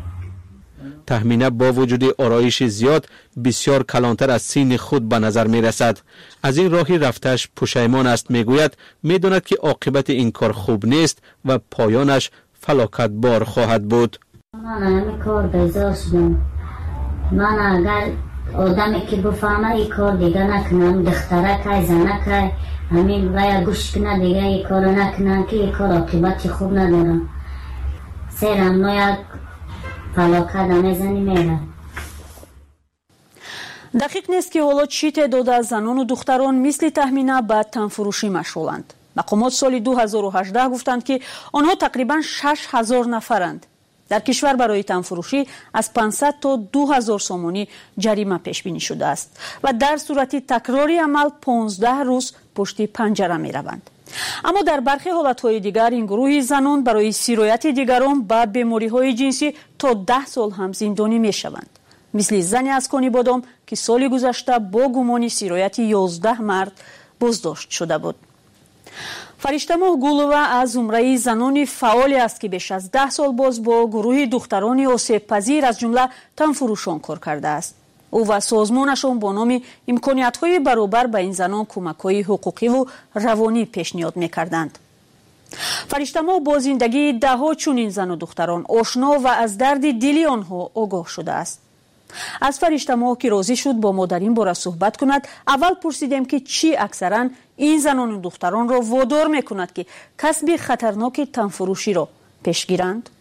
تهمینه با وجود آرایش زیاد بسیار کلانتر از سین خود به نظر می رسد. از این راهی رفتش پشیمان است. می گوید می داند که عاقبت این کار خوب نیست و پایانش فلاکت بار خواهد بود. من همین کار بیزار شدم. من اگر آدمی که بفهمه این کار دیگه نکنم دختره که زنه که همین ویا گوش کنه دیگه این کار نکنم که این کار عاقبت خوب ندارم. سرم ناید دقیق نیست که حالا چی تعداد از زنان و دختران مثل تهمینه به تنفروشی مشغولند. مقامات سال دو هزار و هجده گفتند که آنها تقریبا شش هزار نفرند. در کشور برای تنفروشی از پانصد تا دو هزار سومانی جریمه پیش بینی شده است و در صورت تکراری عمل پانزده روز پشت پنجره می روند. اما در برخی حالتهای دیگر این گروه زنان برای سیرایت دیگران با بیماری‌های جنسی تا ده سال هم زندانی می‌شوند. مثل زنی از کنی بادام که سال گذشته با گمان سیرایت یازده مرد بازداشت شده بود. فرشته‌ماه گولووا از زمره زنان فعالی است که بیش از ده سال باز با گروه دختران آسیب پذیر از جمله تنفروشان کار کرده است. او و سازمانشان با نام امکانیت‌های برابر به این زنان کمک‌های حقوقی و روانی پیشنهاد می‌کردند. فرشته‌ماه با زندگی ده‌ها چنین زن و دختران آشنا و از درد دلی آنها آگاه شده است. از فرشته‌ماه که راضی شد با ما در این باره صحبت کند، اول پرسیدیم که چی اکثراً این زنان و دختران را وادار می‌کند که کسب خطرناک تنفروشی را پیش گیرند.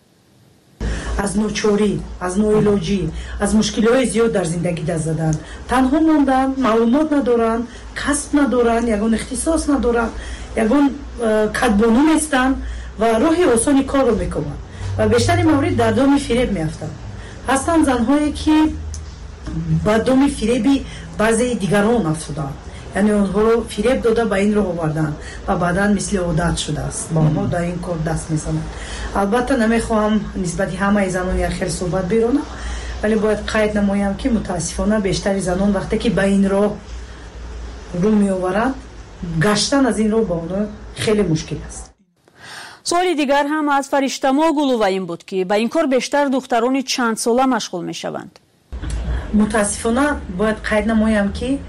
از نوچوری، از نوعلاجی، از مشکلات زیاد در زندگی دست زدن. تنها موندن، معلومات ندارن، کسب ندارن، یگان اختصاص ندارن، یگان کدبانو نیستن و راه آسانی کار رو میکنن و بیشتر مورد در دام فریب میافتن. هستن زنهایی که با دام فریبی بعضی دیگران افتادن. یعنی اونها رو فریب داده به این رو آوردن و بعدا مثل عادت شده است با ما در این کار دست میزنن. البته نمیخوام نسبت همه زنان یک خیلی صحبت بیرونم، ولی باید قید نمایم که متاسفانه بیشتر زنان وقتی که به این رو رو می آورند گشتن از این رو با اونها خیلی مشکل است. سوالی دیگر هم از فرشته‌ماه گولووا این بود که به این کار بیشتر دختران چند ساله مشغول می شوند. متاسفانه باید قید نمایم که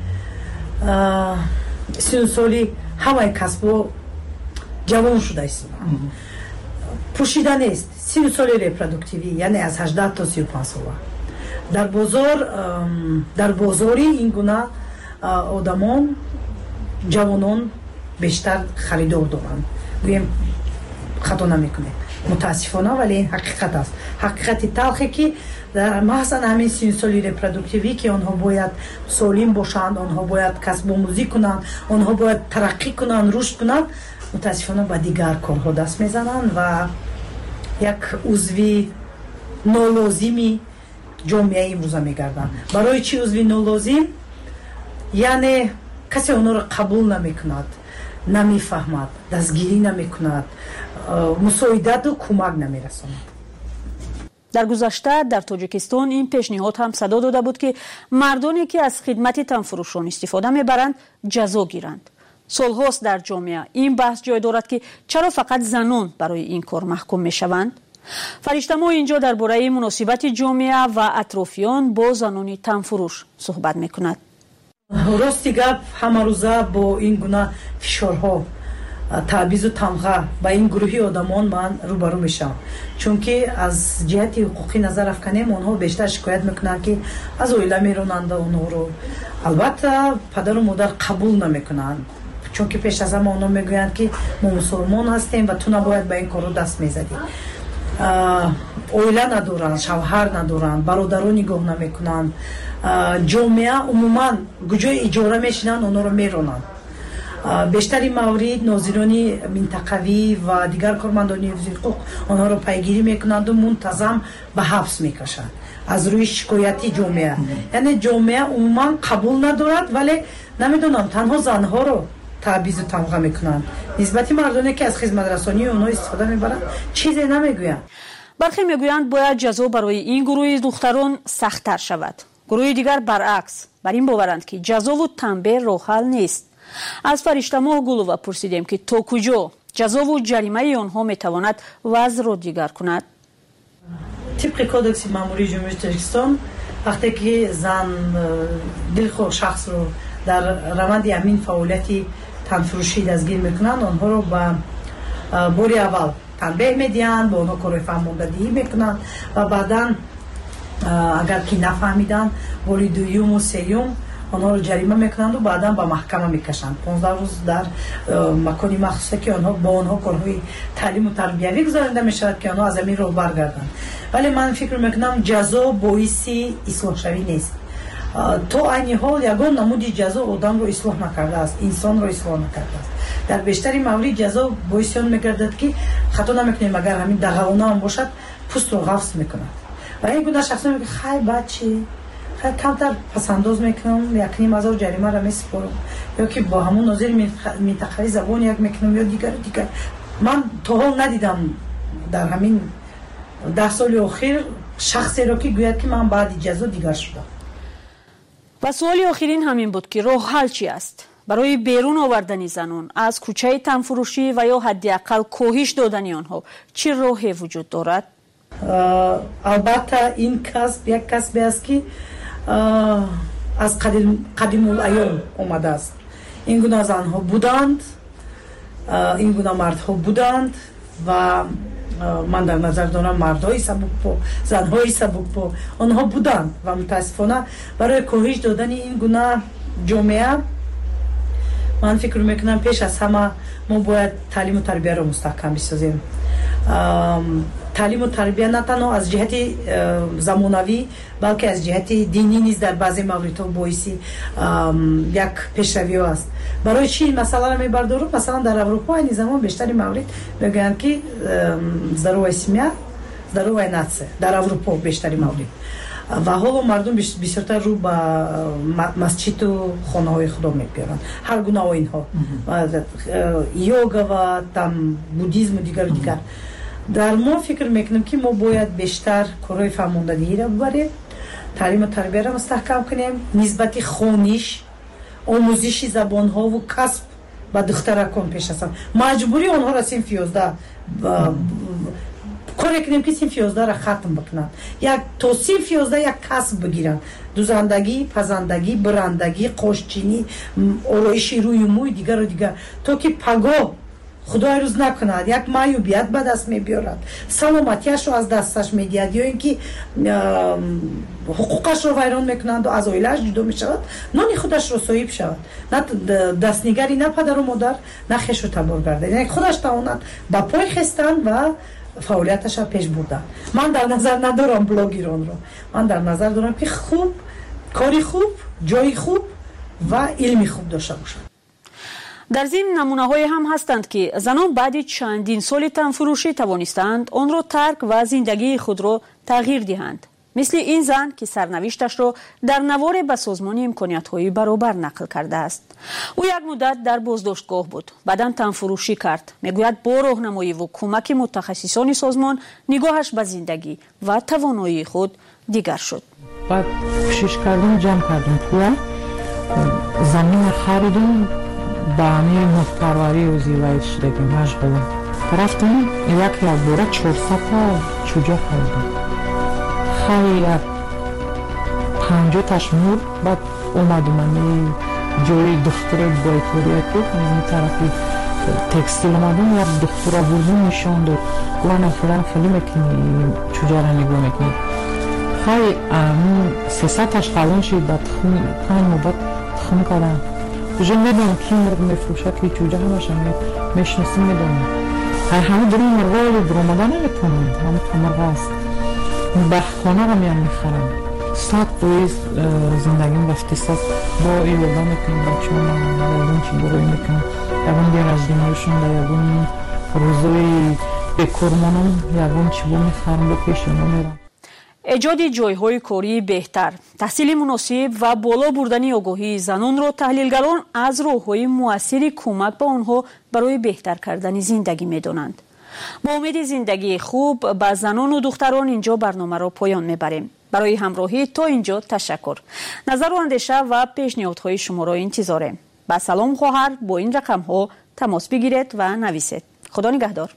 سی سالی همه کسب جوان شده است. پوشیده نیست. سی سالی ریپرودکتیوی یعنی از هجده تا سی و پنج ساله. در بازار در بازاری این گونه آدمان جوانان بیشتر خریدار دارند. گویم خطا نمیکنه متاسفانه، ولی این حقیقت است. حقیقت تلخی که در محض همین سی سالی ریپرودکتیوی که آنها باید سالم باشند، آنها باید کسب آموزی کنند، آنها باید ترقی کنند، رشد کنند، متاسفانه با دیگر کارها دست میزنند و як узви нолозими ҷомеаи имрӯза мегарданд. барои чӣ узви нолозим? яъне касе онҳоро қабул намекунад, намефаҳмад, дастгирӣ намекунад, мусоидаду кӯмак намерасонад. дар гузашта дар тоҷикистон ин пешниҳод ҳам садо дода буд ки мардоне ки аз хидмати танфурӯшон истифода мебаранд ҷазо гиранд. солҳост дар ҷомеа ин баҳс ҷой дорад ки чаро фақат занон барои ин кор маҳкум мешаванд. фариштамо инҷо дар бораи муносибати ҷомеа ва атрофиён бо занони танфурӯш суҳбат мекунад. рости гап ҳамарӯза бо ин гуна фишорҳо, таъбизу тамға ба ин гурӯҳи одамон ман рӯбарӯ мешавам, чунки аз ҷиҳати ҳуқуқӣ назар афканем онҳо бештар шикоят мекунанд ки аз оила меронанда онҳоро. албатта падару модар қабул намекунанд, чунки пеш аз ҳама онҳо мегӯянд ки мо мусулмон ҳастем ва ту набояд ба ин корро даст мезадӣ. оила надоранд, шавҳар надоранд, бародаро нигоҳ намекунанд. ҷомеа умуман куҷои иҷора мешинанд онҳоро меронанд. бештари маврид нозирони минтақавӣ ва дигар кормандони ҳифзи ҳуқуқ онҳоро пайгирӣ мекунанду мунтазам ба ҳабс мекашанд аз рӯи шикояти ҷомеа. яъне ҷомеа умуман қабул надорад, вале намедонам танҳо занҳоро таъбизу тамға мекунанд. нисбати мардоне ки аз хизматрасонии онҳо истифода мебаранд чизе намегӯянд. бархе мегӯянд бояд ҷазо барои ин гурӯҳи духтарон сахттар шавад. гурӯҳи дигар баръакс бар ин боваранд ки ҷазову танбеҳ роҳҳал нест. аз фариштамоҳ гулова пурсидем ки то куҷо ҷазову ҷаримаи онҳо метавонад вазъро дигар кунад. тибқи кодекси маъмурии ҷумҳурии тоҷикистон вақте ки зан дилхоҳ шахсро дар раванди ҳамин фаъолияти танфурӯшӣ дастгир мекунанд, онҳоро ба бори аввал танбеҳ медиҳанд, ба онҳо корои фаҳмондадиҳӣ мекунанд ва баъдан агар ки нафаҳмиданд бори дуюму сеюм онҳоро ҷарима мекунанду баъдан ба маҳкама мекашанд. понздаҳ рӯз дар макони махсусе ки онҳо ба онҳо корҳои таълиму тарбиявӣ гузаронида мешавад ки онҳо аз ҳамин роҳ баргарданд. вале ман фикр мекунам ҷазо боиси ислоҳшавӣ нест. то айни ҳол ягон намуди ҷазо одамро ислоҳ накардааст, инсонро ислоҳ накардааст. дар бештари маврид ҷазо боиси он мегардад ки хато намекунем, агар ҳамин дағалона ҳам бошад пӯстро ғафс мекунад. ва ин гуна шахсон мегӯяд хай бачи камтар пасандоз мекунам, як ним ҳазор ҷаримаро месупорам, ё ки бо ҳамон нозири минтақавӣ забон як мекунам ё дигар дигар. ман то ҳол надидам дар ҳамин даҳ соли охир шахсеро ки гӯяд ки ман баъди ҷазо дигар шудам. ва суоли охирин ҳамин буд ки роҳ ҳал чӣ аст барои берун овардани занон аз кӯчаи танфурӯшӣ ва ё ҳадди аққал коҳиш додани онҳо чӣ роҳе вуҷуд дорад? албатта ин касб як касбе аст ки аз қадимулайём омадааст. ин гуна занҳо буданд, ин гуна мардҳо буданд ва ман дар назар дорам мардҳои сабукпо, занҳои сабукпо онҳо буданд ва мутаассифона барои коҳиш додани ин гуна ҷомеа ман фикр мекунам пеш аз ҳама мо бояд таълиму тарбияро мустаҳкам бисозем. таълиму тарбия на танҳо аз ҷиҳати замонавӣ балки аз ҷиҳати динӣ низ дар баъзе мавридҳо боиси як пешравиҳо аст. барои чӣ ин масъаларо мебардорам? масалан дар аврупо айни замон бештари маврид мегӯянд ки здоровая семья здоровая нация дар аврупо бештари маврид ва ҳоло мардум бисёртар рӯ ба масҷиду хонаҳои худо мебиёранд, ҳар гуна оинҳо, йога ва там буддизму дигару дигар. дар мо фикр мекунем ки мо бояд бештар корҳои фаҳмондадиҳиро бибарем, таълиму тарбияро мустаҳкам кунем, нисбати хониш, омӯзиши забонҳову касб ба духтаракон пеш аз ҳама маҷбурӣ онҳоро синфи ёздаҳ коре кунем ки синфи ёздаҳро хатм бикунанд, як то синфи ёздаҳ як касб бигиранд: дузандагӣ, пазандагӣ, бирандагӣ, қошчинӣ, ороиши рӯю мӯй, дигару дигар, то ки пагоҳ худои рӯз накунад як маъюбият ба даст мебиёрад, саломатиашро аз дасташ медиҳад ё ин ки ҳуқуқашро вайрон мекунанд ва аз оилааш ҷудо мешавад, нони худашро соҳиб шавад, на дастнигари на падару модар, на хешу табор гардад, яъне худаш тавонад ба пой хестан ва фаъолияташа пеш бурдан. ман дар назар надорам блогеронро, ман дар назар дорам ки хуб кори хуб, ҷои хуб ва илми хуб дошта бошад. در ضمن نمونه‌های هم هستند که زنان بعد چندین سال تنفروشی توانستند آن را ترک و زندگی خود را تغییر دهند. مثل این زن که سرنوشتش را در نوار به سازمان امکانیت‌های برابر نقل کرده است. او یک مدت در بازداشتگاه بود، بعداً تنفروشی کرد. میگوید با راهنمایی و کمک متخصصان سازمان نگاهش به زندگی و توانایی خود دیگر شد. بعد کوشش کردم جمع کردم پول، زمین خریدم، با همین محتواری و زیوایش دیگه مشغولم. رفتم یک یک بوره چهارصد تا چوجا خریدم. خیلی پنجاه تاش مور. بعد اومدم من جوری دختر بایتوریه تو این طرفی تکستیل اومدم، یک دختر بودم نشان داد. گوانه فلان خیلی میکنی چوجا را نگاه میکنی. خیلی سیصد تاش قلن شد. بعد تخم پنج مباد تخم کردم. کجا میدونم کی مرد میفروشه که چوجا همش میشناسیم میدونم. های همه داریم مرغای برامده نمیتونم، همه تمرغ است. بخخانه رو میان میخرم. صد پویز زندگیم رفتی ساز با ایوگا میکنیم بچه هم یادون چی بروی میکنم. یادون دیر از دنیاشون در یادون روزوی بکرمانم یادون چی با میخرم با پیشونو میرم. ایجاد جایهای کاری بهتر، تحصیل مناسب و بالا بردن آگاهی زنان را تحلیلگران از راه‌های مؤثر کمک به آنها برای بهتر کردن زندگی می‌دانند. با امید زندگی خوب به زنان و دختران اینجا برنامه را پایان می‌بریم. برای همراهی تا اینجا تشکر. نظر و اندیشه و پیشنهادهای شما را انتظاریم. با سلام خواهر با این رقم‌ها تماس بگیرید و نویسید. خدا نگهدار.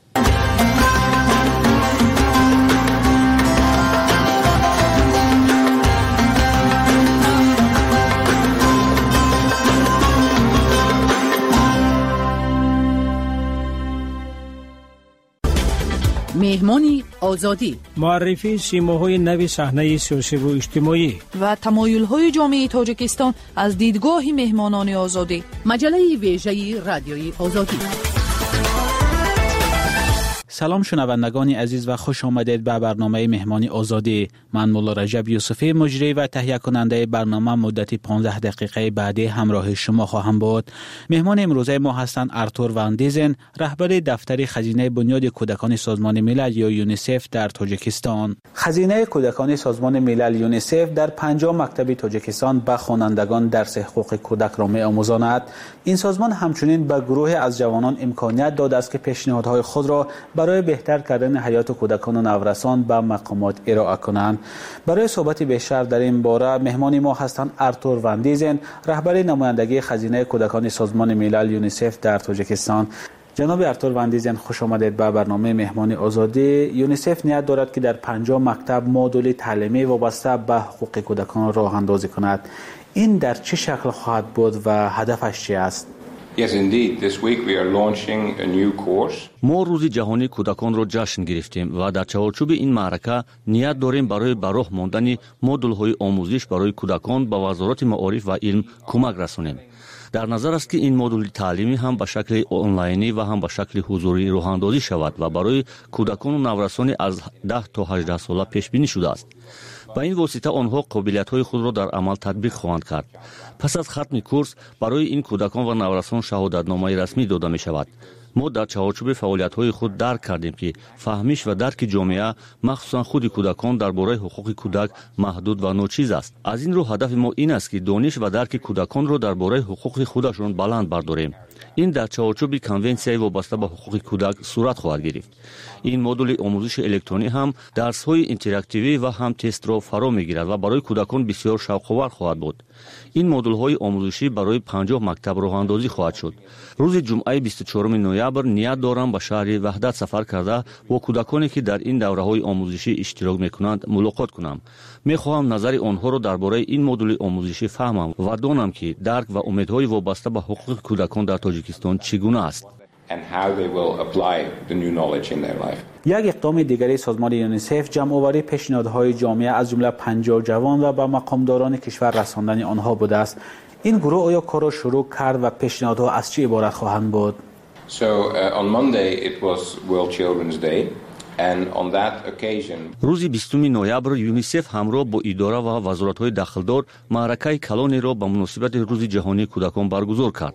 مهمانی آزادی، معرفی سیماهای نوی صحنه سیاسی و اجتماعی و تمایل‌های جامعه تاجیکستان از دیدگاه مهمانان آزادی. مجله ویژه رادیوی آزادی. سلام شنوندگان عزیز و خوش آمدید به برنامه مهمانی آزادی. من مولا رجب یوسفی مجری و تهیه کننده برنامه مدت پانزده دقیقه بعدی همراه شما خواهم بود. مهمان امروزه ما هستند آرتور وان دیزن، رهبر دفتر خزینه بنیاد کودکان سازمان ملل یا یونیسف در تاجیکستان. خزینه کودکان سازمان ملل یونیسف در پنجاه مکتب تاجیکستان به خوانندگان درس حقوق کودک را می‌آموزاند. این سازمان همچنین به گروه از جوانان امکانیت داده است که پیشنهادهای خود را برای بهتر کردن حیات کودکان و نورسان به مقامات ارائه کنند. برای صحبت بیشتر در این باره مهمان ما هستند آرتور وان دیزن، رهبر نمایندگی خزینه کودکان سازمان ملل یونیسف در تاجیکستان. جناب آرتور وان دیزن، خوش آمدید به برنامه مهمانی آزادی. یونیسف نیت دارد که در پنجاه مکتب مدل تعلیمی وابسته به حقوق کودکان راه اندازی کند. این در چه شکل خواهد بود و هدفش چی است؟ Yes, indeed. This week we are launching a new course. ما روز جهانی کودکان را جشن گرفتیم و در چارچوب این معرکه نیت داریم برای به راه ماندن مدل‌های آموزش برای کودکان به وزارت معارف و علم کمک رسانیم. در نظر است که این مدل تعلیمی هم به شکل آنلاینی و هم به شکل حضوری راه اندازی شود و برای کودکان و نورسان از ده تا هجده ساله پیش بینی شده است. با این واسطه آنها قابلیت‌های خود را در عمل تطبیق خواهند کرد. پس از ختم کورس برای این کودکان و نورسان شهادتنامه رسمی داده می شود. ما در چارچوب فعالیت‌های خود درک کردیم که فهمیش و درک جامعه مخصوصا خود کودکان درباره حقوق کودک محدود و ناچیز است. از این رو هدف ما این است که دانش و درک کودکان را درباره حقوق خودشان بلند برداریم. این در چارچوب کنونسیای وابسته به حقوق کودک صورت خواهد گرفت. این مدل آموزش الکترونی هم درس‌های اینتراکتیوی و هم تست را فرا می‌گیرد و برای کودکان بسیار شوق‌آور خواهد بود. این مدل‌های آموزشی برای پنجاه مکتب راه اندازی خواهد شد. روز جمعه بیست و چهارم نوامبر نیت دارم به شهر وحدت سفر کرده با کودکانی که در این دوره‌های آموزشی اشتراک می‌کنند ملاقات کنم. می‌خواهم نظر آنها را درباره این مدل آموزشی فهمم و دانم که درک و امیدهای وابسته به حقوق کودکان در تاجیکستان چگونه است. And how they will apply the new knowledge in their life. یک اقدام دیگری سازمان یونیسف جمع‌آوری پیشنهادهای جامعه از جمله پنجاه جوان و به مقامداران کشور رساندن آنها بوده است. این گروه آیا کار را شروع کرد و پیشنهادها از چه عبارت خواهند بود؟ So uh, on Monday it was World Children's Day. And on that occasion روز بیستم نوامبر یونیسف همراه با اداره و وزارت‌های داخلدار معرکه کلانی را به مناسبت روز جهانی کودکان برگزار کرد.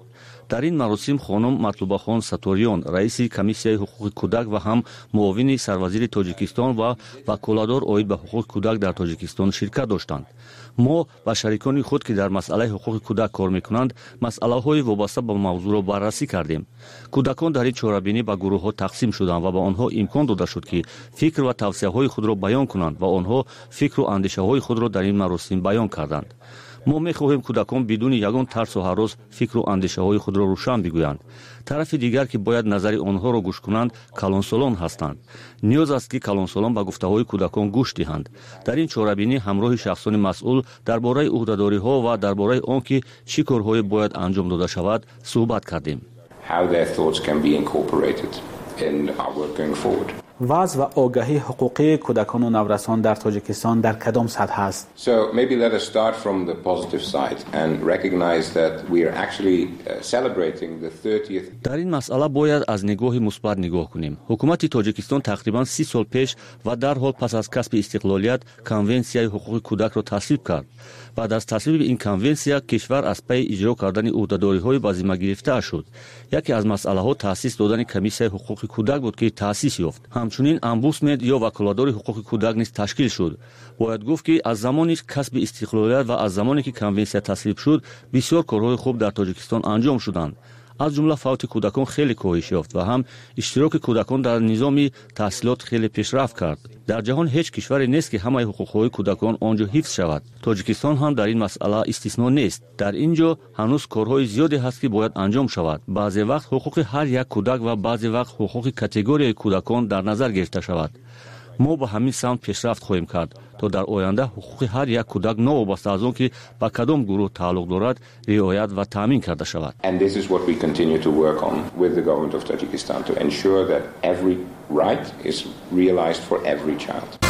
дар ин маросим хонум матлубахон саториён раиси комиссияи ҳуқуқи кӯдак ва ҳам муовини сарвазири тоҷикистон ва ваколадор оид ба ҳуқуқи кӯдак дар тоҷикистон ширкат доштанд. мо ба шарикони худ ки дар масъалаи ҳуқуқи кӯдак кор мекунанд масъалаҳои вобаста ба мавзӯъро баррасӣ кардем. кӯдакон дар ин чорабинӣ ба гурӯҳҳо тақсим шуданд ва ба онҳо имкон дода шуд ки фикр ва тавсияҳои худро баён кунанд ва онҳо фикру андешаҳои худро дар ин маросим баён карданд. мо мехоҳем кӯдакон бидуни ягон тарсу ҳарос фикру андешаҳои худро рӯшан бигӯянд. тарафи дигар ки бояд назари онҳоро гӯш кунанд калонсолон ҳастанд. ниёз аст ки калонсолон ба гуфтаҳои кӯдакон гӯш диҳанд. дар ин чорабинӣ ҳамроҳи шахсони масъул дар бораи уҳдадориҳо ва дар бораи он ки чӣ корҳое бояд анҷом дода шавад суҳбат кардем. How their thoughts can be incorporated in our work going forward. وضع و آگاهی حقوقی کودکان و نوجوانان در تاجیکستان در کدام سطح است؟ So maybe let us start from the positive side and recognize that we are actually uh, celebrating the thirtieth. در این مسئله باید از نگاه مثبت نگاه کنیم. حکومت تاجیکستان تقریبا سی سال پیش و در حال پس از کسب استقلالیت کنونسیای حقوق کودک را تصویب کرد. بعد از تصویب این کنونسیا کشور از پی اجرا کردن عهده‌داری‌های به ذمه گرفته شد. یکی از مسئله‌ها تأسیس دادن کمیسیای حقوق کودک بود که تأسیس یافت. همچنین امبودسمن یا وکالتدار حقوق کودک نیز تشکیل شد. باید گفت که از زمانی کسب استقلالیت و از زمانی که کنونسیا تصویب شد بسیار کارهای خوب در تاجیکستان انجام شدند. از جمله فوت کودکان خیلی کاهش یافت و هم اشتراک کودکان در نظام تحصیلات خیلی پیشرفت کرد. در جهان هیچ کشوری نیست که همه حقوق‌های کودکان آنجا حفظ شود. تاجیکستان هم در این مسئله استثنا نیست. در اینجا هنوز کارهای زیادی هست که باید انجام شود. بعضی وقت حقوق هر یک کودک و بعضی وقت حقوق کاتگوری کودکان در نظر گرفته شود. ما با همین سمت پیشرفت خواهیم کرد تا در آینده حقوق هر یک کودک نوابسته از آن که به کدام گروه تعلق دارد رعایت و تامین کرده شود. And this is what we continue to work on with the government of Tajikistan to ensure that every right is realized for every child.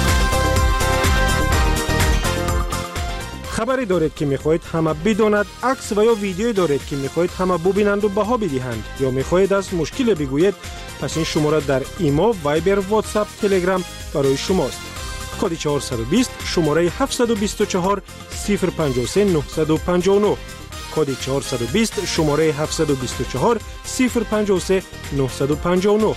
خبری دارید که میخواهید همه بداند، عکس و یا ویدیویی دارید که میخواهید همه ببینند و بها بدهند یا میخواهید از مشکل بگویید، پس این شماره در ایمو، وایبر، واتساپ، تلگرام برای شماست. کد چهارصد و بیست شماره هفتصد و بیست و چهار صفر پنجاه و سه نهصد و پنجاه و نه. کد چهارصد و بیست شماره هفتصد و بیست و چهار صفر پنجاه و سه نهصد و پنجاه و نه.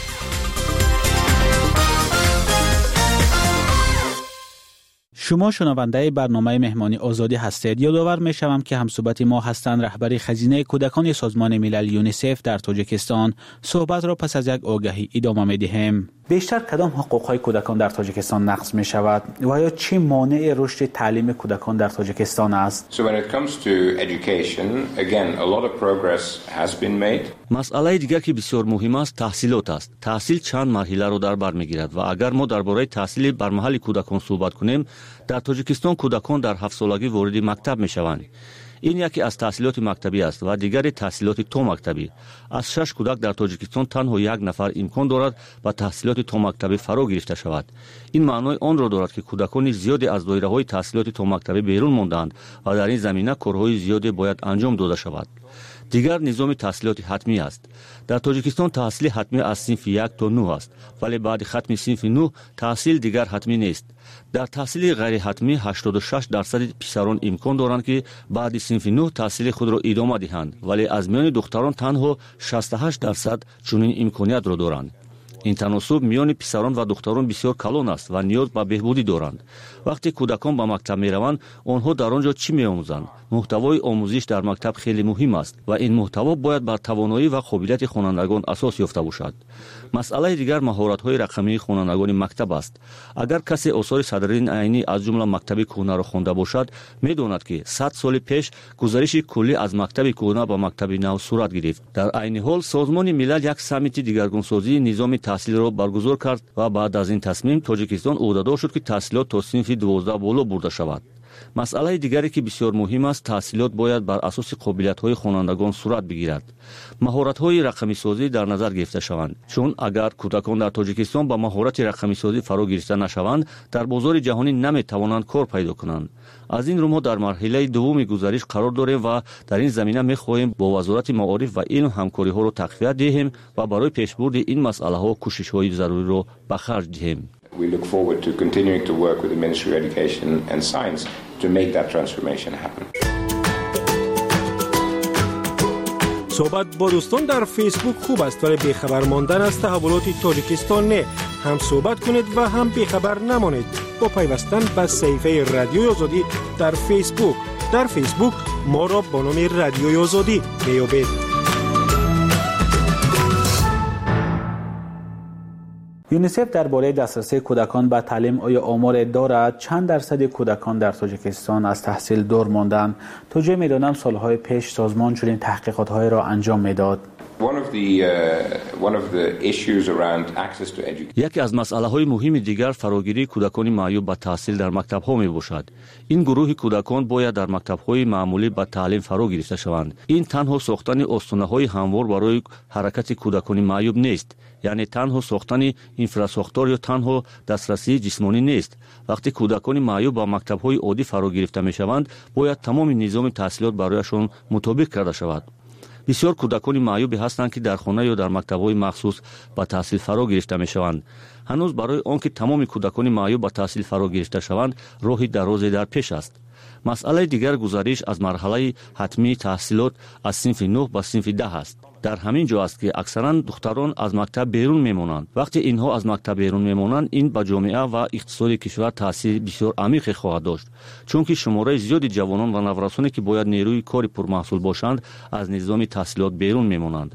شما شنونده برنامه مهمانی آزادی هستید. یادآور می‌شوم که همصحبت ما هستند رهبر خزینه کودکان سازمان ملل یونیسف در تاجیکستان. صحبت را پس از یک آگهی ادامه می‌دهیم. بیشتر کدام حقوق‌های کودکان در تاجیکستان نقض می‌شود و یا چه مانع رشد تعلیم کودکان در تاجیکستان است؟ So when it comes to education, again a lot of progress has been made. مسئله دیگر که بسیار مهم است تحصیلات است. تحصیل چند مرحله را در بر می‌گیرد و اگر ما درباره تحصیل بر محل کودکان صحبت کنیم، در تاجیکستان کودکان در هفت سالگی وارد مکتب می‌شوند. این یکی از تحصیلات مکتبی است و دیگری تحصیلات تو مکتبی. از شش کودک در تاجیکستان تنها یک نفر امکان دارد با تحصیلات تو مکتبی فرا گرفته شود. این معنای آن را دارد که کودکان زیادی از دایره‌های تحصیلات تو مکتبی بیرون ماندند و در این زمینه کارهای زیادی باید انجام داده شود. دیگر نظام تحصیلات حتمی است. در تاجیکستان تحصیل حتمی از صنف یک تا نه است، ولی بعد ختم صنف نه تحصیل دیگر حتمی نیست. در تحصیل غیر حتمی هشتاد و شش درصد پسران امکان دارند که بعد صنف نه تحصیل خود را ادامه دهند، ولی از میان دختران تنها شصت و هشت درصد چنین امکانیت را دارند. این تناسب میان پسران و دختران بسیار کلان است و نیاز به بهبودی دارند. وقتی کودکان به مکتب میروند آنها در آنجا چی میآموزند؟ محتوای آموزش در مکتب خیلی مهم است و این محتوا باید بر توانایی و قابلیت خوانندگان اساس یافته باشد. مسئله دیگر مهارت‌های رقمی خوانندگان مکتب است. اگر کسی آثار صدرالدین عینی از جمله مکتب کهنه را خوانده باشد میداند که صد سال پیش گزارش کلی از مکتب کهنه به مکتب نو صورت گرفت. در عین حال سازمان ملل یک سمیت دیگرگونسازی نظام تحصیل را برگزار کرد و بعد از این تصمیم تاجیکستان عهده‌دار شد که تحصیلات تا صنف دوازده بالا برده شود. مسئله دیگری که بسیار مهم است تحصیلات باید بر اساس قابلیت‌های خوانندگان صورت بگیرد. مهارت‌های رقمی سازی در نظر گرفته شوند، چون اگر کودکان در تاجیکستان با مهارت رقمی سازی فرا گرفته نشوند در بازار جهانی نمی‌توانند کار پیدا کنند. از این رو ما در مرحله دوم گزارش قرار داریم و در این زمینه می‌خواهیم با وزارت معارف و علم همکاری‌ها را تقویت دهیم و برای پیشبرد این مسئله‌ها کوشش‌های ضروری را به خرج دهیم. We look forward to continuing to work with the Ministry of Education and Science to make that transformation happen. صحبت با دوستان در فیسبوک خوب است ولی بیخبر ماندن از تحولات تاجیکستان نه. هم صحبت کنید و هم بیخبر نمانید با پیوستن به صفحه رادیوی آزادی در فیسبوک. در فیسبوک ما را با نام رادیوی آزادی بیابید. یونیسف درباره دسترسی کودکان به تعلیم آیا آمار دارد؟ چند درصد کودکان در تاجیکستان از تحصیل دور ماندند؟ تا جای میدانم سالهای پیش سازمان چنین تحقیقات‌های را انجام میداد. یکی از مسئله‌های مهم دیگر فراگیری کودکان معیوب به تحصیل در مکتب‌ها میباشد. این گروه کودکان باید در مکتب‌های معمولی به تعلیم فرا گرفته شوند. این تنها ساختن آستانه‌های هموار برای حرکت کودکان معیوب نیست. یعنی تنها ساختن اینفراساختور یا تنها دسترسی جسمانی نیست. وقتی کودکان معیوب با مکتب‌های عادی فرا گرفته می‌شوند، باید تمام نظام تحصیلات برایشان مطابق کرده شود. بسیار کودکان معیوبی هستند که در خانه یا در مکتب‌های مخصوص به تحصیل فرا گرفته می‌شوند. هنوز برای آنکه تمام کودکان معیوب به تحصیل فرا گرفته شوند، راهی درازی در پیش است. مسئله دیگر گزارش از مرحله حتمی تحصیلات از صنف نه به صنف ده است. در همین جا است که اکثرا دختران از مکتب بیرون میمانند. وقتی اینها از مکتب بیرون میمانند، این به جامعه و اقتصاد کشور تاثیر بسیار عمیق خواهد داشت، چون که شماره زیادی جوانان و نوجوانانی که باید نیروی کاری پرمحصول باشند از نظام تحصیلات بیرون میمانند.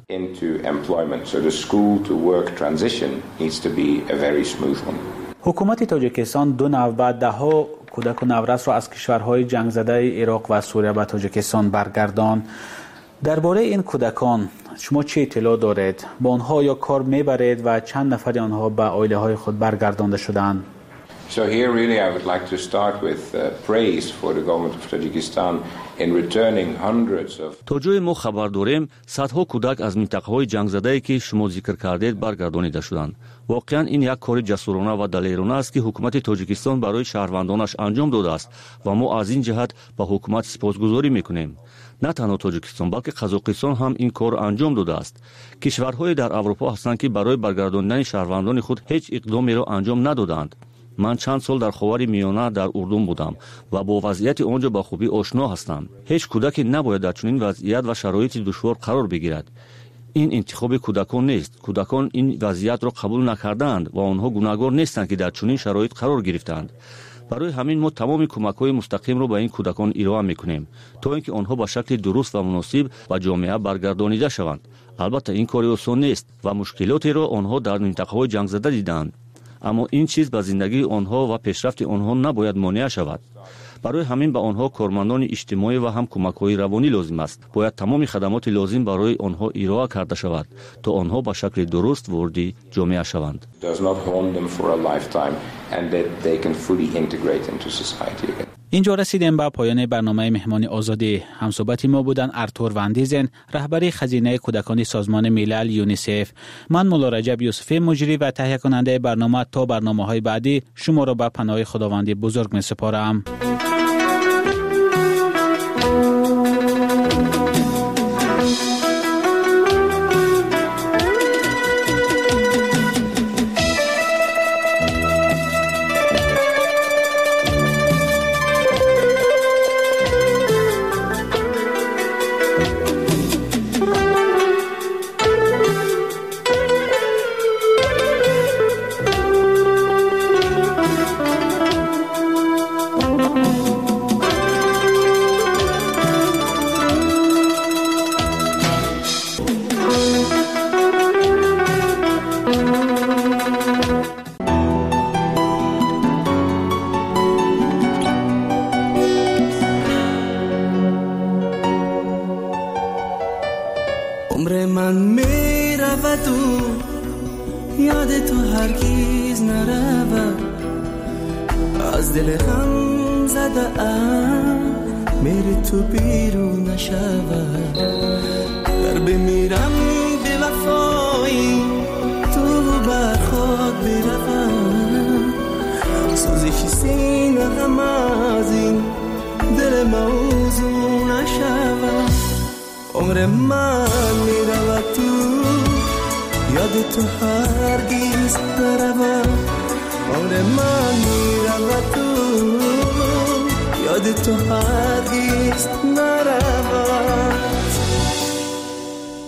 حکومت تاجیکستان دو نوع بعد ده ها کودک و نوجوان را از کشورهای جنگ زده عراق و سوریه به تاجیکستان برگرداند. درباره این کودکان شما چه اطلاع دارید؟ با آنها یا کار میبرید و چند نفر آنها به عائله های خود برگردانده شدند؟ So here really I would like to start with uh, praise for the government of Tajikistan in returning hundreds of تا جای ما خبر داریم صدها کودک از منطقه‌های جنگ زده‌ای که شما ذکر کردید برگردانیده شدند. واقعا این یک کار جسورانه و دلیرانه است که حکومت تاجیکستان برای شهروندانش انجام داده است و ما از این جهت به حکومت سپاسگزاری میکنیم. نه تنها تاجیکستان بلکه قزاقستان هم این کار انجام داده است. کشورهای در اروپا هستند که برای برگرداندن شهروندان خود هیچ اقدامی را انجام ندادند. من چند سال در خاور میانه در اردن بودم و با وضعیت آنجا با خوبی آشنا هستم. هیچ کودکی نباید در چنین وضعیت و شرایط دشوار قرار بگیرد. این انتخاب کودکان نیست. کودکان این وضعیت را قبول نکردند و آنها گناهکار نیستند که در چنین شرایط قرار گرفتند. برای همین ما تمام کمک‌های مستقیم را به این کودکان ارائه می‌کنیم تا اینکه آنها به شکل درست و مناسب به جامعه برگردانیده شوند. البته این کار آسان نیست و مشکلاتی را آنها در منطقه‌های جنگ زده دیدند. اما این چیز به زندگی آنها و پیشرفت آنها نباید مانع شود. برای همین به آنها کارمندان اجتماعی و هم کمک‌های روانی لازم است. باید تمام خدمات لازم برای آنها ارائه کرده شود تا آنها به شکل درست وارد جامعه شوند. اینجا رسیدیم به پایان برنامه مهمان آزادی. همصحبت ما بودن ارتور وندیزن، رهبری خزینه کودکان سازمان ملل یونیسف. من مولا رجب یوسفی، مجری و تهیه کننده برنامه. تا برنامه‌های بعدی شما را به پناه خداوند بزرگ می‌سپارم. عمر من می رود و یاد تو هرگیز نرود، از دل غم زده ام میری تو بیرون نشود. در بمیرم به وفایی تو بر خود بروم، سوزش سینه غم از این دل موضوع نشود. عمر من می رود تو یاد تو هرگیز نرود، عمر من می رود تو یاد تو هرگیز نرود.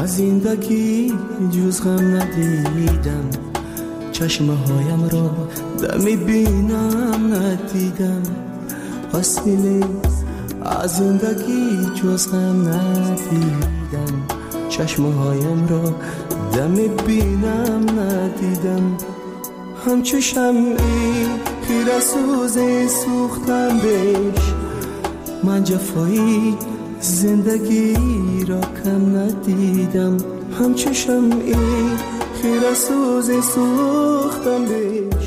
از زندگی جز غم ندیدم، چشمه هایم را دمی بینم ندیدم. وسیله از زندگی جز غم ندیدم، چشمه هایم را دمی بینم ندیدم. همچو شمعی خیره سوزی سوختم بهش، من جفایی زندگی را کم ندیدم. همچو شمعی خیره سوزی سوختم بهش،